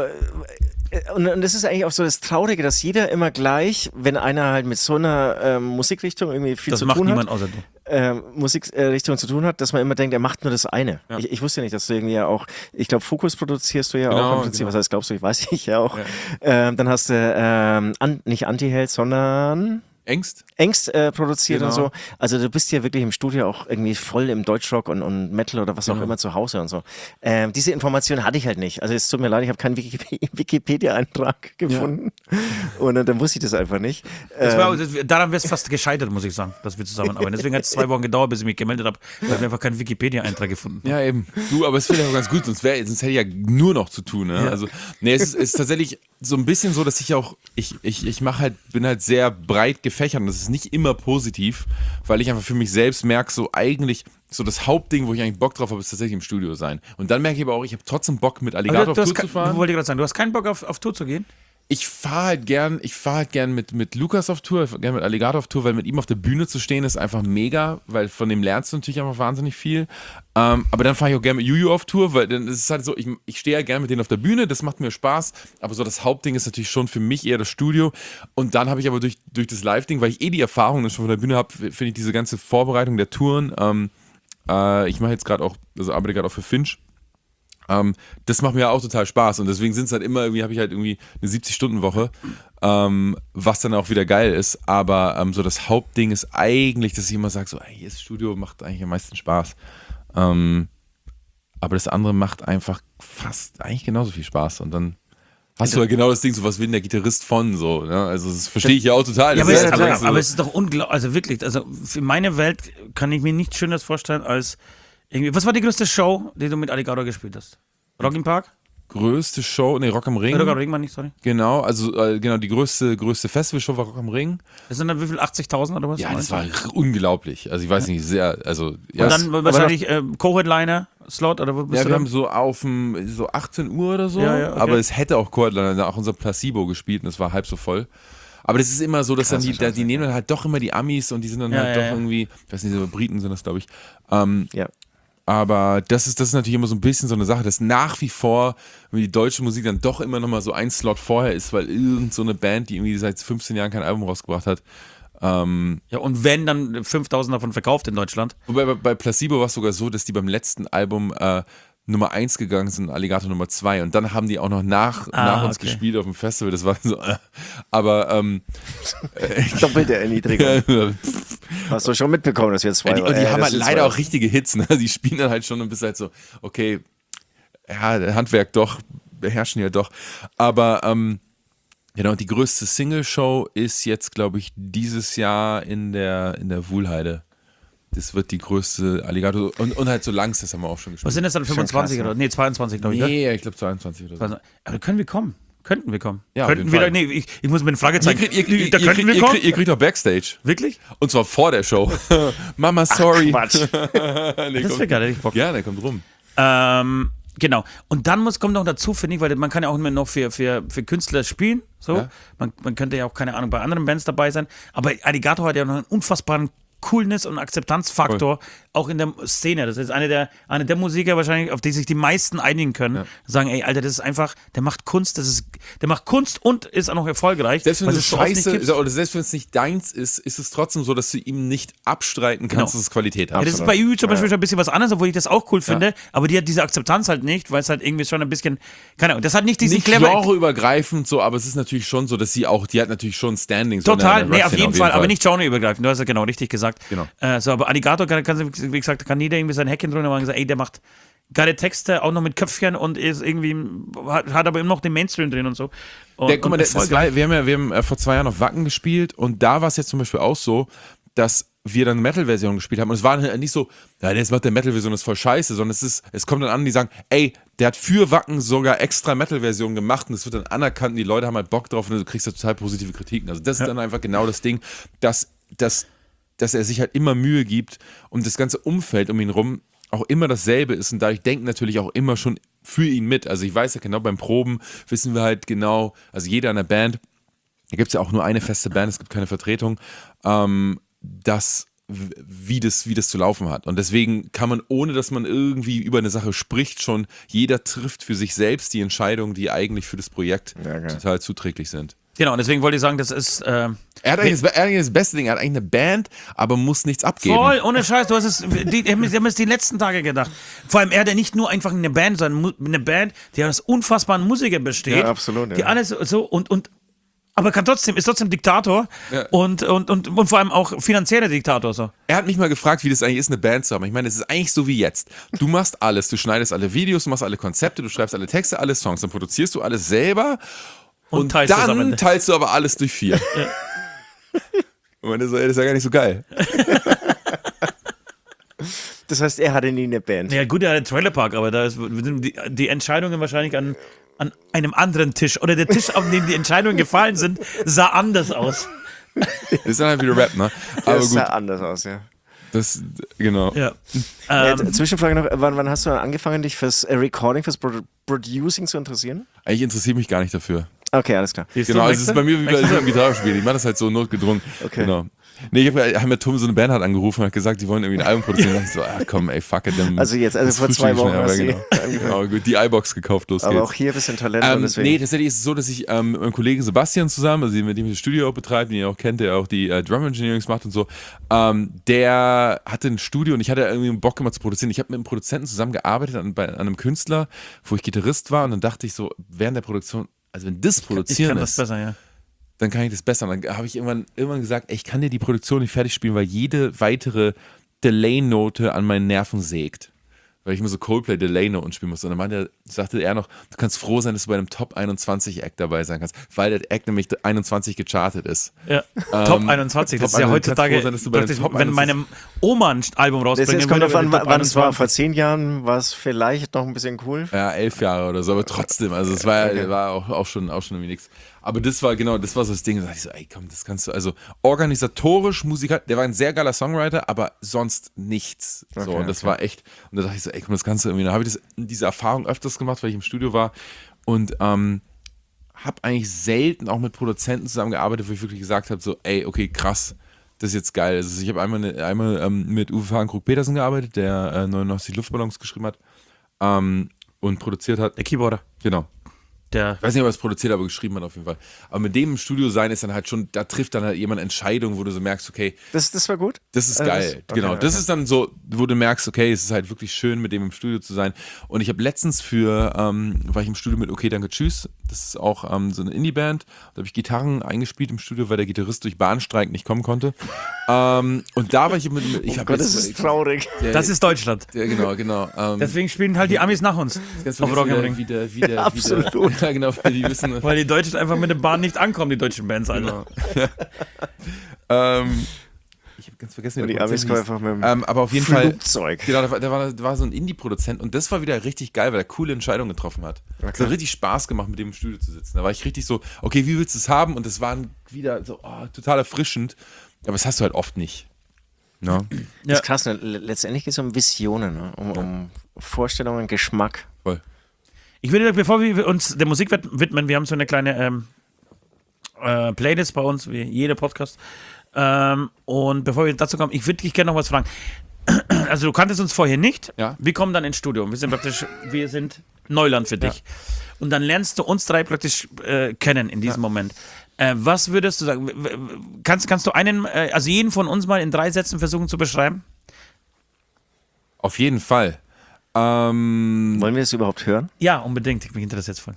Speaker 2: und das ist eigentlich auch so das Traurige, dass jeder immer gleich, wenn einer halt mit so einer Musikrichtung irgendwie viel
Speaker 4: Das
Speaker 2: zu
Speaker 4: macht
Speaker 2: tun
Speaker 4: niemand
Speaker 2: hat,
Speaker 4: außer du.
Speaker 2: Musikrichtung zu tun hat, dass man immer denkt, er macht nur das eine.
Speaker 3: Ja.
Speaker 2: Ich wusste nicht, dass du irgendwie ja auch, ich glaube, Fokus produzierst du ja
Speaker 3: Genau,
Speaker 2: auch im Prinzip,
Speaker 3: genau.
Speaker 2: was heißt, glaubst du, ich weiß ich ja auch. Dann hast du nicht Anti-Held, sondern
Speaker 3: Ängst?
Speaker 2: Ängst produziert
Speaker 3: Genau.
Speaker 2: und so. Also du bist ja wirklich im Studio auch irgendwie voll im Deutschrock und Metal oder was auch immer zu Hause und so. Diese Information hatte ich halt nicht. Also es tut mir leid, ich habe keinen Wikipedia-Eintrag gefunden und dann wusste ich das einfach nicht.
Speaker 4: Daran wäre es fast gescheitert, muss ich sagen, dass wir zusammenarbeiten. Deswegen hat es 2 Wochen gedauert, bis ich mich gemeldet habe, weil wir einfach keinen Wikipedia-Eintrag gefunden haben.
Speaker 3: Ja, eben. Du, aber es finde ich auch ganz gut, sonst hätte ich ja nur noch zu tun. Ne?
Speaker 4: Ja.
Speaker 3: Also, nee, es ist tatsächlich so ein bisschen so, dass ich auch, bin halt sehr breit gefächert und das ist nicht immer positiv, weil ich einfach für mich selbst merke, so eigentlich, so das Hauptding, wo ich eigentlich Bock drauf habe, ist tatsächlich im Studio sein. Und dann merke ich aber auch, ich habe trotzdem Bock mit Alligator auf Tour zu fahren.
Speaker 4: Wollte ich gerade sagen, du hast keinen Bock auf Tour zu gehen?
Speaker 3: Ich fahre halt gern mit Lukas auf Tour, gern mit Alligator auf Tour, weil mit ihm auf der Bühne zu stehen ist einfach mega, weil von dem lernst du natürlich einfach wahnsinnig viel. Aber dann fahre ich auch gerne mit Juju auf Tour, weil dann ist es halt so, ich stehe ja gern mit denen auf der Bühne, das macht mir Spaß, aber so das Hauptding ist natürlich schon für mich eher das Studio. Und dann habe ich aber durch das Live-Ding, weil ich die Erfahrung dann schon von der Bühne habe, finde ich diese ganze Vorbereitung der Touren, ich mache jetzt gerade auch, also arbeite gerade auch für Finch. Das macht mir auch total Spaß und deswegen sind es halt immer irgendwie, habe ich halt irgendwie eine 70-Stunden-Woche, was dann auch wieder geil ist, aber so das Hauptding ist eigentlich, dass ich immer sage, so, ey, das Studio macht eigentlich am meisten Spaß, aber das andere macht einfach fast eigentlich genauso viel Spaß und dann hast du ja genau das Ding, so was will denn der Gitarrist von, so, ne? Also das verstehe ich ja auch total.
Speaker 4: Ja,
Speaker 3: Das ist
Speaker 4: aber,
Speaker 3: halt so-
Speaker 4: aber es ist doch unglaublich, also wirklich, also für meine Welt kann ich mir nichts Schöneres vorstellen als irgendwie, was war die größte Show, die du mit Alligator gespielt hast? Rock im Park?
Speaker 3: größte Show, nee, Rock am Ring.
Speaker 4: Rock am Ring, meine ich, sorry.
Speaker 3: Genau, also genau, die größte Festivalshow war Rock am Ring.
Speaker 4: Das sind dann wie viel, 80.000 oder was?
Speaker 3: Ja, das war unglaublich. Also ich weiß nicht, sehr, also ja.
Speaker 4: Und dann wahrscheinlich Co-Headliner-Slot oder wo bist
Speaker 3: Ja,
Speaker 4: du
Speaker 3: wir
Speaker 4: dann?
Speaker 3: haben so so 18 Uhr oder so,
Speaker 4: Ja, okay.
Speaker 3: aber es hätte auch Co-Headliner, auch unser Placebo gespielt und es war halb so voll. Aber das ist immer so, dass dann die nehmen dann halt doch immer die Amis und die sind dann
Speaker 4: Ja,
Speaker 3: halt
Speaker 4: ja,
Speaker 3: doch
Speaker 4: ja.
Speaker 3: irgendwie, ich weiß nicht, so Briten sind das, glaube ich.
Speaker 2: Ja.
Speaker 3: Aber das ist natürlich immer so ein bisschen so eine Sache, dass nach wie vor die deutsche Musik dann doch immer noch mal so ein Slot vorher ist, weil irgend so eine Band, die irgendwie seit 15 Jahren kein Album rausgebracht hat.
Speaker 4: Ja, und wenn, dann 5.000 davon verkauft in Deutschland.
Speaker 3: Wobei bei Placebo war es sogar so, dass die beim letzten Album Nummer 1 gegangen sind, Alligator Nummer 2 und dann haben die auch noch nach uns
Speaker 4: okay.
Speaker 3: gespielt auf dem Festival, das war so, aber
Speaker 2: Doppelte Erniedrigung. Hast du schon mitbekommen, dass wir zwei
Speaker 3: Und die haben
Speaker 2: das
Speaker 3: halt
Speaker 2: sind
Speaker 3: leider
Speaker 2: zwei.
Speaker 3: auch richtige Hits, ne? Die spielen dann halt schon und bist halt so, okay, ja, der Handwerk doch, beherrschen ja doch. Aber genau, die größte Single-Show ist jetzt, glaube ich, dieses Jahr in der Wuhlheide. Das wird die größte Alligator und halt so Langs, das haben wir auch schon gespielt.
Speaker 4: Was sind das dann, 25
Speaker 2: krass,
Speaker 4: oder? Nee, 22, glaube ich. Ne?
Speaker 3: Nee, ich glaube 22 oder so.
Speaker 4: Aber können wir kommen? Könnten wir kommen?
Speaker 3: Ja, auf
Speaker 4: Könnten
Speaker 3: jeden
Speaker 4: wir
Speaker 3: Fall.
Speaker 4: da, nee, ich muss mit den Fragezeichen. Da
Speaker 3: Ihr
Speaker 4: könnten wir kommen?
Speaker 3: kriegt auch Backstage.
Speaker 4: Wirklich?
Speaker 3: Und zwar vor der Show. Mama, sorry.
Speaker 2: Quatsch.
Speaker 3: Nee,
Speaker 4: Das
Speaker 3: kommt-
Speaker 4: wäre geil, hätte ich Bock.
Speaker 3: Ja, der kommt rum.
Speaker 4: Genau. Und dann kommt noch dazu, finde ich, weil man kann ja auch immer noch für Künstler spielen. So.
Speaker 3: Ja.
Speaker 4: Man könnte ja auch, keine Ahnung, bei anderen Bands dabei sein. Aber Alligator hat ja noch einen unfassbaren Coolness- und Akzeptanzfaktor auch in der Szene. Das ist eine der Musiker wahrscheinlich, auf die sich die meisten einigen können. Sagen, ey, Alter, das ist einfach, der macht Kunst, der macht Kunst und ist auch noch erfolgreich.
Speaker 3: Selbst wenn
Speaker 4: was
Speaker 3: es
Speaker 4: so oft nicht
Speaker 3: scheiße
Speaker 4: gibt.
Speaker 3: oder selbst wenn es nicht deins ist, ist es trotzdem so, dass du ihm nicht abstreiten kannst,
Speaker 4: Genau.
Speaker 3: dass es Qualität hat.
Speaker 4: Ja, das ist bei Ü zum Beispiel schon ein bisschen was anderes, obwohl ich das auch cool finde, aber die hat diese Akzeptanz halt nicht, weil es halt irgendwie schon ein bisschen, keine Ahnung, das hat nicht diesen
Speaker 3: Nicht
Speaker 4: clever...
Speaker 3: genreübergreifend so, aber es ist natürlich schon so, dass die hat natürlich schon Standing. So
Speaker 4: Total,
Speaker 3: in der
Speaker 4: nee, auf
Speaker 3: Rap-Szene
Speaker 4: jeden Fall, aber nicht genreübergreifend, du hast ja genau richtig gesagt.
Speaker 3: Genau.
Speaker 4: So, aber Alligator wie gesagt, kann jeder irgendwie sein Häkchen drunter machen und sagen, ey, der macht geile Texte, auch noch mit Köpfchen und ist irgendwie, hat aber immer noch den Mainstream drin und so.
Speaker 3: Guck mal, wir haben vor 2 Jahren auf Wacken gespielt und da war es jetzt zum Beispiel auch so, dass wir dann Metal-Version gespielt haben und es war nicht so, ja, jetzt macht der Metal-Version, das ist voll scheiße, sondern es kommt dann an, die sagen, ey, der hat für Wacken sogar extra Metal-Version gemacht und es wird dann anerkannt und die Leute haben halt Bock drauf und du kriegst da total positive Kritiken. Also das ist dann einfach genau das Ding, dass er sich halt immer Mühe gibt und das ganze Umfeld um ihn rum auch immer dasselbe ist und dadurch denken natürlich auch immer schon für ihn mit. Also ich weiß ja genau, beim Proben wissen wir halt genau, also jeder in der Band, da gibt es ja auch nur eine feste Band, es gibt keine Vertretung, wie das zu laufen hat. Und deswegen kann man, ohne dass man irgendwie über eine Sache spricht, schon, jeder trifft für sich selbst die Entscheidungen, die eigentlich für das Projekt total zuträglich sind.
Speaker 4: Genau, und deswegen wollte ich sagen, das ist...
Speaker 3: Er hat eigentlich das beste Ding, er hat eigentlich eine Band, aber muss nichts abgeben.
Speaker 4: Voll, ohne Scheiß, du hast es, die haben es die letzten Tage gedacht. Vor allem, er hat ja nicht nur einfach eine Band, sondern eine Band, die aus unfassbaren Musikern besteht.
Speaker 2: Ja, absolut, ja.
Speaker 4: Die alles so aber ist trotzdem Diktator und vor allem auch finanzieller Diktator. So.
Speaker 3: Er hat mich mal gefragt, wie das eigentlich ist, eine Band zu haben. Ich meine, es ist eigentlich so wie jetzt. Du machst alles, du schneidest alle Videos, du machst alle Konzepte, du schreibst alle Texte, alle Songs, dann produzierst du alles selber und
Speaker 4: teilst es am
Speaker 3: dann
Speaker 4: Ende.
Speaker 3: teilst du aber alles durch 4. Und man so, ey, das ist ja gar nicht so geil.
Speaker 2: Das heißt, er hatte nie eine Band.
Speaker 4: Ja gut, er hat einen Trailerpark, aber da sind die Entscheidungen wahrscheinlich an einem anderen Tisch. Oder der Tisch, auf dem die Entscheidungen gefallen sind, sah anders aus.
Speaker 3: Das ist dann halt wieder Rap, ne? Aber
Speaker 2: Das
Speaker 3: gut,
Speaker 2: sah anders aus, ja.
Speaker 3: das, genau.
Speaker 4: Ja.
Speaker 2: Zwischenfrage noch, wann hast du dann angefangen, dich fürs Recording, fürs Producing zu interessieren?
Speaker 3: Eigentlich interessiert mich gar nicht dafür.
Speaker 2: Okay, alles klar.
Speaker 4: Siehst du,
Speaker 3: Genau, also
Speaker 4: merkst
Speaker 3: es ist
Speaker 4: du?
Speaker 3: bei mir wie beim Gitarrespielen. Ich mache das halt so notgedrungen.
Speaker 2: Okay.
Speaker 3: Genau. Nee, haben ja Tom so eine Band hat angerufen und hat gesagt, die wollen irgendwie ein Album produzieren. Und ich so, komm, ey, fuck it. Dann
Speaker 2: Also jetzt, also
Speaker 3: das
Speaker 2: vor 2 Wochen
Speaker 3: aber
Speaker 2: hast du
Speaker 3: genau. Genau, gut, die iBox gekauft, los
Speaker 2: Aber
Speaker 3: geht's.
Speaker 2: auch hier ein bisschen Talent und deswegen.
Speaker 3: Nee, tatsächlich ist es so, dass ich mit meinem Kollegen Sebastian zusammen, also mit dem ich das Studio auch betreibe, den ihr auch kennt, der auch die Drum Engineering macht und so, der hatte ein Studio und ich hatte irgendwie Bock immer zu produzieren. Ich habe mit einem Produzenten zusammengearbeitet an einem Künstler, wo ich Gitarrist war und dann dachte ich so, während der Produktion, also wenn das
Speaker 4: Ich
Speaker 3: Produzieren
Speaker 4: kann
Speaker 3: ist,
Speaker 4: das besser, ja.
Speaker 3: dann kann ich das besser. Und dann habe ich irgendwann gesagt, ey, ich kann dir die Produktion nicht fertig spielen, weil jede weitere Delay-Note an meinen Nerven sägt. Weil ich immer so Coldplay-Delay-Noten spielen muss. Und dann sagte er noch, du kannst froh sein, dass du bei einem Top 21-Act dabei sein kannst, weil der Act nämlich 21 gechartet ist.
Speaker 4: Ja. Top 21, das
Speaker 3: Top
Speaker 4: ist ja
Speaker 3: 21,
Speaker 4: heutzutage,
Speaker 3: kannst froh sein, dass du bei dem
Speaker 4: praktisch,
Speaker 3: Top
Speaker 4: wenn
Speaker 3: 21
Speaker 4: meine Oma ein Album
Speaker 2: Das
Speaker 4: rausbringt,
Speaker 2: jetzt kommt
Speaker 4: würde
Speaker 2: davon,
Speaker 4: Top
Speaker 2: wann es war.
Speaker 4: 21.
Speaker 2: Vor 10 Jahren war es vielleicht noch ein bisschen cool.
Speaker 3: Ja, 11 Jahre oder so, aber trotzdem, also es war auch schon irgendwie nichts. Aber das war so das Ding, da dachte ich so, ey komm, das kannst du, also organisatorisch, Musiker, der war ein sehr geiler Songwriter, aber sonst nichts. So,
Speaker 2: Okay,
Speaker 3: und das war echt, und da dachte ich so, ey komm, das kannst du irgendwie, da habe ich diese Erfahrung öfters gemacht, weil ich im Studio war und habe eigentlich selten auch mit Produzenten zusammengearbeitet, wo ich wirklich gesagt habe, so, ey, okay, krass, das ist jetzt geil. Also ich habe einmal mit Uwe Fahrenkrug-Petersen gearbeitet, der 99 Luftballons geschrieben hat und produziert hat.
Speaker 4: Der Keyboarder.
Speaker 3: Genau.
Speaker 4: der.
Speaker 3: Ich weiß nicht, ob er es produziert, aber geschrieben hat auf jeden Fall. Aber mit dem im Studio sein ist dann halt schon, da trifft dann halt jemand Entscheidungen, wo du so merkst, okay,
Speaker 2: Das war gut?
Speaker 3: das ist geil. Genau, das ist dann so, wo du merkst, okay, es ist halt wirklich schön, mit dem im Studio zu sein. Und ich habe letztens war ich im Studio mit Okay, danke, tschüss. Das ist auch so eine Indie-Band. Da habe ich Gitarren eingespielt im Studio, weil der Gitarrist durch Bahnstreik nicht kommen konnte. Und da war ich
Speaker 2: das ist traurig.
Speaker 4: Das ist Deutschland.
Speaker 3: Ja, genau.
Speaker 4: Deswegen spielen halt die Amis nach uns.
Speaker 3: Ganz
Speaker 4: auf Rock am Ring.
Speaker 3: wieder,
Speaker 2: Absolut.
Speaker 3: Ja, genau, weil die wissen.
Speaker 4: Weil die Deutschen einfach mit der Bahn nicht ankommen, die deutschen Bands, Alter.
Speaker 3: Ich habe ganz vergessen, wie
Speaker 2: Die
Speaker 3: der
Speaker 2: Amis
Speaker 3: Produzent
Speaker 2: kommen
Speaker 3: hieß.
Speaker 2: einfach mit dem
Speaker 3: Aber auf jeden
Speaker 2: Flugzeug.
Speaker 3: Fall, genau, da war so ein Indie-Produzent und das war wieder richtig geil, weil er coole Entscheidungen getroffen hat. Es hat richtig Spaß gemacht, mit dem im Studio zu sitzen. Da war ich richtig so, okay, wie willst du es haben? Und das war wieder so total erfrischend. Aber das hast du halt oft nicht. No?
Speaker 2: Das ist krass, ne? Letztendlich geht es um Visionen, ne? um Vorstellungen, Geschmack.
Speaker 3: Voll.
Speaker 4: Ich würde, bevor wir uns der Musik widmen, wir haben so eine kleine Playlist bei uns, wie jeder Podcast. Und bevor wir dazu kommen, ich würde dich gerne noch was fragen. Also du kanntest uns vorher nicht.
Speaker 3: Ja.
Speaker 4: Wir kommen dann ins Studio. Wir sind Neuland für dich. Und dann lernst du uns drei praktisch kennen in diesem Moment. Was würdest du sagen? Kannst du also jeden von uns mal in 3 Sätzen versuchen zu beschreiben?
Speaker 3: Auf jeden Fall.
Speaker 2: Wollen wir es überhaupt hören?
Speaker 4: Ja, unbedingt. Mich interessiert es voll.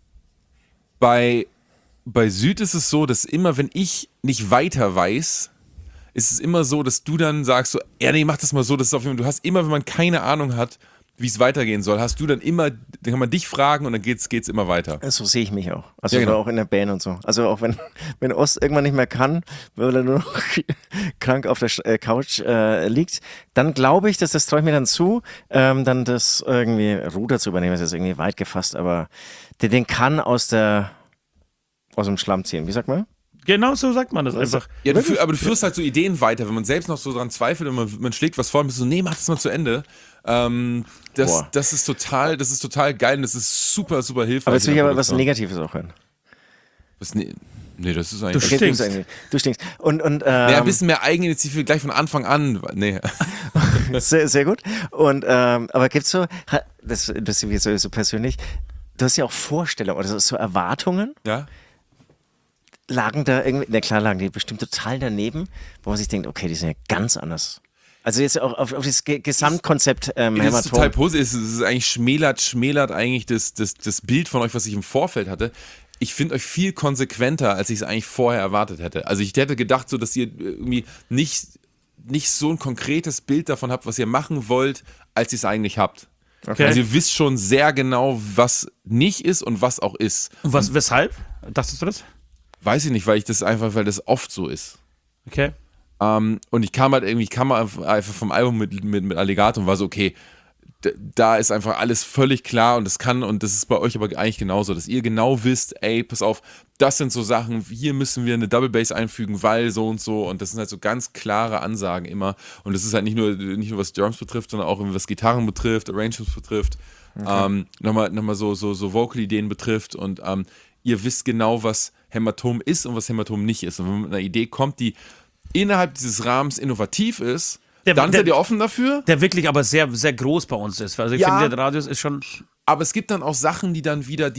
Speaker 3: Bei Süd ist es so, dass immer, wenn ich nicht weiter weiß, ist es immer so, dass du dann sagst so, ja nee, mach das mal so, das ist auf jeden Fall, du hast immer, wenn man keine Ahnung hat, wie es weitergehen soll, hast du dann immer, dann kann man dich fragen und dann geht's immer weiter.
Speaker 2: So sehe ich mich auch. Also
Speaker 3: Ja, genau.
Speaker 2: auch in der Band und so. Also auch wenn Ost irgendwann nicht mehr kann, weil er nur noch krank auf der Couch liegt, dann glaube ich, das traue ich mir dann zu, dann das irgendwie Ruder zu übernehmen, ist jetzt irgendwie weit gefasst, aber den kann aus dem Schlamm ziehen. Wie sagt man?
Speaker 4: Genau so sagt man das einfach.
Speaker 3: Ja, aber du führst halt so Ideen weiter, wenn man selbst noch so dran zweifelt und man schlägt was vor und bist so, nee, mach das mal zu Ende. Das ist total geil und das ist super, super hilfreich.
Speaker 2: Aber jetzt will ich aber was Negatives auch hören.
Speaker 3: Nee, das ist eigentlich...
Speaker 4: Du stinkst.
Speaker 2: Du stinkst. Und
Speaker 3: ein bisschen mehr Eigeninitiative gleich von Anfang an. Nee.
Speaker 2: sehr, sehr gut. Und aber gibt's so, das ist so persönlich, du hast ja auch Vorstellungen oder so Erwartungen.
Speaker 3: Ja?
Speaker 2: Lagen da irgendwie, na klar, lagen die bestimmt total daneben, wo man sich denkt, okay, die sind ja ganz anders. Also jetzt auch auf das Gesamtkonzept
Speaker 3: Das ist
Speaker 2: Hämatom.
Speaker 3: total positiv. Es ist eigentlich schmälert eigentlich das Bild von euch, was ich im Vorfeld hatte. Ich finde euch viel konsequenter, als ich es eigentlich vorher erwartet hätte. Also ich hätte gedacht, so, dass ihr irgendwie nicht so ein konkretes Bild davon habt, was ihr machen wollt, als ihr es eigentlich habt.
Speaker 4: Okay.
Speaker 3: Also ihr wisst schon sehr genau, was nicht ist und was auch ist.
Speaker 4: Und weshalb? Dachtest du das?
Speaker 3: Weiß ich nicht, weil das oft so ist.
Speaker 4: Okay.
Speaker 3: Und ich kam einfach vom Album mit Alligator und war so, okay, da ist einfach alles völlig klar und das ist bei euch aber eigentlich genauso, dass ihr genau wisst, ey, pass auf, das sind so Sachen, hier müssen wir eine Double Bass einfügen, weil so und so, und das sind halt so ganz klare Ansagen immer, und das ist halt nicht nur was Drums betrifft, sondern auch was Gitarren betrifft, Arrangements betrifft, okay. Nochmal so Vocal-Ideen betrifft, und ihr wisst genau, was Hämatom ist und was Hämatom nicht ist, und wenn man mit einer Idee kommt, die innerhalb dieses Rahmens innovativ ist, dann seid ihr offen dafür.
Speaker 4: Der wirklich aber sehr, sehr groß bei uns ist. Also ich finde, der Radius ist schon...
Speaker 3: Aber es gibt dann auch Sachen, die dann wieder,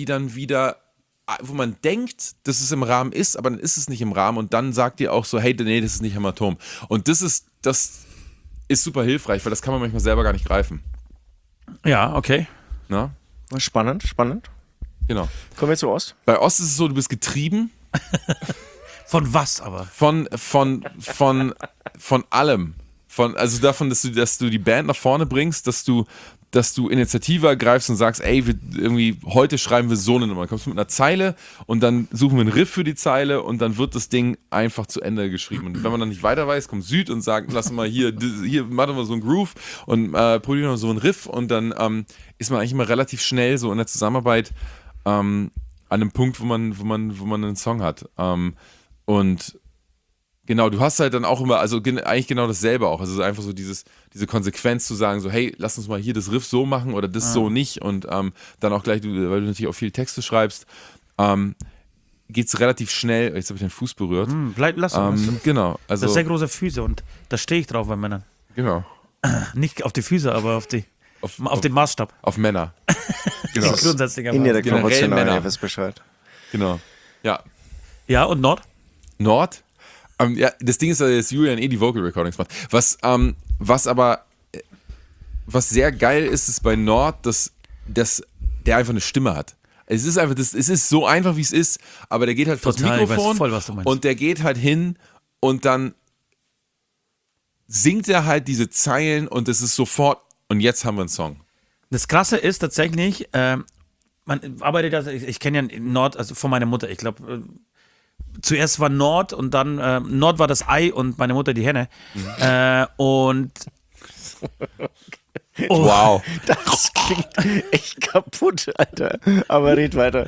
Speaker 3: wo man denkt, dass es im Rahmen ist, aber dann ist es nicht im Rahmen, und dann sagt ihr auch so, hey, nee, das ist nicht Hämatom. Und das ist super hilfreich, weil das kann man manchmal selber gar nicht greifen.
Speaker 4: Ja, okay.
Speaker 3: Na?
Speaker 2: Spannend.
Speaker 3: Genau.
Speaker 2: Kommen wir zu Ost.
Speaker 3: Bei Ost ist es so, du bist getrieben.
Speaker 4: Von was aber?
Speaker 3: Von allem. Also davon, dass du die Band nach vorne bringst, dass du Initiative ergreifst und sagst, ey, heute schreiben wir so eine Nummer. Dann kommst du mit einer Zeile und dann suchen wir einen Riff für die Zeile und dann wird das Ding einfach zu Ende geschrieben. Und wenn man dann nicht weiter weiß, kommt Süd und sagt, lass mal hier machen wir so einen Groove und probieren wir so einen Riff, und dann ist man eigentlich immer relativ schnell so in der Zusammenarbeit an einem Punkt, wo man einen Song hat. Und genau, du hast halt dann auch immer, also eigentlich genau dasselbe auch. Also einfach so diese Konsequenz zu sagen, so, hey, lass uns mal hier das Riff so machen oder das so nicht. Und dann auch gleich, weil du natürlich auch viel Texte schreibst, geht es relativ schnell. Jetzt habe ich den Fuß berührt.
Speaker 4: Lass uns.
Speaker 3: Genau. Also,
Speaker 4: das sind sehr große Füße, und da stehe ich drauf bei Männern.
Speaker 3: Genau.
Speaker 4: Nicht auf die Füße, aber auf den Maßstab.
Speaker 3: Auf Männer. Genau.
Speaker 4: Grundsätzlicherweise.
Speaker 2: Indirekt
Speaker 3: Generell
Speaker 2: proportional,
Speaker 3: Männer.
Speaker 2: ihr wisst Bescheid.
Speaker 3: Genau. Ja.
Speaker 4: Ja, und Nord?
Speaker 3: Nord? Ja, das Ding ist, dass Julian die Vocal Recordings macht. Was sehr geil ist bei Nord, dass der einfach eine Stimme hat. Es ist so einfach, wie es ist, aber der geht halt vors
Speaker 4: Total, ich
Speaker 3: Mikrofon
Speaker 4: weiß voll, was du meinst.
Speaker 3: und der geht halt hin und dann singt er halt diese Zeilen und es ist sofort, und jetzt haben wir einen Song.
Speaker 4: Das Krasse ist tatsächlich, man arbeitet, also ich kenne ja Nord, also von meiner Mutter, ich glaube, zuerst war Nord und dann Nord war das Ei und meine Mutter die Henne. Und
Speaker 3: Wow.
Speaker 2: Das klingt echt kaputt, Alter. Aber red weiter.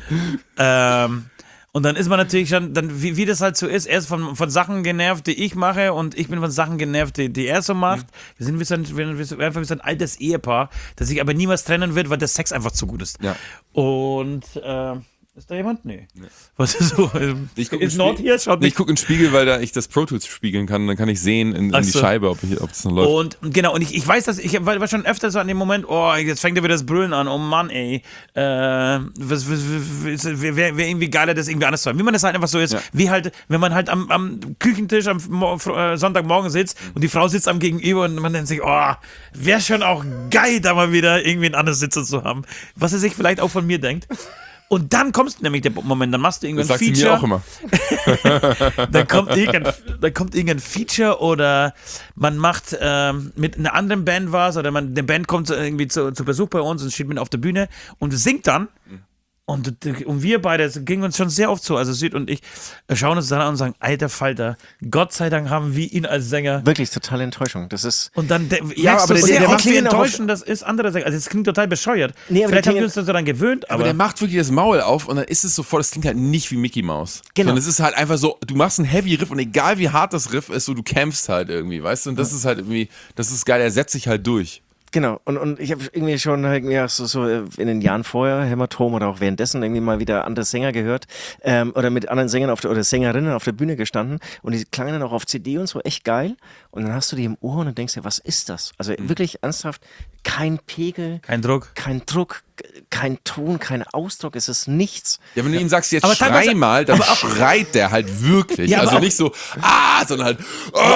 Speaker 4: und dann ist man natürlich schon, dann, wie das halt so ist, er ist von Sachen genervt, die ich mache und ich bin von Sachen genervt, die er so macht. Wir sind einfach wie so ein altes Ehepaar, das sich aber niemals trennen wird, weil der Sex einfach zu gut ist.
Speaker 3: Ja.
Speaker 4: Und ist da jemand? Nee. Was ist so? Ist Nord hier? Schaut
Speaker 3: Ich
Speaker 4: nicht.
Speaker 3: gucke in den Spiegel, weil ich das Pro Tools spiegeln kann. Dann kann ich sehen in die
Speaker 4: so.
Speaker 3: Scheibe, ob das noch läuft.
Speaker 4: Und genau, und ich weiß, dass ich war schon öfter so an dem Moment, oh, jetzt fängt er wieder das Brüllen an, oh Mann, ey. Wäre irgendwie geiler, das irgendwie anders zu haben. Wie man das halt einfach so ist,
Speaker 3: Ja.
Speaker 4: wie halt, wenn man halt am Küchentisch am Sonntagmorgen sitzt und die Frau sitzt am Gegenüber und man denkt sich, oh, wäre schon auch geil, da mal wieder irgendwie einen anderen Sitzer zu haben. Was er sich vielleicht auch von mir denkt. Und dann kommst nämlich der Moment, dann machst du irgendein
Speaker 3: Das sagt sie
Speaker 4: Feature.
Speaker 3: mir auch immer.
Speaker 4: Dann kommt irgendein Feature oder man macht mit einer anderen Band was oder eine Band kommt irgendwie zu Besuch bei uns und steht mit auf der Bühne und singt dann. Und wir beide, es ging uns schon sehr oft so, also Süd und ich schauen uns dann an und sagen, alter Falter, Gott sei Dank haben wir ihn als Sänger.
Speaker 2: Wirklich totale Enttäuschung. Das ist.
Speaker 4: Und dann
Speaker 2: Ja, aber
Speaker 4: du
Speaker 2: der
Speaker 4: sehr
Speaker 2: macht
Speaker 4: oft, wie
Speaker 2: klingen auch auf-
Speaker 4: enttäuschend das ist, andere Sänger. Also es klingt total bescheuert.
Speaker 2: Nee, aber
Speaker 4: Vielleicht
Speaker 2: die
Speaker 4: haben wir
Speaker 2: klingen-
Speaker 4: uns daran gewöhnt,
Speaker 3: Aber
Speaker 4: aber
Speaker 3: der macht wirklich das Maul auf und dann ist es sofort, das klingt halt nicht wie Mickey Mouse.
Speaker 2: Genau.
Speaker 3: Sondern es ist halt einfach so, du machst einen Heavy Riff und egal wie hart das Riff ist, so du kämpfst halt irgendwie, weißt du? Und das ist halt irgendwie, das ist geil, er setzt sich halt durch.
Speaker 2: Genau, und ich habe irgendwie schon irgendwie auch so in den Jahren vorher, Hämatom oder auch währenddessen irgendwie mal wieder andere Sänger gehört oder mit anderen Sängern oder Sängerinnen auf der Bühne gestanden und die klangen dann auch auf CD und so echt geil und dann hast du die im Ohr und dann denkst du, was ist das? Also wirklich ernsthaft, kein Pegel,
Speaker 4: kein Druck.
Speaker 2: kein Druck, kein Ton, kein Ausdruck, es ist nichts.
Speaker 3: Ja, wenn du ihm sagst, jetzt
Speaker 4: Aber
Speaker 3: schrei
Speaker 4: teilweise-
Speaker 3: mal, dann schreit der halt wirklich.
Speaker 4: Ja, aber
Speaker 3: also
Speaker 4: auch-
Speaker 3: nicht so, sondern halt,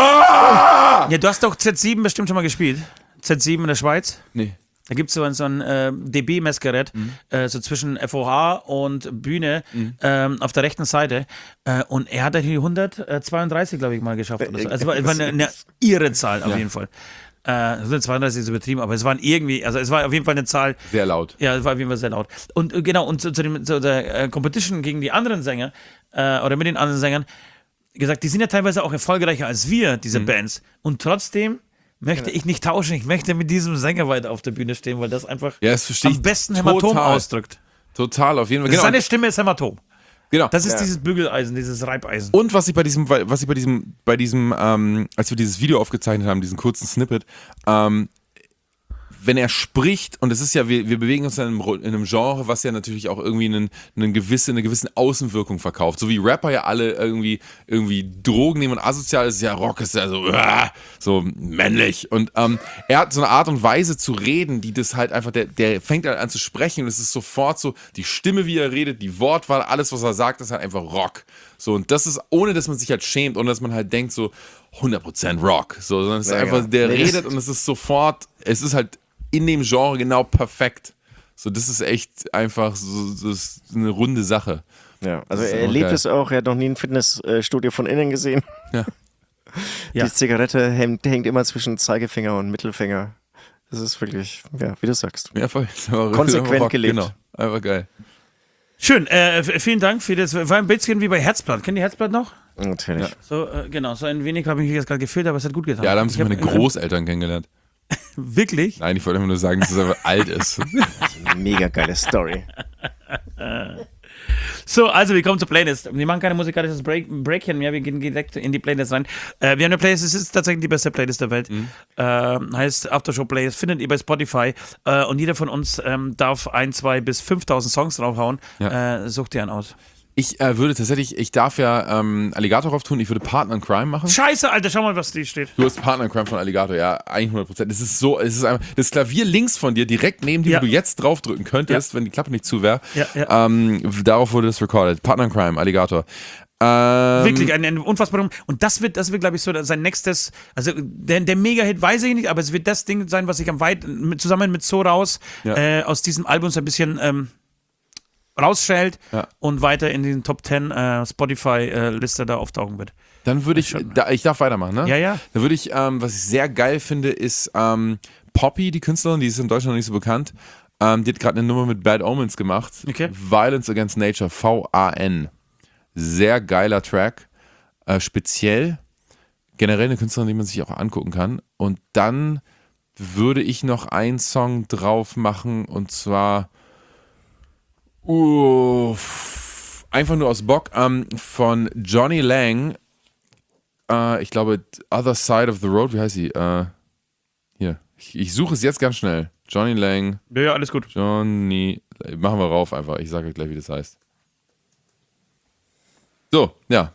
Speaker 4: Ja, du hast doch Z7 bestimmt schon mal gespielt. Z7 in der Schweiz.
Speaker 3: Nee.
Speaker 4: Da gibt es so ein dB-Messgerät, so zwischen FOH und Bühne auf der rechten Seite. Und er hat die 132, glaube ich, mal geschafft. Oder so. Also es war eine irre Zahl auf jeden Fall. 132 ist übertrieben, aber es waren irgendwie, also es war auf jeden Fall eine Zahl.
Speaker 3: Sehr laut.
Speaker 4: Ja, es war auf jeden Fall sehr laut. Und genau, und zu der Competition gegen die anderen Sänger oder mit den anderen Sängern, gesagt, die sind ja teilweise auch erfolgreicher als wir, diese Bands. Und trotzdem möchte ich nicht tauschen. Ich möchte mit diesem Sänger weiter auf der Bühne stehen, weil das einfach
Speaker 3: Ja, das verstehe ich
Speaker 4: am besten Hämatom
Speaker 3: total.
Speaker 4: ausdrückt.
Speaker 3: Total, auf jeden Fall.
Speaker 4: Seine Stimme ist Hämatom.
Speaker 3: Genau.
Speaker 4: Das ist dieses Bügeleisen, dieses Reibeisen.
Speaker 3: Und als wir dieses Video aufgezeichnet haben, diesen kurzen Snippet, wenn er spricht, und es ist ja, wir bewegen uns in einem Genre, was ja natürlich auch irgendwie eine gewisse Außenwirkung verkauft. So wie Rapper ja alle irgendwie Drogen nehmen und asozial ist, ja Rock ist ja so männlich. Und er hat so eine Art und Weise zu reden, die das halt einfach, der fängt halt an zu sprechen und es ist sofort so, die Stimme, wie er redet, die Wortwahl, alles, was er sagt, ist halt einfach Rock. So, und das ist, ohne dass man sich halt schämt, ohne dass man halt denkt, so 100% Rock. So, sondern es ist einfach, der redet und es ist sofort, es ist halt in dem Genre genau perfekt. So, das ist echt einfach so, das ist eine runde Sache.
Speaker 2: Ja, also
Speaker 3: Das ist
Speaker 2: er
Speaker 3: auch
Speaker 2: lebt
Speaker 3: geil.
Speaker 2: es auch, er hat noch nie ein Fitnessstudio von innen gesehen.
Speaker 3: Ja.
Speaker 4: Ja.
Speaker 2: Die Zigarette hängt immer zwischen Zeigefinger und Mittelfinger. Das ist wirklich, ja, wie du sagst.
Speaker 3: Ja, voll.
Speaker 2: Konsequent
Speaker 3: Rock,
Speaker 2: gelebt.
Speaker 3: Genau, einfach geil.
Speaker 4: Schön, vielen Dank für das. War ein bisschen wie bei Herzblatt. Kennt ihr Herzblatt noch?
Speaker 2: Natürlich.
Speaker 4: So, genau, so ein wenig habe ich mich jetzt gerade gefühlt, aber es hat gut getan.
Speaker 3: Ja, da haben sich
Speaker 4: Ich
Speaker 3: meine
Speaker 4: hab-
Speaker 3: Großeltern kennengelernt.
Speaker 4: Wirklich?
Speaker 3: Nein, ich wollte einfach nur sagen, dass es einfach alt ist.
Speaker 2: Mega geile Story.
Speaker 4: So, also wir kommen zur Playlist. Wir machen keine musikalisches Breakchen mehr, wir gehen direkt in die Playlist rein. Wir haben eine Playlist, es ist tatsächlich die beste Playlist der Welt. Heißt Aftershow Playlist, findet ihr bei Spotify. Und jeder von uns darf 1, 2 bis 5.000 Songs draufhauen.
Speaker 3: Ja.
Speaker 4: Sucht ihr einen aus.
Speaker 3: Ich würde tatsächlich, ich darf ja Alligator drauf tun, ich würde Partner in Crime machen.
Speaker 4: Scheiße, Alter, schau mal, was da steht.
Speaker 3: Du hast Partner in Crime von Alligator, ja, 100%. Das ist so, es ist einfach, das Klavier links von dir, direkt neben dir, wo du jetzt draufdrücken könntest, wenn die Klappe nicht zu wäre. Darauf wurde das recorded. Partner in Crime, Alligator.
Speaker 4: Wirklich ein unfassbarer. Und das wird glaube ich, so sein nächstes, also der Mega-Hit weiß ich nicht, aber es wird das Ding sein, was sich zusammen mit So Raus aus diesem Album so ein bisschen rausschält und weiter in den Top 10 Spotify-Liste da auftauchen wird.
Speaker 3: Dann würde ich darf weitermachen, ne?
Speaker 4: Ja.
Speaker 3: Dann würde ich, was ich sehr geil finde, ist Poppy, die Künstlerin, die ist in Deutschland noch nicht so bekannt. Die hat gerade eine Nummer mit Bad Omens gemacht.
Speaker 4: Okay.
Speaker 3: Violence Against Nature, VAN. Sehr geiler Track. Speziell. Generell eine Künstlerin, die man sich auch angucken kann. Und dann würde ich noch einen Song drauf machen und zwar einfach nur aus Bock von Johnny Lang. Ich glaube, Other Side of the Road. Wie heißt sie? Hier. Ich suche es jetzt ganz schnell. Johnny Lang.
Speaker 4: Ja, alles gut.
Speaker 3: Johnny. Machen wir rauf einfach. Ich sage euch gleich, wie das heißt. So, ja.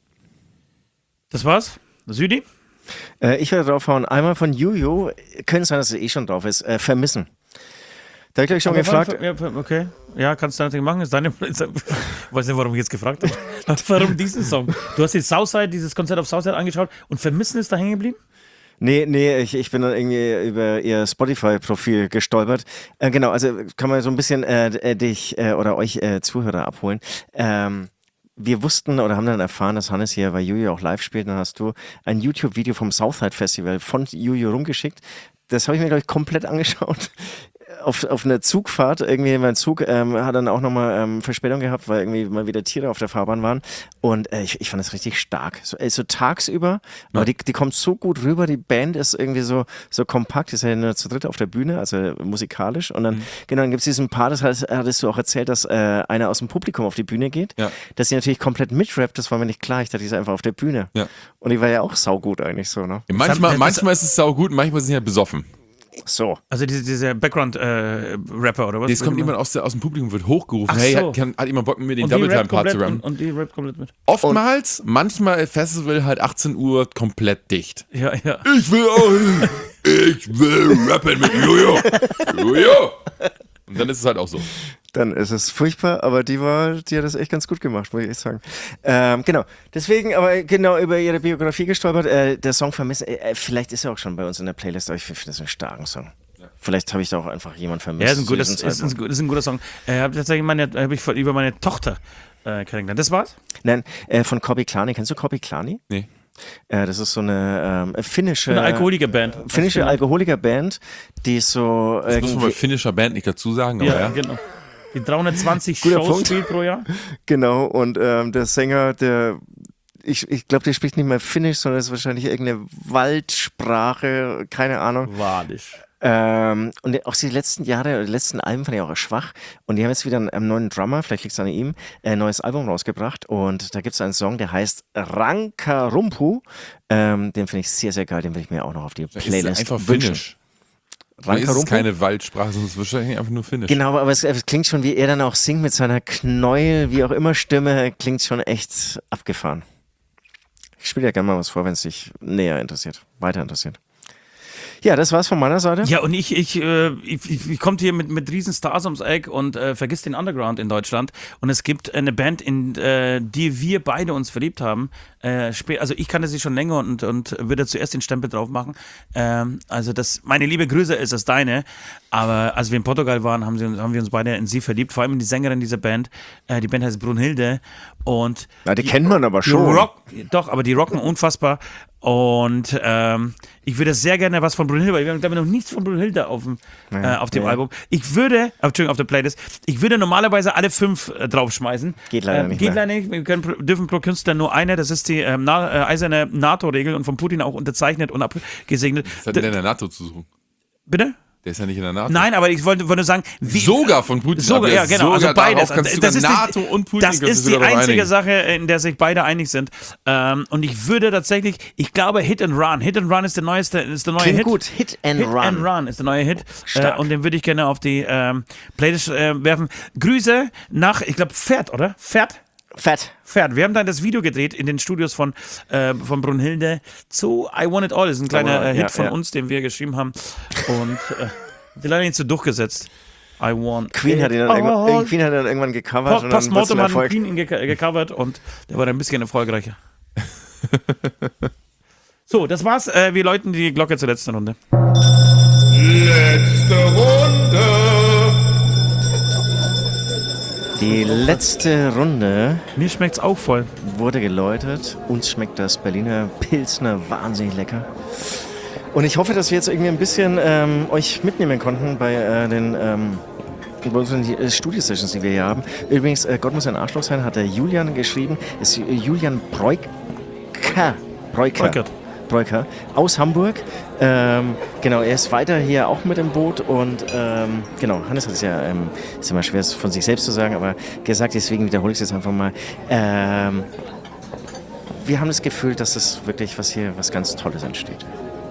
Speaker 4: Das war's? Südi?
Speaker 2: Ich werde draufhauen. Einmal von Juju. Könnte sein, dass es schon drauf ist. Vermissen. Da habe ich gleich schon gefragt.
Speaker 4: Okay. Ja, kannst du natürlich machen. Ist deine. Ich weiß nicht, warum ich jetzt gefragt habe. Warum diesen Song? Du hast dieses Konzert auf Southside angeschaut und Vermissen ist da hängen geblieben?
Speaker 2: Nee, ich bin dann irgendwie über ihr Spotify-Profil gestolpert. Genau, also kann man so ein bisschen dich oder euch Zuhörer abholen. Wir wussten oder haben dann erfahren, dass Hannes hier bei Juju auch live spielt. Dann hast du ein YouTube-Video vom Southside Festival von Juju rumgeschickt. Das habe ich mir, glaube ich, komplett angeschaut. Auf einer Zugfahrt, irgendwie mein Zug hat dann auch nochmal Verspätung gehabt, weil irgendwie mal wieder Tiere auf der Fahrbahn waren und ich fand das richtig stark, so tagsüber, aber die kommt so gut rüber, die Band ist irgendwie so kompakt, ist ja nur zu dritt auf der Bühne, also musikalisch und dann, dann gibt es diesen Part, das hattest du auch erzählt, dass einer aus dem Publikum auf die Bühne geht, dass sie natürlich komplett mitrappt, das war mir nicht klar, ich dachte, die ist einfach auf der Bühne und die war ja auch saugut eigentlich so, ne?
Speaker 3: Manchmal ist es saugut, manchmal sind sie ja besoffen.
Speaker 2: So.
Speaker 4: Also dieser Background-Rapper oder was?
Speaker 3: Jetzt kommt jemand aus dem Publikum, wird hochgerufen.
Speaker 4: Ach
Speaker 3: hey,
Speaker 4: so.
Speaker 3: hat jemand Bock mit mir den Double-Time-Part zu rammen?
Speaker 4: Und die rappt komplett mit.
Speaker 3: Oftmals, manchmal Festival halt 18 Uhr komplett dicht.
Speaker 4: Ja.
Speaker 3: Ich will rappen mit Jojo. Und dann ist es halt auch so.
Speaker 2: Dann ist es furchtbar, aber die hat das echt ganz gut gemacht, muss ich echt sagen. Genau, deswegen aber genau über ihre Biografie gestolpert. Der Song Vermissen, vielleicht ist er auch schon bei uns in der Playlist, aber ich finde das einen starken Song. Ja. Vielleicht habe ich da auch einfach jemanden vermisst.
Speaker 4: Ja, ist ein guter Song. Habe ich über meine Tochter kennengelernt. Das war's?
Speaker 2: Nein, von Kobi Klani. Kennst du Kobi Klani?
Speaker 3: Nee.
Speaker 2: Das ist so eine finnische...
Speaker 4: Eine Alkoholikerband.
Speaker 2: Finnische Alkoholikerband, die ist so...
Speaker 3: Das muss man bei finnischer Band nicht dazu sagen, aber ja.
Speaker 4: Genau. Die 320
Speaker 2: Guter
Speaker 4: Shows
Speaker 2: Punkt.
Speaker 4: spielt pro Jahr.
Speaker 2: Genau, und der Sänger, ich glaube, der spricht nicht mehr Finnisch, sondern ist wahrscheinlich irgendeine Waldsprache, keine Ahnung.
Speaker 4: Walisch.
Speaker 2: Und auch die letzten Jahre, die letzten Alben fand ich auch schwach. Und die haben jetzt wieder einen neuen Drummer, vielleicht liegt es an ihm, ein neues Album rausgebracht. Und da gibt es einen Song, der heißt Rankarumpu. Den finde ich sehr, sehr geil. Den will ich mir auch noch auf die Playlist
Speaker 3: einfach
Speaker 2: wünschen.
Speaker 3: Finnisch. Es ist keine Waldsprache, sondern es ist wahrscheinlich einfach nur Finnisch.
Speaker 2: Genau, aber es klingt schon, wie er dann auch singt mit seiner Knäuel, wie auch immer Stimme, klingt schon echt abgefahren. Ich spiele ja gerne mal was vor, wenn es dich näher interessiert, weiter interessiert. Ja, das war's von meiner Seite.
Speaker 4: Ja, und ich kommt hier mit riesen Stars ums Eck und vergisst den Underground in Deutschland. Und es gibt eine Band, in die wir beide uns verliebt haben. Also ich kannte sie schon länger und würde zuerst den Stempel drauf machen. Also meine liebe Grüße ist das deine. Aber als wir in Portugal waren, haben wir uns beide in sie verliebt. Vor allem in die Sängerin dieser Band. Die Band heißt Brunhilde. Und
Speaker 2: die kennt man aber schon.
Speaker 4: Aber die rocken unfassbar. Und ich würde sehr gerne was von Brunhilde, weil wir haben, glaube ich, noch nichts von Brunhilde auf dem Album. Entschuldigung, auf der Playlist. Ich würde normalerweise alle 5 draufschmeißen.
Speaker 2: Geht leider nicht.
Speaker 4: Geht leider nicht. Wir dürfen pro Künstler nur eine. Das ist die eiserne NATO-Regel und von Putin auch unterzeichnet und abgesegnet.
Speaker 3: Was hat denn in der NATO zu suchen?
Speaker 4: Bitte?
Speaker 3: Der ist ja nicht in der NATO.
Speaker 4: Nein, aber ich wollte nur sagen...
Speaker 3: sogar von Putin.
Speaker 4: Ja, genau, also beides.
Speaker 3: Das ist NATO und Putin.
Speaker 4: Das ist die einzige Sache, in der sich beide einig sind. Und ich würde tatsächlich, ich glaube Hit and Run. Hit and Run ist der neue
Speaker 2: Klingt
Speaker 4: Hit.
Speaker 2: Gut, Hit and Run
Speaker 4: ist der neue Hit.
Speaker 2: Stark.
Speaker 4: Und den würde ich gerne auf die Playlist werfen. Grüße nach, ich glaube, Pferd, oder? Pferd?
Speaker 2: Fett.
Speaker 4: Wir haben dann das Video gedreht in den Studios von Brunhilde zu I Want It All. Das ist ein kleiner Hit von uns, den wir geschrieben haben. Und die leider nicht so durchgesetzt. I Want
Speaker 2: Queen hat ihn dann irgendwann gecovert.
Speaker 4: Postmortem hat Queen ihn gecovert und der war dann ein bisschen erfolgreicher. So, das war's. Wir läuten die Glocke zur letzten Runde.
Speaker 1: Letzte Runde.
Speaker 2: Die letzte Runde
Speaker 4: Mir schmeckt's auch voll.
Speaker 2: wurde geläutet. Uns schmeckt das Berliner Pilsner wahnsinnig lecker. Und ich hoffe, dass wir jetzt irgendwie ein bisschen euch mitnehmen konnten bei bei unseren Studio-Sessions, die wir hier haben. Übrigens, Gott muss ein Arschloch sein, hat der Julian geschrieben. Ist Julian Breuker aus Hamburg. Genau, er ist weiter hier auch mit im Boot und genau, Hannes hat es ja, ist immer schwer von sich selbst zu sagen, aber gesagt, deswegen wiederhole ich es jetzt einfach mal. Wir haben das Gefühl, dass das wirklich was ganz Tolles entsteht.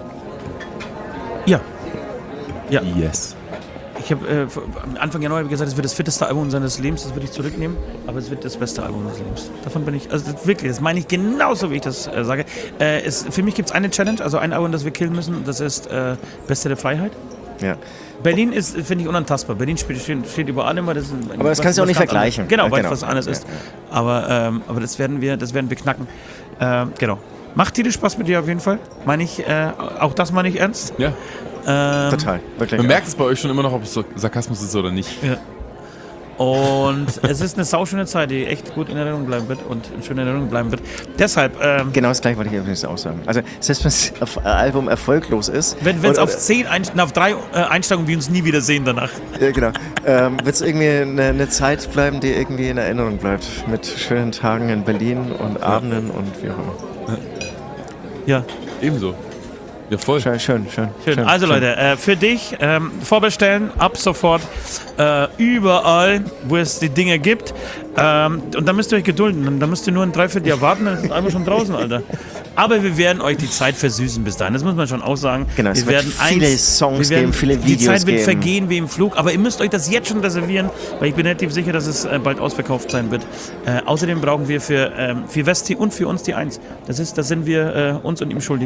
Speaker 4: Ja.
Speaker 3: Yes.
Speaker 4: Ich habe am Anfang Januar gesagt, es wird das fitteste Album seines Lebens, das würde ich zurücknehmen, aber es wird das beste Album seines Lebens. Davon bin ich, also wirklich, das meine ich genauso, wie ich das sage. Für mich gibt es eine Challenge, also ein Album, das wir killen müssen, das ist Beste der Freiheit.
Speaker 2: Ja.
Speaker 4: Berlin ist, finde ich, unantastbar. Berlin steht über allem. Aber
Speaker 2: das kannst du auch nicht vergleichen.
Speaker 4: Genau, weil es was anderes ist. Aber das werden wir knacken. Genau. Macht dir Spaß mit dir auf jeden Fall. Meine ich, auch das meine ich ernst.
Speaker 3: Ja.
Speaker 2: Total, wirklich.
Speaker 3: Man merkt es bei euch schon immer noch, ob es Sarkasmus ist oder nicht.
Speaker 4: Ja. Und es ist eine sauschöne Zeit, die echt gut in Erinnerung bleiben wird und schön in Erinnerung bleiben wird. Deshalb...
Speaker 2: genau das gleiche wollte ich übrigens auch sagen. Also selbst wenn das Album erfolglos ist...
Speaker 4: Wenn es auf 10 auf 3 einsteigen und wir uns nie wieder sehen danach.
Speaker 2: Ja, genau. Wird es irgendwie eine Zeit bleiben, die irgendwie in Erinnerung bleibt. Mit schönen Tagen in Berlin und Abenden und wie auch immer.
Speaker 4: Ja.
Speaker 3: Ebenso. Ja, voll.
Speaker 2: Schön.
Speaker 4: Also Leute, für dich vorbestellen, ab sofort überall, wo es die Dinge gibt. Und dann müsst ihr euch gedulden. Dann müsst ihr nur ein Dreivierteljahr warten, dann ist das Album schon draußen, Alter. Aber wir werden euch die Zeit versüßen bis dahin. Das muss man schon auch sagen.
Speaker 2: Genau, es wird viele Songs geben, viele Videos geben.
Speaker 4: Die Zeit wird vergehen wie im Flug. Aber ihr müsst euch das jetzt schon reservieren, weil ich bin relativ sicher, dass es bald ausverkauft sein wird. Außerdem brauchen wir für Westi und für uns die 1. Das sind wir uns und ihm schuldig.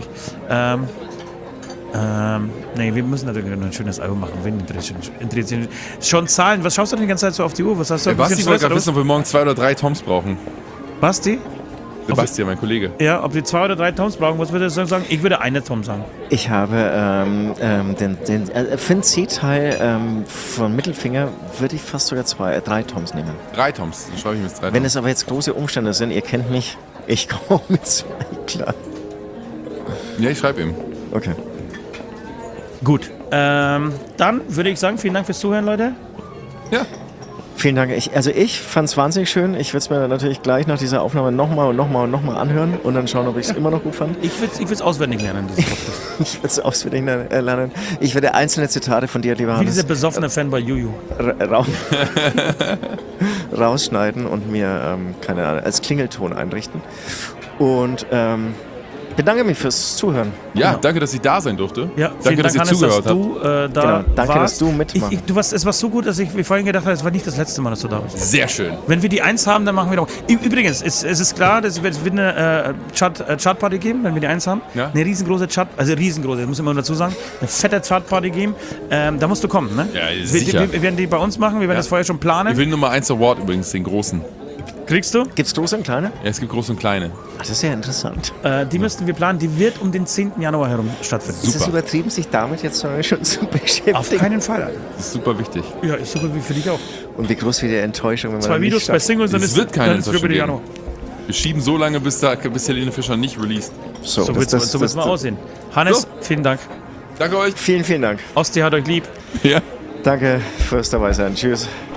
Speaker 4: Nee, wir müssen natürlich noch ein schönes Album machen. Wen interessiert schon Zahlen? Was schaust du denn die ganze Zeit so auf die Uhr? Was hast du?
Speaker 3: Basti wollte gerade wissen, ob wir morgen 2 oder 3 Toms brauchen.
Speaker 4: Basti?
Speaker 3: Sebastian, mein Kollege.
Speaker 4: Ja, ob die 2 oder 3 Toms brauchen, was würdest du sagen? Ich würde eine Tom sagen.
Speaker 2: Ich habe den Finn C-Teil von Mittelfinger würde ich fast sogar 3 Toms nehmen.
Speaker 3: 3 Toms, dann schreibe ich mir jetzt 3 Toms.
Speaker 2: Wenn es aber jetzt große Umstände sind, ihr kennt mich, ich komme mit 2 klar.
Speaker 3: Ja, ich schreibe ihm.
Speaker 2: Okay.
Speaker 4: Gut, dann würde ich sagen, vielen Dank fürs Zuhören, Leute.
Speaker 3: Ja.
Speaker 2: Vielen Dank. Ich fand es wahnsinnig schön. Ich würde es mir natürlich gleich nach dieser Aufnahme nochmal anhören und dann schauen, ob ich es immer noch gut fand.
Speaker 4: Ich würde es auswendig lernen.
Speaker 2: Ich würde es auswendig lernen. Ich werde einzelne Zitate von dir, lieber Hannes,
Speaker 4: wie dieser besoffene Fan bei Juju.
Speaker 2: Rausschneiden und mir, keine Ahnung, als Klingelton einrichten. Und bedanke mich fürs Zuhören.
Speaker 3: Ja, danke, dass ich da sein durfte.
Speaker 4: Ja,
Speaker 3: danke, dass ihr zugehört habt.
Speaker 2: Danke, dass du mitmachst.
Speaker 4: Es war so gut, dass ich vorhin gedacht habe, es war nicht das letzte Mal, dass du da bist.
Speaker 3: Sehr schön.
Speaker 4: Wenn wir die 1 haben, dann machen wir doch. Übrigens, es ist klar, dass es wird eine Chartparty geben, wenn wir die 1 haben. Ja. Eine riesengroße riesengroße, das muss ich immer dazu sagen. Eine fette Chartparty geben. Da musst du kommen, ne?
Speaker 3: Ja, sicher.
Speaker 4: Wir werden die bei uns machen, wir werden das vorher schon planen.
Speaker 3: Ich will Nummer 1 Award übrigens, den großen.
Speaker 4: Kriegst du?
Speaker 2: Gibt's große und kleine?
Speaker 3: Ja, es gibt große und kleine.
Speaker 2: Ach, das ist ja interessant.
Speaker 4: Die müssten wir planen. Die wird um den 10. Januar herum stattfinden.
Speaker 2: Ist es übertrieben, sich damit jetzt schon zu beschäftigen?
Speaker 4: Auf keinen Fall, Alter.
Speaker 3: Das ist super wichtig.
Speaker 4: Ja, ist super wie für dich auch.
Speaker 2: Und wie groß wird die Enttäuschung, wenn man
Speaker 4: 2 Videos bei Singles, dann
Speaker 3: es wird keine Enttäuschung geben.
Speaker 4: Januar.
Speaker 3: Wir schieben so lange, bis Helene Fischer nicht released.
Speaker 4: So wird es mal aussehen. Hannes, vielen Dank.
Speaker 3: Danke euch.
Speaker 2: Vielen Dank.
Speaker 4: Osti hat euch lieb.
Speaker 3: Ja.
Speaker 2: Danke fürs Dabeisein. Tschüss.